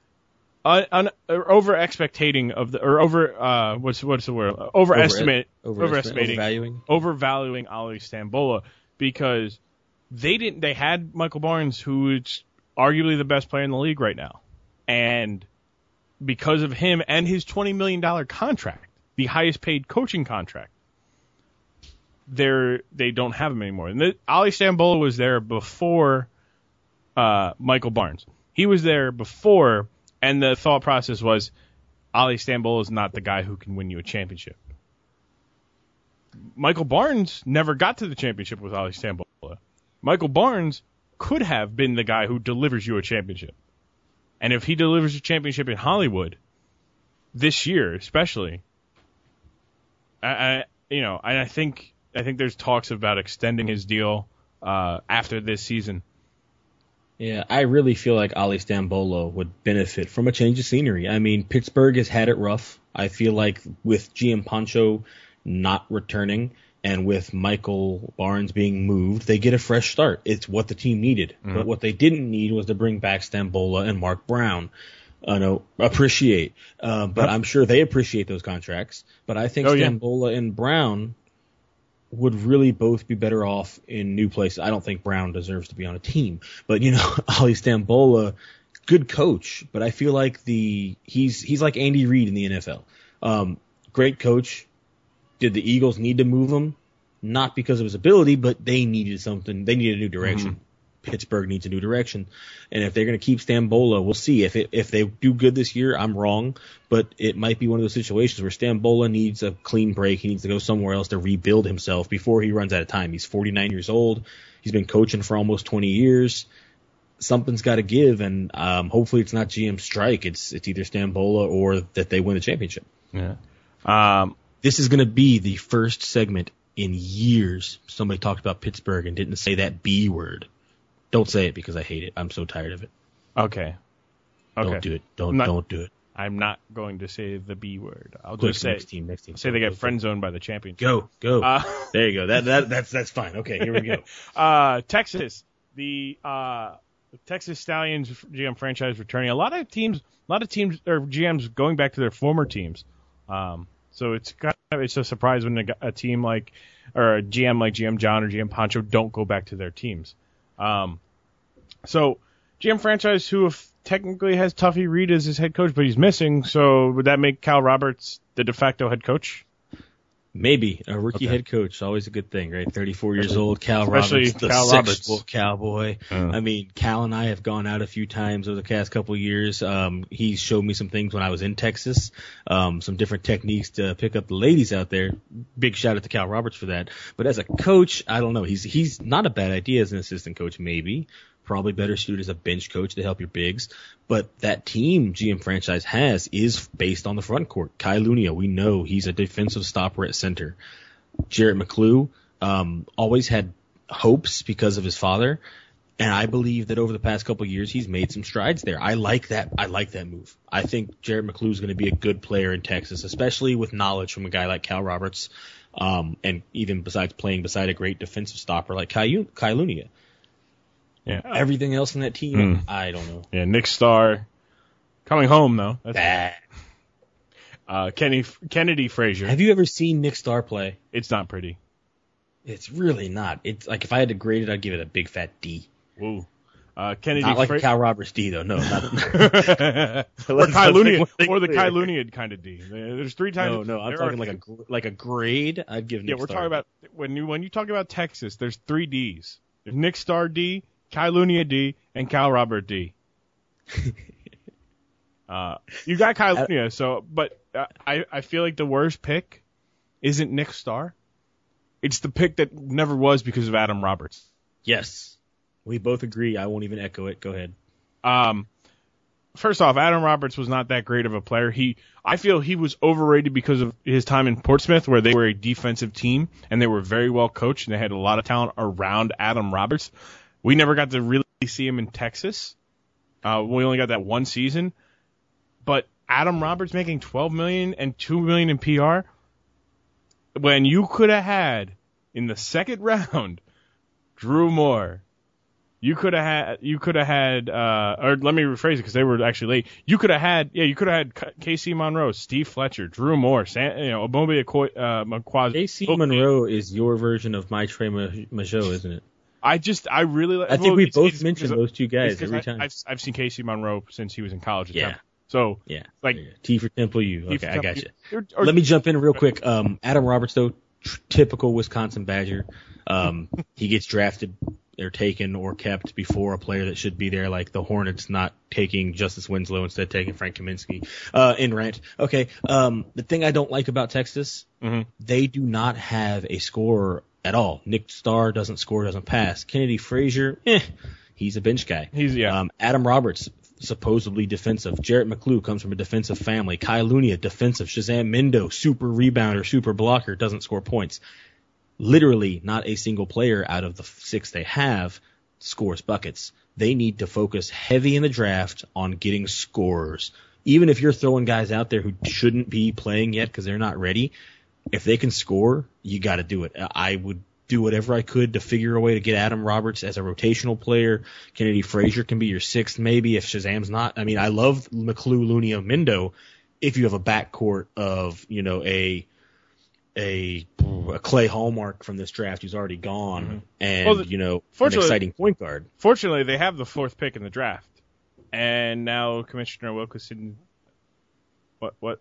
S1: un, un or over expectating of the, or over, uh, what's what's the word? Overestimate,
S2: over,
S1: overestimating,
S2: overvaluing,
S1: overvaluing Ali Stambola because they didn't. They had Michael Barnes, who is arguably the best player in the league right now, and because of him and his twenty million dollars contract, the highest paid coaching contract, they're, they don't have him anymore. And the, Ali Stambola was there before uh, Michael Barnes. He was there before, and the thought process was, Ali Stambola is not the guy who can win you a championship. Michael Barnes never got to the championship with Ali Stambola. Michael Barnes could have been the guy who delivers you a championship. And if he delivers a championship in Hollywood this year, especially, I, I you know, and I think I think there's talks about extending his deal uh, after this season.
S2: Yeah, I really feel like Ali Stambola would benefit from a change of scenery. I mean, Pittsburgh has had it rough. I feel like with G M Pancho not returning and with Michael Barnes being moved, they get a fresh start. It's what the team needed. Mm-hmm. But what they didn't need was to bring back Stambola and Mark Brown. I know, appreciate. Uh, but yep. I'm sure they appreciate those contracts. But I think oh, Stambola yeah. and Brown would really both be better off in new places. I don't think Brown deserves to be on a team. But, you know, Ali Stambola, good coach. But I feel like the he's he's like Andy Reid in the N F L. Um, great coach. Did the Eagles need to move him? Not because of his ability, but they needed something. They needed a new direction. Mm-hmm. Pittsburgh needs a new direction. And if they're going to keep Stambola, we'll see. If it, if they do good this year, I'm wrong. But it might be one of those situations where Stambola needs a clean break. He needs to go somewhere else to rebuild himself before he runs out of time. He's forty-nine years old. He's been coaching for almost twenty years. Something's got to give, and um, hopefully it's not G M Strike. It's it's either Stambola or that they win the championship.
S1: Yeah. Um,
S2: This is going to be the first segment in years somebody talked about Pittsburgh and didn't say that B word. Don't say it because I hate it. I'm so tired of it.
S1: Okay. Okay.
S2: Don't do it. Don't
S1: not,
S2: don't do it.
S1: I'm not going to say the B word. I'll
S2: Quick,
S1: just say
S2: next team, next team.
S1: say
S2: Go,
S1: they get
S2: go,
S1: friend zoned by the champions.
S2: Go, go.
S1: Uh,
S2: there you go. That that that's that's fine. Okay, here we go.
S1: uh, Texas, the uh, Texas Stallions G M franchise returning. A lot of teams, a lot of teams or G Ms going back to their former teams. Um, so it's kind of it's a surprise when a, a team like or a G M like G M John or G M Pancho don't go back to their teams. Um, so G M franchise who have technically has Tuffy Reed as his head coach, but he's missing. So would that make Cal Roberts the de facto head coach?
S2: Maybe a rookie
S1: Okay.
S2: head coach, always a good thing, right? thirty-four years old, Cal
S1: Especially
S2: Roberts, the
S1: Cal
S2: sexual
S1: Roberts.
S2: cowboy.
S1: Uh.
S2: I mean, Cal and I have gone out a few times over the past couple of years. Um, he showed me some things when I was in Texas, um, some different techniques to pick up the ladies out there. Big shout out to Cal Roberts for that. But as a coach, I don't know. He's he's not a bad idea as an assistant coach, maybe. Probably better suited as a bench coach to help your bigs. But that team G M franchise has is based on the front court. Kai Lunia, we know he's a defensive stopper at center. Jarrett McClue um, always had hopes because of his father, and I believe that over the past couple of years he's made some strides there. I like that. I like that move. I think Jarrett McClue is going to be a good player in Texas, especially with knowledge from a guy like Cal Roberts, um, and even besides playing beside a great defensive stopper like Kai, Kai Lunia.
S1: Yeah.
S2: Everything else in that team,
S1: Mm.
S2: I don't know.
S1: Yeah, Nick Starr coming home though. That's,
S2: Bah.
S1: uh, Kenny Kennedy Frazier.
S2: Have you ever seen Nick Starr play?
S1: It's not pretty.
S2: It's really not. It's like if I had to grade it, I'd give it a big fat D.
S1: Woo. Uh, Kennedy
S2: Not like
S1: Fra-
S2: a Cal Roberts D though. No, not.
S1: or
S2: Let's-
S1: Kai
S2: let's
S1: Luniad,
S2: make one thing
S1: or the
S2: clear.
S1: Kai Luniad kind of D. There's three times.
S2: No, no, I'm
S1: there
S2: talking
S1: are-
S2: like a gr- like a grade. I'd give. Nick
S1: Yeah, we're
S2: Starr.
S1: talking about when you when you talk about Texas. There's three Ds. There's Nick Starr D, Kai Luniad D, and Cal Robert D. uh, you got Kai Luniad, so but uh, I I feel like the worst pick isn't Nick Starr. It's the pick that never was because of Adam Roberts.
S2: Yes, we both agree. I won't even echo it. Go ahead.
S1: Um, first off, Adam Roberts was not that great of a player. He, I feel he was overrated because of his time in Portsmouth, where they were a defensive team and they were very well coached and they had a lot of talent around Adam Roberts. We never got to really see him in Texas. Uh, we only got that one season. But Adam Roberts making twelve million dollars and two million dollars in P R, when you could have had in the second round Drew Moore. You could have had, you could have had, uh, or let me rephrase it because they were actually late. You could have had, yeah, you could have had K C Monroe, Steve Fletcher, Drew Moore, San, you know, Omobi uh, Makwazi.
S2: K C Monroe is your version of my Trey Majo, isn't it?
S1: I just, I really,
S2: I think
S1: well,
S2: we
S1: it's-
S2: both
S1: it's
S2: mentioned
S1: because-
S2: those two guys
S1: it's 'cause
S2: every
S1: I,
S2: time.
S1: I've, I've seen K C Monroe since he was in college. At
S2: Yeah.
S1: Temple. So,
S2: Yeah,
S1: like,
S2: yeah. T for Temple U.
S1: T
S2: Okay,
S1: for
S2: I
S1: Temple
S2: got you.
S1: U. Or- or-
S2: Let me jump in real quick. Um, Adam Roberts, though, tr- typical Wisconsin Badger. Um, he gets drafted or taken or kept before a player that should be there, like the Hornets not taking Justice Winslow instead taking Frank Kaminsky. Uh, in rant. Okay. Um, the thing I don't like about Texas,
S1: Mhm.
S2: they do not have a scorer at all. Nick Starr doesn't score, doesn't pass. Kennedy Frazier, eh, he's a bench guy.
S1: He's, yeah.
S2: Um, Adam Roberts, supposedly defensive. Jarrett McClue comes from a defensive family. Kai Lunia, defensive. Shazam Mindo, super rebounder, super blocker, doesn't score points. Literally not a single player out of the six they have scores buckets. They need to focus heavy in the draft on getting scorers. Even if you're throwing guys out there who shouldn't be playing yet because they're not ready, if they can score, you got to do it. I would do whatever I could to figure a way to get Adam Roberts as a rotational player. Kennedy Frazier can be your sixth maybe if Shazam's not. I mean, I love McClue, Lunia, Mindo if you have a backcourt of, you know, a a a Clay Hallmark from this draft who's already gone, mm-hmm. and,
S1: Well, the,
S2: you know, an
S1: fortunately-
S2: exciting point guard.
S1: Fortunately, they have the fourth pick in the draft. And now Commissioner Wilkinson, what, what?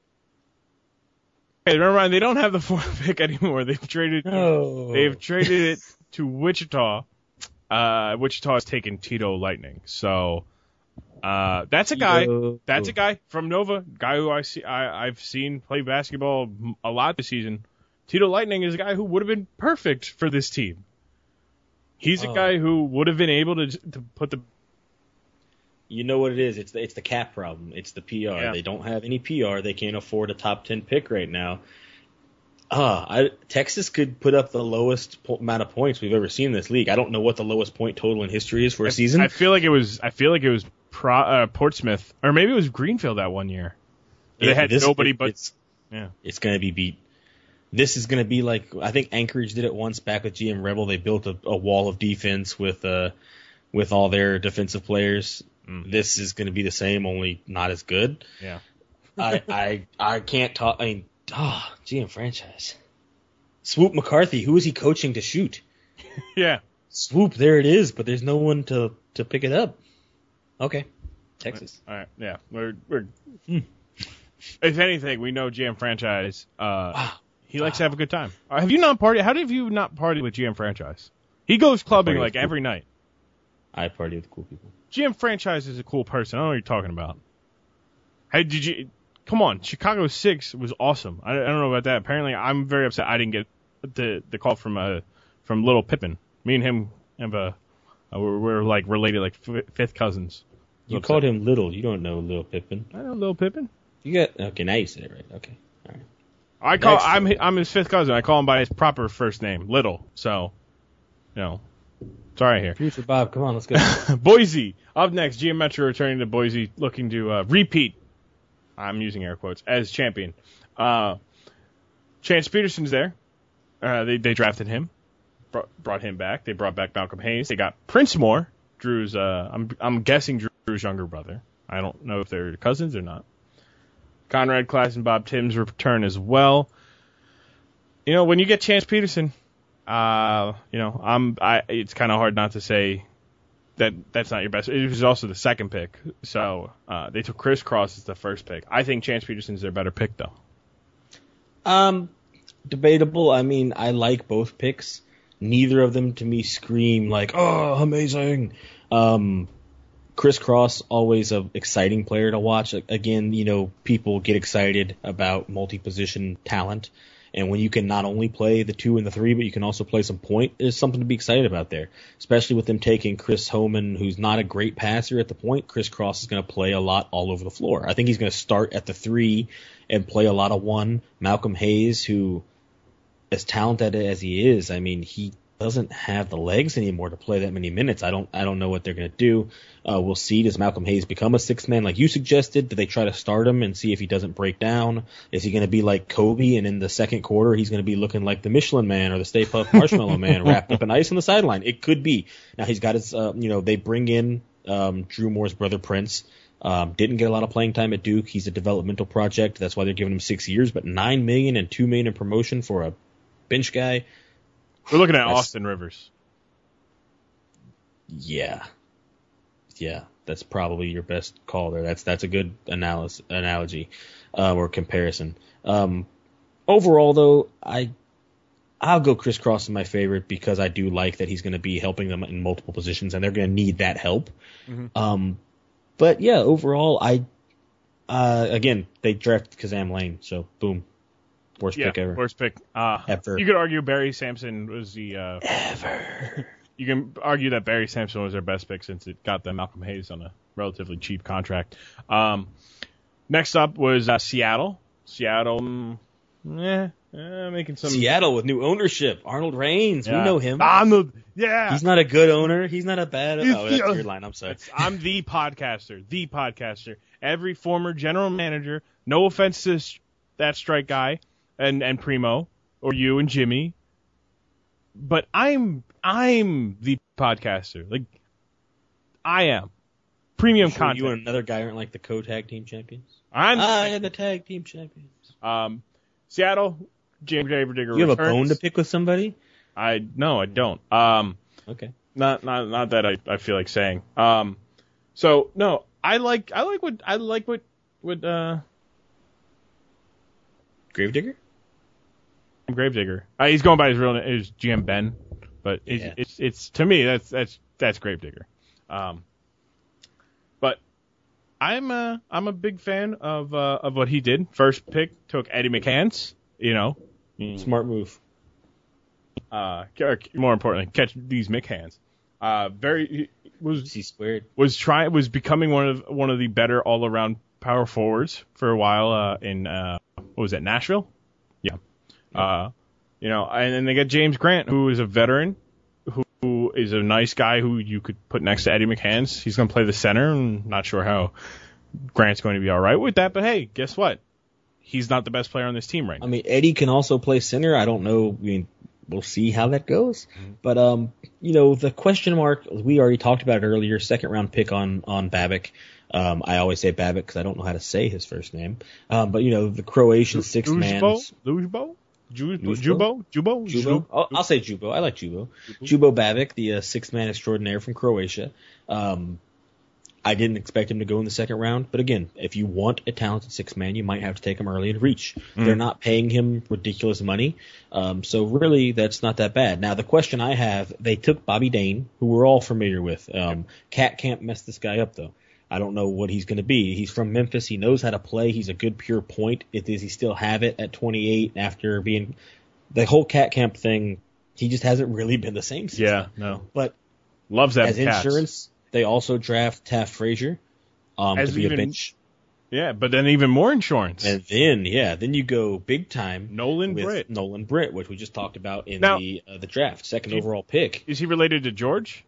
S1: Hey, never mind. They don't have the fourth pick anymore. They've traded.
S2: Oh.
S1: They've traded it to Wichita. Uh, Wichita has taken Tito Lightning. So, uh, that's a guy.
S2: Tito.
S1: That's a guy from Nova. Guy who I see. I, I've seen play basketball a lot this season. Tito Lightning is a guy who would have been perfect for this team. He's a
S2: Oh.
S1: guy who would have been able to to put the.
S2: You know what it is? It's the, it's the cap problem. It's the P R.
S1: Yeah.
S2: They don't have any P R. They can't afford a top ten pick right now. Uh, I, Texas could put up the lowest po- amount of points we've ever seen in this league. I don't know what the lowest point total in history is for a season.
S1: I feel like it was. I feel like it was Pro, uh, Portsmouth, or maybe it was Greenfield that one year. They
S2: Yeah,
S1: had
S2: this-
S1: nobody
S2: it-
S1: but
S2: it's,
S1: yeah.
S2: it's going to be beat. This is going to be like, I think Anchorage did it once back with G M Rebel. They built a, a wall of defense with uh with all their defensive players.
S1: Mm.
S2: This is going to be the same, only not as good.
S1: Yeah.
S2: I, I I can't talk. I mean, ah, G M franchise. Swoop McCarthy, who is he coaching to shoot?
S1: Yeah.
S2: Swoop, there it is, but there's no one to, to pick it up. Okay, Texas.
S1: All right. Yeah. We're we're. If anything, we know G M franchise. Uh,
S2: Wow.
S1: he likes to have a good time. Uh, have you not partied? How have you not partied with G M franchise? He goes clubbing
S2: Party with
S1: like every night.
S2: I party with cool people.
S1: G M franchise is a cool person. I don't know what you're talking about. Hey, did you? Come on, Chicago Six was awesome. I, I don't know about that. Apparently, I'm very upset I didn't get the the call from uh from Little Pippin. Me and him have a uh, we're, we're like related, like f- fifth cousins.
S2: You
S1: Upset.
S2: called him Little. You don't know Little Pippin.
S1: I know Little Pippin.
S2: You got okay. Now you said it right. Okay, all right.
S1: I call
S2: Next.
S1: I'm I'm his fifth cousin. I call him by his proper first name, Little. So, you know, sorry here.
S2: Future Bob, come on, let's go.
S1: Boise. Up next, G M Metro returning to Boise, looking to uh, repeat. I'm using air quotes as champion. Uh, Chance Peterson's there. Uh, they they drafted him, brought, brought him back. They brought back Malcolm Hayes. They got Prince Moore, Drew's. Uh, I'm I'm guessing Drew's younger brother. I don't know if they're cousins or not. Conrad Class and Bob Timms return as well. You know, when you get Chance Peterson, uh, you know, I'm I. It's kind of hard not to say that that's not your best. It was also the second pick, so uh, they took Chris Cross as the first pick. I think Chance Peterson's their better pick, though.
S2: Um, debatable. I mean, I like both picks. Neither of them to me scream like, oh, amazing. Um, Chris Cross, always an exciting player to watch. Again, you know, people get excited about multi-position talent. And when you can not only play the two and the three, but you can also play some point, there's something to be excited about there. Especially with them taking Chris Homan, who's not a great passer at the point. Chris Cross is going to play a lot all over the floor. I think he's going to start at the three and play a lot of one. Malcolm Hayes, who, as talented as he is, I mean, he doesn't have the legs anymore to play that many minutes. I don't I don't know what they're going to do. Uh, we'll see. Does Malcolm Hayes become a sixth man like you suggested? Do they try to start him and see if he doesn't break down? Is he going to be like Kobe and in the second quarter he's going to be looking like the Michelin Man or the Stay Puft Marshmallow Man wrapped up in ice on the sideline? It could be. Now he's got his, uh, you know, they bring in um, Drew Moore's brother Prince. Um, didn't get a lot of playing time at Duke. He's a developmental project. That's why they're giving him six years. But nine million and two million in promotion for a bench guy.
S1: We're looking at
S2: That's-
S1: Austin Rivers.
S2: Yeah. Yeah, that's probably your best call there. That's that's a good analysis, analogy uh, or comparison. Um, overall, though, I I'll go Chris Cross as my favorite because I do like that he's going to be helping them in multiple positions, and they're going to need that help.
S1: Mm-hmm.
S2: Um, but yeah, overall, I uh, again they drafted Kazam Lane, so boom, worst
S1: Yeah,
S2: pick ever.
S1: worst pick. Uh,
S2: Ever.
S1: You could argue Barry Sampson was the. Uh,
S2: Ever.
S1: You can argue that Barry Sampson was their best pick since it got them Malcolm Hayes on a relatively cheap contract. Um, next up was uh, Seattle. Seattle, mm, eh, eh, making some.
S2: Seattle with new ownership. Arnold Reigns,
S1: Yeah.
S2: we know him.
S1: I'm the yeah.
S2: He's not a good owner. He's not a bad.
S1: He's
S2: Oh, that's
S1: the-
S2: your line. I'm sorry.
S1: I'm the podcaster. The podcaster. Every former general manager. No offense to s- that strike guy and and Primo or you and Jimmy, but I'm I'm the podcaster. Like I am premium
S2: Sure
S1: content.
S2: you and another guy aren't like the co-tag team champions.
S1: I'm
S2: I am the tag team champions.
S1: um Seattle. James Gravedigger
S2: You have a
S1: returns.
S2: bone to pick with somebody?
S1: I no, I don't. Um.
S2: Okay.
S1: Not not not that I, I feel like saying. Um so no, I like I like what I like what what uh
S2: Gravedigger?
S1: Gravedigger. Uh, he's going by his real name, his G M Ben, but it's,
S2: Yeah.
S1: it's it's to me that's that's that's Gravedigger. Um but I'm uh I'm a big fan of uh of what he did. First pick took Eddie McCants, you know.
S2: Smart move.
S1: Uh or more importantly, catch these McCants. Uh very he was
S2: C squared.
S1: was trying was becoming one of one of the better all around power forwards for a while uh, in uh, what was that Nashville? Yeah. Uh, you know, and then they got James Grant, who is a veteran, who, who is a nice guy who you could put next to Eddie McCants. He's going to play the center. I'm not sure how Grant's going to be all right with that, but hey, guess what? He's not the best player on this team right now.
S2: I mean, Eddie can also play center. I don't know. I mean, we'll see how that goes. Mm-hmm. But, um, you know, the question mark, we already talked about it earlier, second round pick on, on Babic. Um, I always say Babic because I don't know how to say his first name. Um, but, you know, the Croatian six man.
S1: Lujbo? Jubo? Jubo? Jubo?
S2: Jubo? I'll, I'll say Jubo. I like Jubo. Jubo Babic, the uh, six man extraordinaire from Croatia. Um, I didn't expect him to go in the second round, but again, if you want a talented six man, you might have to take him early and reach. Mm. They're not paying him ridiculous money, um, so really that's not that bad. Now the question I have, they took Bobby Dane, who we're all familiar with. Um, Cat Camp messed this guy up though. I don't know what he's going to be. He's from Memphis. He knows how to play. He's a good pure point. It, does he still have it at twenty-eight after being the whole Cat Camp thing? He just hasn't really been the same since.
S1: Yeah, no.
S2: But
S1: loves that
S2: as
S1: cats.
S2: Insurance. They also draft Taft Frazier um, to be
S1: even,
S2: a bench.
S1: Yeah, but then even more insurance.
S2: And then, yeah, then you go big time.
S1: Nolan
S2: with
S1: Britt.
S2: Nolan Britt, which we just talked about in
S1: now,
S2: the uh, the draft, second
S1: he,
S2: overall pick.
S1: Is he related to George?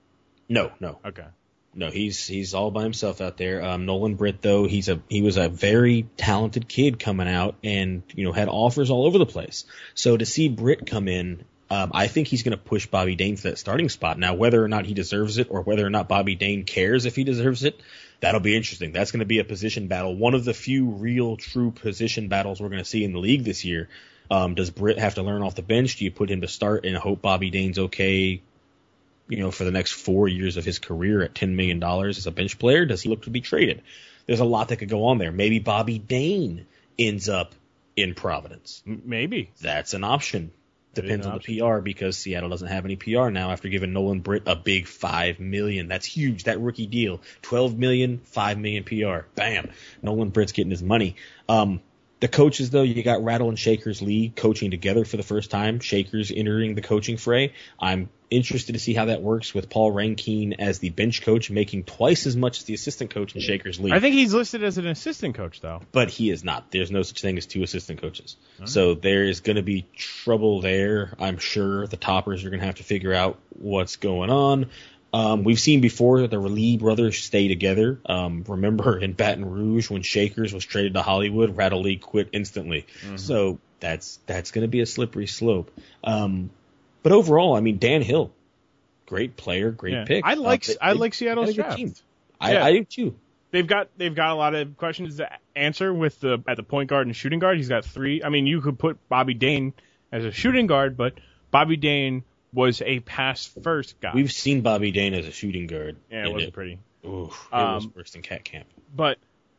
S2: No, no.
S1: Okay.
S2: No, he's he's all by himself out there. Um, Nolan Britt, though, he's a he was a very talented kid coming out, and you know had offers all over the place. So to see Britt come in. Um, I think he's going to push Bobby Dane for that starting spot. Now, whether or not he deserves it or whether or not Bobby Dane cares if he deserves it, that'll be interesting. That's going to be a position battle. One of the few real, true position battles we're going to see in the league this year. Um, does Britt have to learn off the bench? Do you put him to start and hope Bobby Dane's okay, you know, for the next four years of his career at ten million dollars as a bench player? Does he look to be traded? There's a lot that could go on there. Maybe Bobby Dane ends up in Providence.
S1: Maybe.
S2: That's an option. Depends on the P R because Seattle doesn't have any P R now after giving Nolan Britt a big five million. That's huge. That rookie deal, twelve million, five million P R. Bam. Nolan Britt's getting his money. Um, the coaches though, you got Rattle and Shakers Lee coaching together for the first time. Shakers entering the coaching fray. I'm interested to see how that works with Paul Rankine as the bench coach, making twice as much as the assistant coach in Shakers Lee.
S1: I think he's listed as an assistant coach though.
S2: But he is not. There's no such thing as two assistant coaches. Right. So there is going to be trouble there. I'm sure the Toppers are going to have to figure out what's going on. Um, we've seen before that the Lee brothers stay together. Um, remember in Baton Rouge when Shakers was traded to Hollywood, Rattle Lee quit instantly. Mm-hmm. So that's that's going to be a slippery slope. Um, but overall, I mean, Dan Hill, great player, great
S1: yeah.
S2: pick.
S1: I like
S2: uh, they,
S1: I like Seattle's draft.
S2: Team. I,
S1: yeah.
S2: I do too.
S1: They've got they've got a lot of questions to answer with the at the point guard and shooting guard. He's got three. I mean, you could put Bobby Dane as a shooting guard, but Bobby Dane was a pass first guy.
S2: We've seen Bobby Dane as a shooting guard.
S1: Yeah, it wasn't it, pretty.
S2: Oof, it
S1: um,
S2: was worse than Cat Camp.
S1: But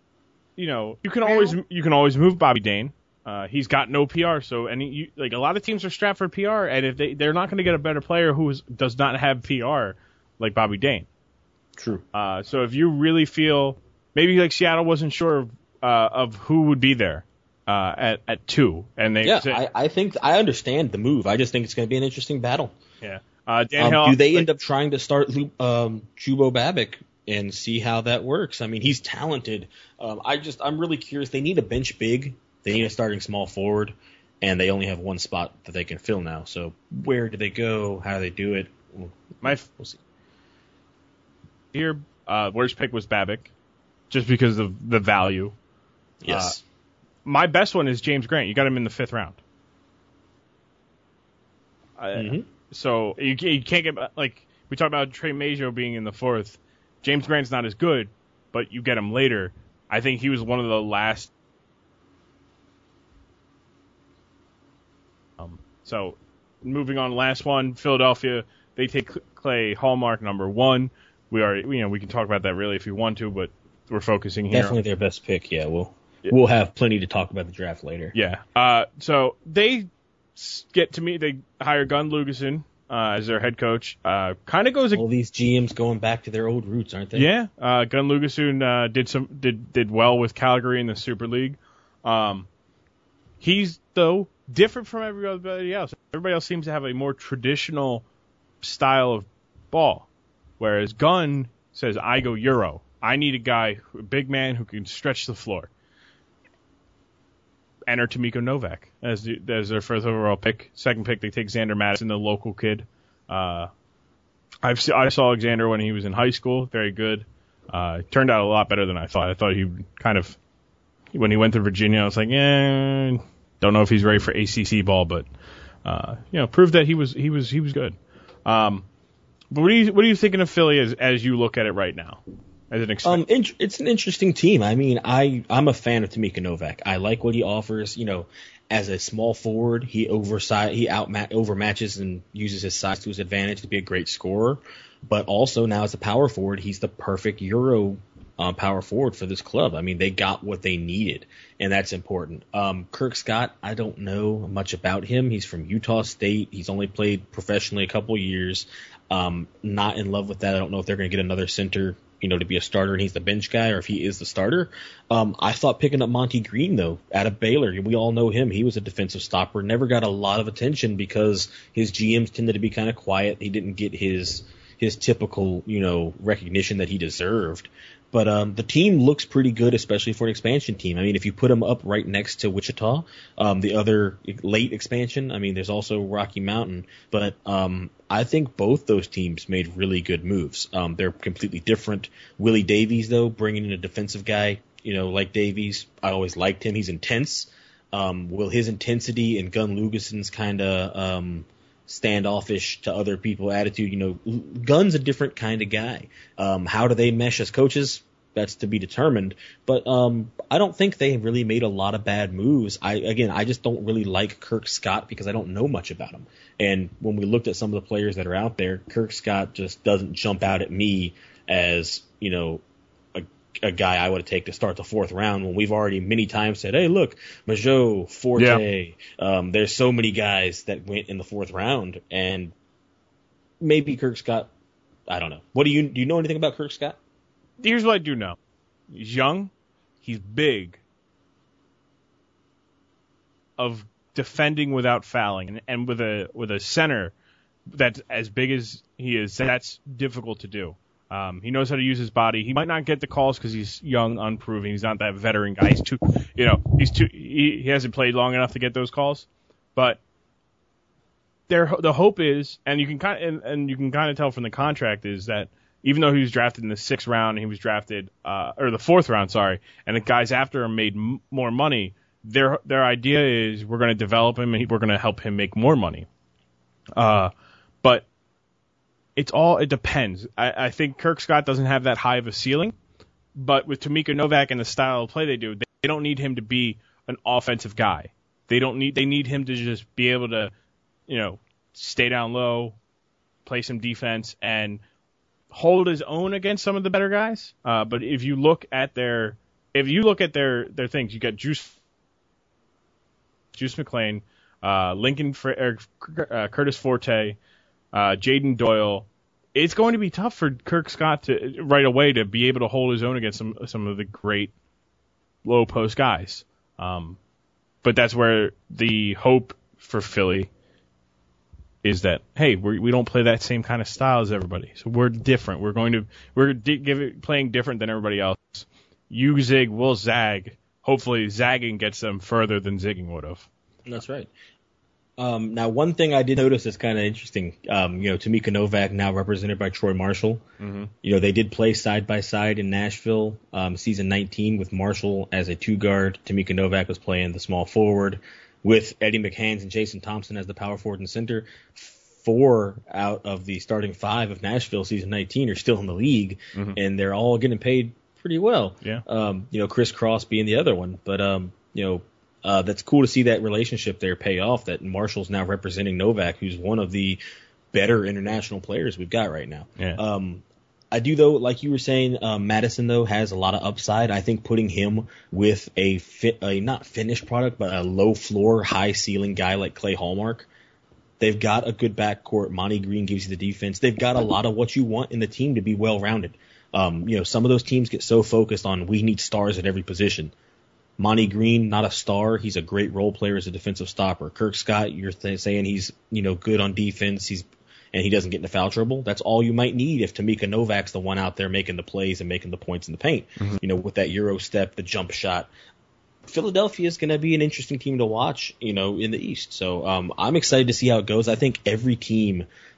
S1: you know, you can always you can always move Bobby Dane. Uh, he's got no P R, so any you, like a lot of teams are strapped for P R, and if they they're not going to get a better player who is, does not have P R like Bobby Dane.
S2: True.
S1: Uh, so if you really feel maybe like Seattle wasn't sure of, uh, of who would be there uh, at at two, and they
S2: yeah,
S1: say,
S2: I, I think I understand the move. I just think it's going to be an interesting battle.
S1: Yeah. Uh, Dan
S2: um,
S1: Hill,
S2: do they
S1: like,
S2: end up trying to start um, Jubo Babic and see how that works? I mean, he's talented. Um, I just I'm really curious. They need a bench big. They need a starting small forward, and they only have one spot that they can fill now. So where do they go? How do they do it? We'll,
S1: My
S2: we'll see.
S1: Here, uh, worst pick was Babic, just because of the value.
S2: Yes.
S1: Uh, my best one is James Grant. You got him in the fifth round. Uh,
S2: mm-hmm.
S1: So you, you can't get like we talked about Trey Maggio being in the fourth. James Grant's not as good, but you get him later. I think he was one of the last. Um, so moving on, last one, Philadelphia. They take Clay Hallmark number one. We are, you know, we can talk about that really if you want to, but we're focusing here.
S2: Definitely their best pick. Yeah, we'll yeah. we'll have plenty to talk about the draft later.
S1: Yeah. Uh, so they get to me. They hire Gunn Lugerson uh, as their head coach. Uh, kind of goes.
S2: All these G Ms going back to their old roots, aren't they?
S1: Yeah. Uh, Gunn Lugerson uh, did some did did well with Calgary in the Super League. Um, he's though different from everybody else. Everybody else seems to have a more traditional style of ball, whereas Gunn says, "I go Euro. I need a guy, a big man who can stretch the floor." Enter Tomiko Novak as the, as their first overall pick. Second pick, they take Xander Madison, the local kid. Uh, I've se- I saw Alexander when he was in high school. Very good. Uh, turned out a lot better than I thought. I thought he kind of, when he went to Virginia, I was like, eh, don't know if he's ready for A C C ball, but uh, you know, proved that he was he was he was good. Um, but what are you what are you thinking of Philly as as you look at it right now? As an ex-
S2: um, int- it's an interesting team. I mean, I I'm a fan of Tamika Novak. I like what he offers. You know, as a small forward, he oversize he outma- overmatches and uses his size to his advantage to be a great scorer. But also now as a power forward, he's the perfect Euro uh, power forward for this club. I mean, they got what they needed, and that's important. Um, Kirk Scott, I don't know much about him. He's from Utah State. He's only played professionally a couple years. Um, not in love with that. I don't know if they're going to get another center, you know, to be a starter and he's the bench guy, or if he is the starter. Um, I thought picking up Monty Green, though, out of Baylor, we all know him. He was a defensive stopper, never got a lot of attention because his G Ms tended to be kind of quiet. He didn't get his his typical, you know, recognition that he deserved. But um, the team looks pretty good, especially for an expansion team. I mean, if you put them up right next to Wichita, um, the other late expansion, I mean, there's also Rocky Mountain. But um, I think both those teams made really good moves. Um, they're completely different. Willie Davies, though, bringing in a defensive guy, you know, like Davies, I always liked him. He's intense. Um, will his intensity and Gunn Lugerson's kind of um, standoffish to other people attitude, you know, Gunn's a different kind of guy. Um, how do they mesh as coaches? That's to be determined. But um, I don't think they really made a lot of bad moves. I again, I just don't really like Kirk Scott because I don't know much about him. And when we looked at some of the players that are out there, Kirk Scott just doesn't jump out at me as, you know, a, a guy I would take to start the fourth round when we've already many times said, hey, look, Majot, Forte, yeah. um, there's so many guys that went in the fourth round, and maybe Kirk Scott, I don't know. What do you do you know anything about Kirk Scott?
S1: Here's what I do know. He's young. He's big. Of defending without fouling, and, and with a with a center that's as big as he is, that's difficult to do. Um, he knows how to use his body. He might not get the calls because he's young, unproven. He's not that veteran guy. He's too, you know, he's too. He, he hasn't played long enough to get those calls. But there, the hope is, and you can kind of, and, and you can kind of tell from the contract is that. Even though he was drafted in the sixth round, and he was drafted, uh, or the fourth round, sorry, and the guys after him made m- more money, their their idea is we're going to develop him and we're going to help him make more money. Uh, but it's all, it depends. I, I think Kirk Scott doesn't have that high of a ceiling, but with Tamika Novak and the style of play they do, they, they don't need him to be an offensive guy. They don't need, they need him to just be able to, you know, stay down low, play some defense, and hold his own against some of the better guys. Uh, but if you look at their, if you look at their, their things, you got Juice, Juice McLean, uh, Lincoln, er, uh, Curtis Forte, uh, Jaden Doyle. It's going to be tough for Kirk Scott to right away to be able to hold his own against some some of the great low post guys. Um, but that's where the hope for Philly is that, hey, we we don't play that same kind of style as everybody, so we're different. We're going to we're di- give it, playing different than everybody else. You zig, we'll zag. Hopefully, zagging gets them further than zigging would have.
S2: That's right. Um, now, one thing I did notice is kind of interesting. Um, you know, Tamika Novak now represented by Troy Marshall.
S1: Mm-hmm.
S2: You know, they did play side by side in Nashville, um, season nineteen, with Marshall as a two guard. Tamika Novak was playing the small forward, with Eddie McHands and Jason Thompson as the power forward and center. Four out of the starting five of Nashville season nineteen are still in the league,
S1: mm-hmm.
S2: and they're all getting paid pretty well.
S1: Yeah.
S2: Um, you know, Chris Cross being the other one, but um, you know, uh, that's cool to see that relationship there pay off. That Marshall's now representing Novak, who's one of the better international players we've got right now.
S1: Yeah.
S2: Um, I do, though, like you were saying, um, Madison, though, has a lot of upside. I think putting him with a, fit, a not finished product, but a low-floor, high-ceiling guy like Clay Hallmark, they've got a good backcourt. Monty Green gives you the defense. They've got a lot of what you want in the team to be well-rounded. Um, you know, some of those teams get so focused on we need stars at every position. Monty Green, not a star. He's a great role player as a defensive stopper. Kirk Scott, you're th- saying he's, you know, good on defense. He's and he doesn't get into foul trouble. That's all you might need if Tamika Novak's the one out there making the plays and making the points in the paint. Mm-hmm. You know, with that Euro step, the jump shot. Philadelphia is going to be an interesting team to watch, you know, in the East. So um, I'm excited to see how it goes. I think every team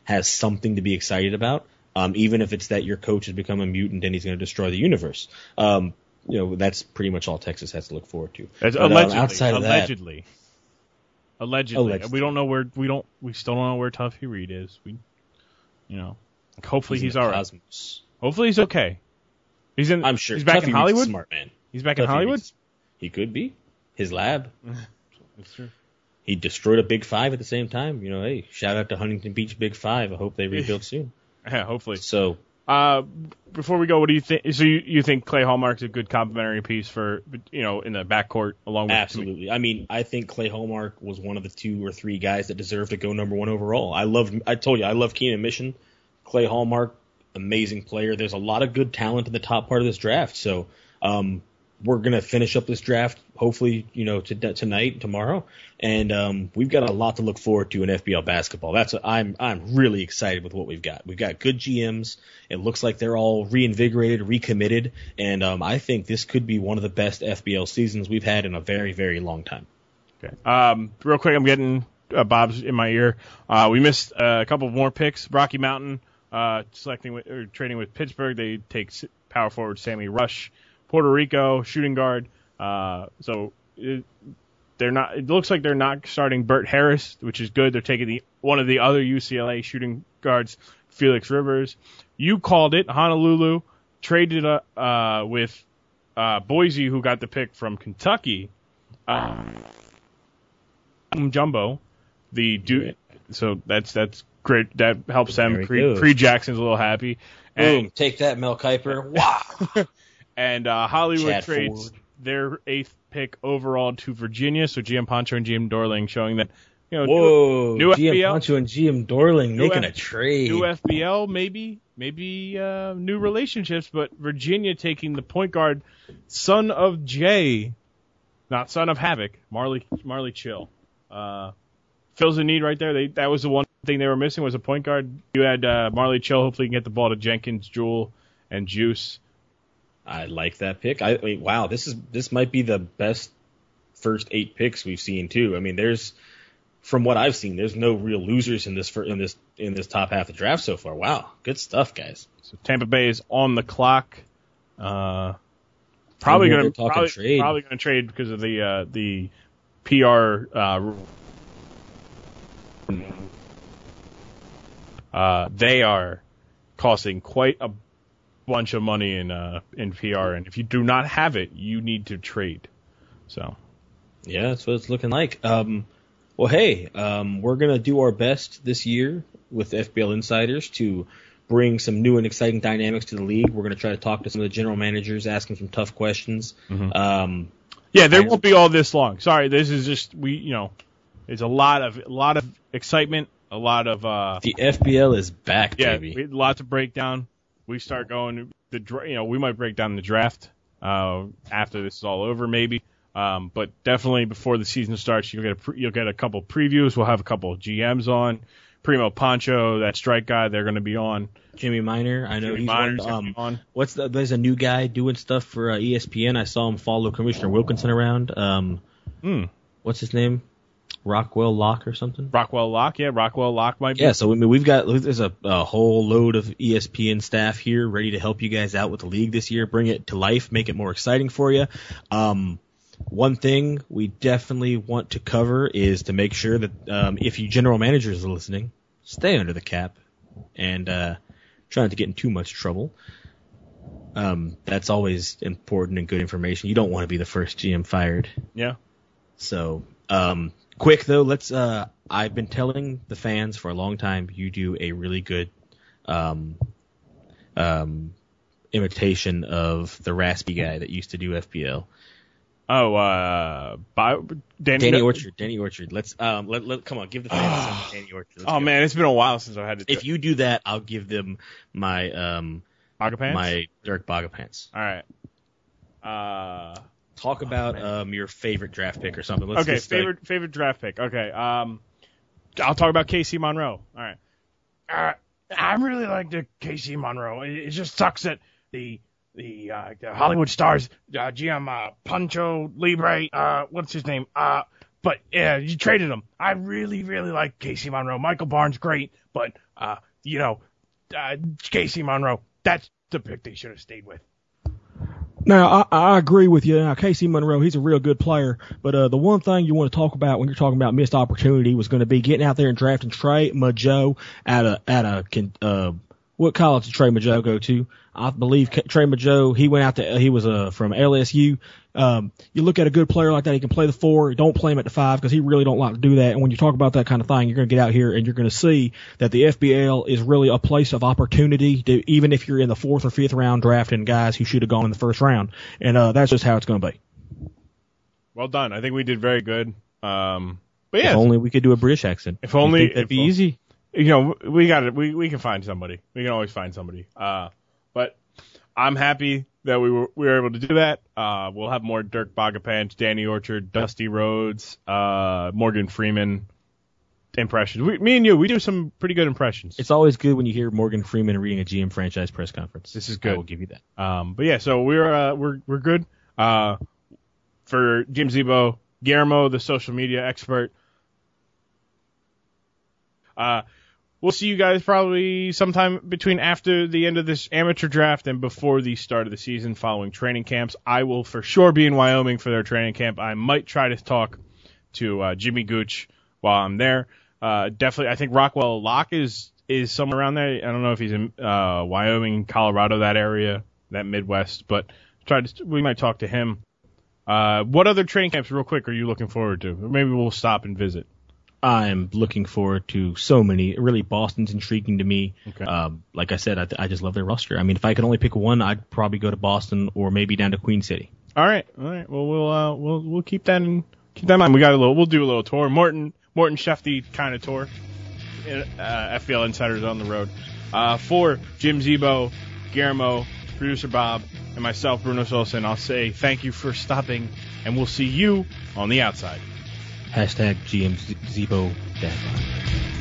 S2: has something to be excited about. Um, even if it's that your coach has become a mutant and he's going to destroy the universe. Um, you know, that's pretty much all Texas has to look forward to.
S1: But, allegedly, um, outside of allegedly, that, allegedly, allegedly, we don't know where we don't we still don't know where Tuffy Reed is. We, you know, hopefully he's, he's all right. Cosmos. Hopefully he's okay. He's in.
S2: I'm sure
S1: he's back
S2: Tuffy
S1: in Hollywood.
S2: Reed's a smart man.
S1: He's back
S2: Tuffy
S1: in Hollywood.
S2: Reed's, he could be. His lab.
S1: That's true.
S2: He destroyed a Big Five at the same time. You know, hey, shout out to Huntington Beach Big Five. I hope they rebuild soon.
S1: Yeah, hopefully.
S2: So,
S1: uh, before we go, what do you think? So you, you think Clay Hallmark's a good complementary piece for, you know, in the backcourt along with
S2: absolutely. I mean, I think Clay Hallmark was one of the two or three guys that deserved to go number one overall. I love. I told you, I love Keenan Mission. Clay Hallmark, amazing player. There's a lot of good talent in the top part of this draft. So, um, we're gonna finish up this draft, hopefully, you know, to, tonight, tomorrow, and um, we've got a lot to look forward to in F B L basketball. That's what I'm I'm really excited with what we've got. We've got good G Ms. It looks like they're all reinvigorated, recommitted, and um, I think this could be one of the best F B L seasons we've had in a very, very long time.
S1: Okay. Um, real quick, I'm getting uh, Bob's in my ear. Uh, we missed uh, a couple more picks. Rocky Mountain uh, selecting with, or trading with Pittsburgh. They take power forward Sammy Rush. Puerto Rico shooting guard. Uh, so it, they're not. It looks like they're not starting Bert Harris, which is good. They're taking the one of the other U C L A shooting guards, Felix Rivers. You called it. Honolulu traded uh, uh, with uh, Boise, who got the pick from Kentucky. Uh, Jumbo, the dude. So that's that's great. That helps them. Creed, Creed Jackson's a little happy.
S2: And, boom! Take that, Mel Kiper. Wow.
S1: And uh, Hollywood
S2: Chad
S1: trades
S2: Ford.
S1: their eighth pick overall to Virginia. So G M Poncho and G M Dorling showing that, you know,
S2: whoa,
S1: new, new
S2: G M
S1: F B L,
S2: Poncho and G M Dorling making
S1: F,
S2: a trade.
S1: New F B L, maybe, maybe uh, new relationships, but Virginia taking the point guard, son of Jay, not son of Havoc, Marley Marley Chill. Uh, fills a need right there. They that was the one thing they were missing was a point guard. You had uh, Marley Chill. Hopefully, you can get the ball to Jenkins, Jewell, and Juice.
S2: I like that pick. I, I mean, wow, this is this might be the best first eight picks we've seen too. I mean, there's from what I've seen, there's no real losers in this for, in this in this top half of the draft so far. Wow, good stuff, guys.
S1: So Tampa Bay is on the clock. Uh, probably going to probably,
S2: trade.
S1: probably going to trade because of the uh, the P R. Uh, uh, they are costing quite a bunch of money in uh, in P R, and if you do not have it, you need to trade. So,
S2: yeah, that's what it's looking like. Um, well, hey, um, we're gonna do our best this year with F B L Insiders to bring some new and exciting dynamics to the league. We're gonna try to talk to some of the general managers, ask them some tough questions.
S1: Mm-hmm.
S2: Um,
S1: yeah, they won't be all this long. Sorry, this is just we, you know, it's a lot of a lot of excitement, a lot of uh,
S2: the F B L is back,
S1: yeah,
S2: baby.
S1: Yeah, lots of breakdown. We start going the you know we might break down the draft uh, after this is all over maybe, um, but definitely before the season starts you'll get a pre- you'll get a couple previews. We'll have a couple of G Ms on. Primo Poncho, that strike guy, they're going to be on.
S2: Jimmy Minor, I know
S1: Jimmy
S2: he's
S1: Minor's
S2: on. Um,
S1: on.
S2: What's the, there's a new guy doing stuff for uh, E S P N. I saw him follow Commissioner Wilkinson around. Um,
S1: hmm.
S2: What's his name? Rockwell Locke or something?
S1: Rockwell Locke, yeah, Rockwell Locke might be.
S2: Yeah, so I mean, we've got there's a, a whole load of E S P N staff here ready to help you guys out with the league this year, bring it to life, make it more exciting for you. Um, one thing we definitely want to cover is to make sure that um, if you general managers are listening, stay under the cap and uh, try not to get in too much trouble. Um, that's always important and good information. You don't want to be the first G M fired.
S1: Yeah.
S2: So, um, quick though, let's. Uh, I've been telling the fans for a long time you do a really good um, um, imitation of the raspy guy that used to do F B L.
S1: Oh, uh, Bi- Danny,
S2: Danny Orchard. Danny Orchard. Let's um, let, let come on, give the fans some Danny Orchard. Let's
S1: oh
S2: go.
S1: man, it's been a while since I had to. Do
S2: If you do that, I'll give them my um,
S1: Bogapants?
S2: my Dirk Bogapants.
S1: All right. Uh.
S2: Talk about
S1: oh,
S2: um your favorite draft pick or something. Let's
S1: okay,
S2: just, uh,
S1: favorite favorite draft pick. Okay, um, I'll talk about K C Monroe. All right. Uh, I really like the K C Monroe. It, it just sucks that the the, uh, the Hollywood Stars uh, G M uh, Pancho Libre, uh, what's his name, uh, but yeah, you traded him. I really, really like Casey Monroe. Michael Barnes, great, but uh, you know, uh, Casey Monroe, that's the pick they should have stayed with.
S4: Now, I, I agree with you. Now, Casey Monroe, he's a real good player. But uh, the one thing you want to talk about when you're talking about missed opportunity was going to be getting out there and drafting Trey Majo at a at a uh, what college did Trey Majo go to? I believe Trey Majo, he went out to he was uh, from L S U. Um, you look at a good player like that, he can play the four. Don't play him at the five because he really don't like to do that. And when you talk about that kind of thing, you're going to get out here and you're going to see that the F B L is really a place of opportunity, to, even if you're in the fourth or fifth round drafting guys who should have gone in the first round. And uh, that's just how it's going to be.
S1: Well done. I think we did very good. Um, but yeah,
S4: if only we could do a British accent.
S1: If only
S4: you think that'd
S1: if,
S4: be easy.
S1: You know, we got it. We we can find somebody. We can always find somebody. Uh, but I'm happy that we were we were able to do that. Uh, we'll have more Dirk Bogopant, Danny Orchard, Dusty Rhodes, uh, Morgan Freeman impressions. We, me and you, we do some pretty good impressions.
S4: It's always good when you hear Morgan Freeman reading a G M franchise press conference.
S1: This is good.
S4: I will give you that.
S1: Um, but yeah, so we're uh, we're we're good. Uh, for Jim Zebo, Guillermo, the social media expert. Uh, we'll see you guys probably sometime between after the end of this amateur draft and before the start of the season following training camps. I will for sure be in Wyoming for their training camp. I might try to talk to uh, Jimmy Gooch while I'm there. Uh, definitely, I think Rockwell Locke is, is somewhere around there. I don't know if he's in uh, Wyoming, Colorado, that area, that Midwest, but try to, we might talk to him. Uh, what other training camps, real quick, are you looking forward to? Maybe we'll stop and visit.
S4: I'm looking forward to so many. Really, Boston's intriguing to me.
S1: Okay.
S4: Um, like I said, I, I just love their roster. I mean, if I could only pick one, I'd probably go to Boston or maybe down to Queen City.
S1: All right, all right. Well, we'll uh, we'll we'll keep that in keep that in mind. We got a little. We'll do a little tour. Morton Morton Shefty kind of tour. Uh, F B L Insiders on the road. Uh, for Jim Zebo, Guillermo, producer Bob, and myself, Bruno Solson, I'll say thank you for stopping, and we'll see you on the outside.
S4: Hashtag G M Zebo Dad.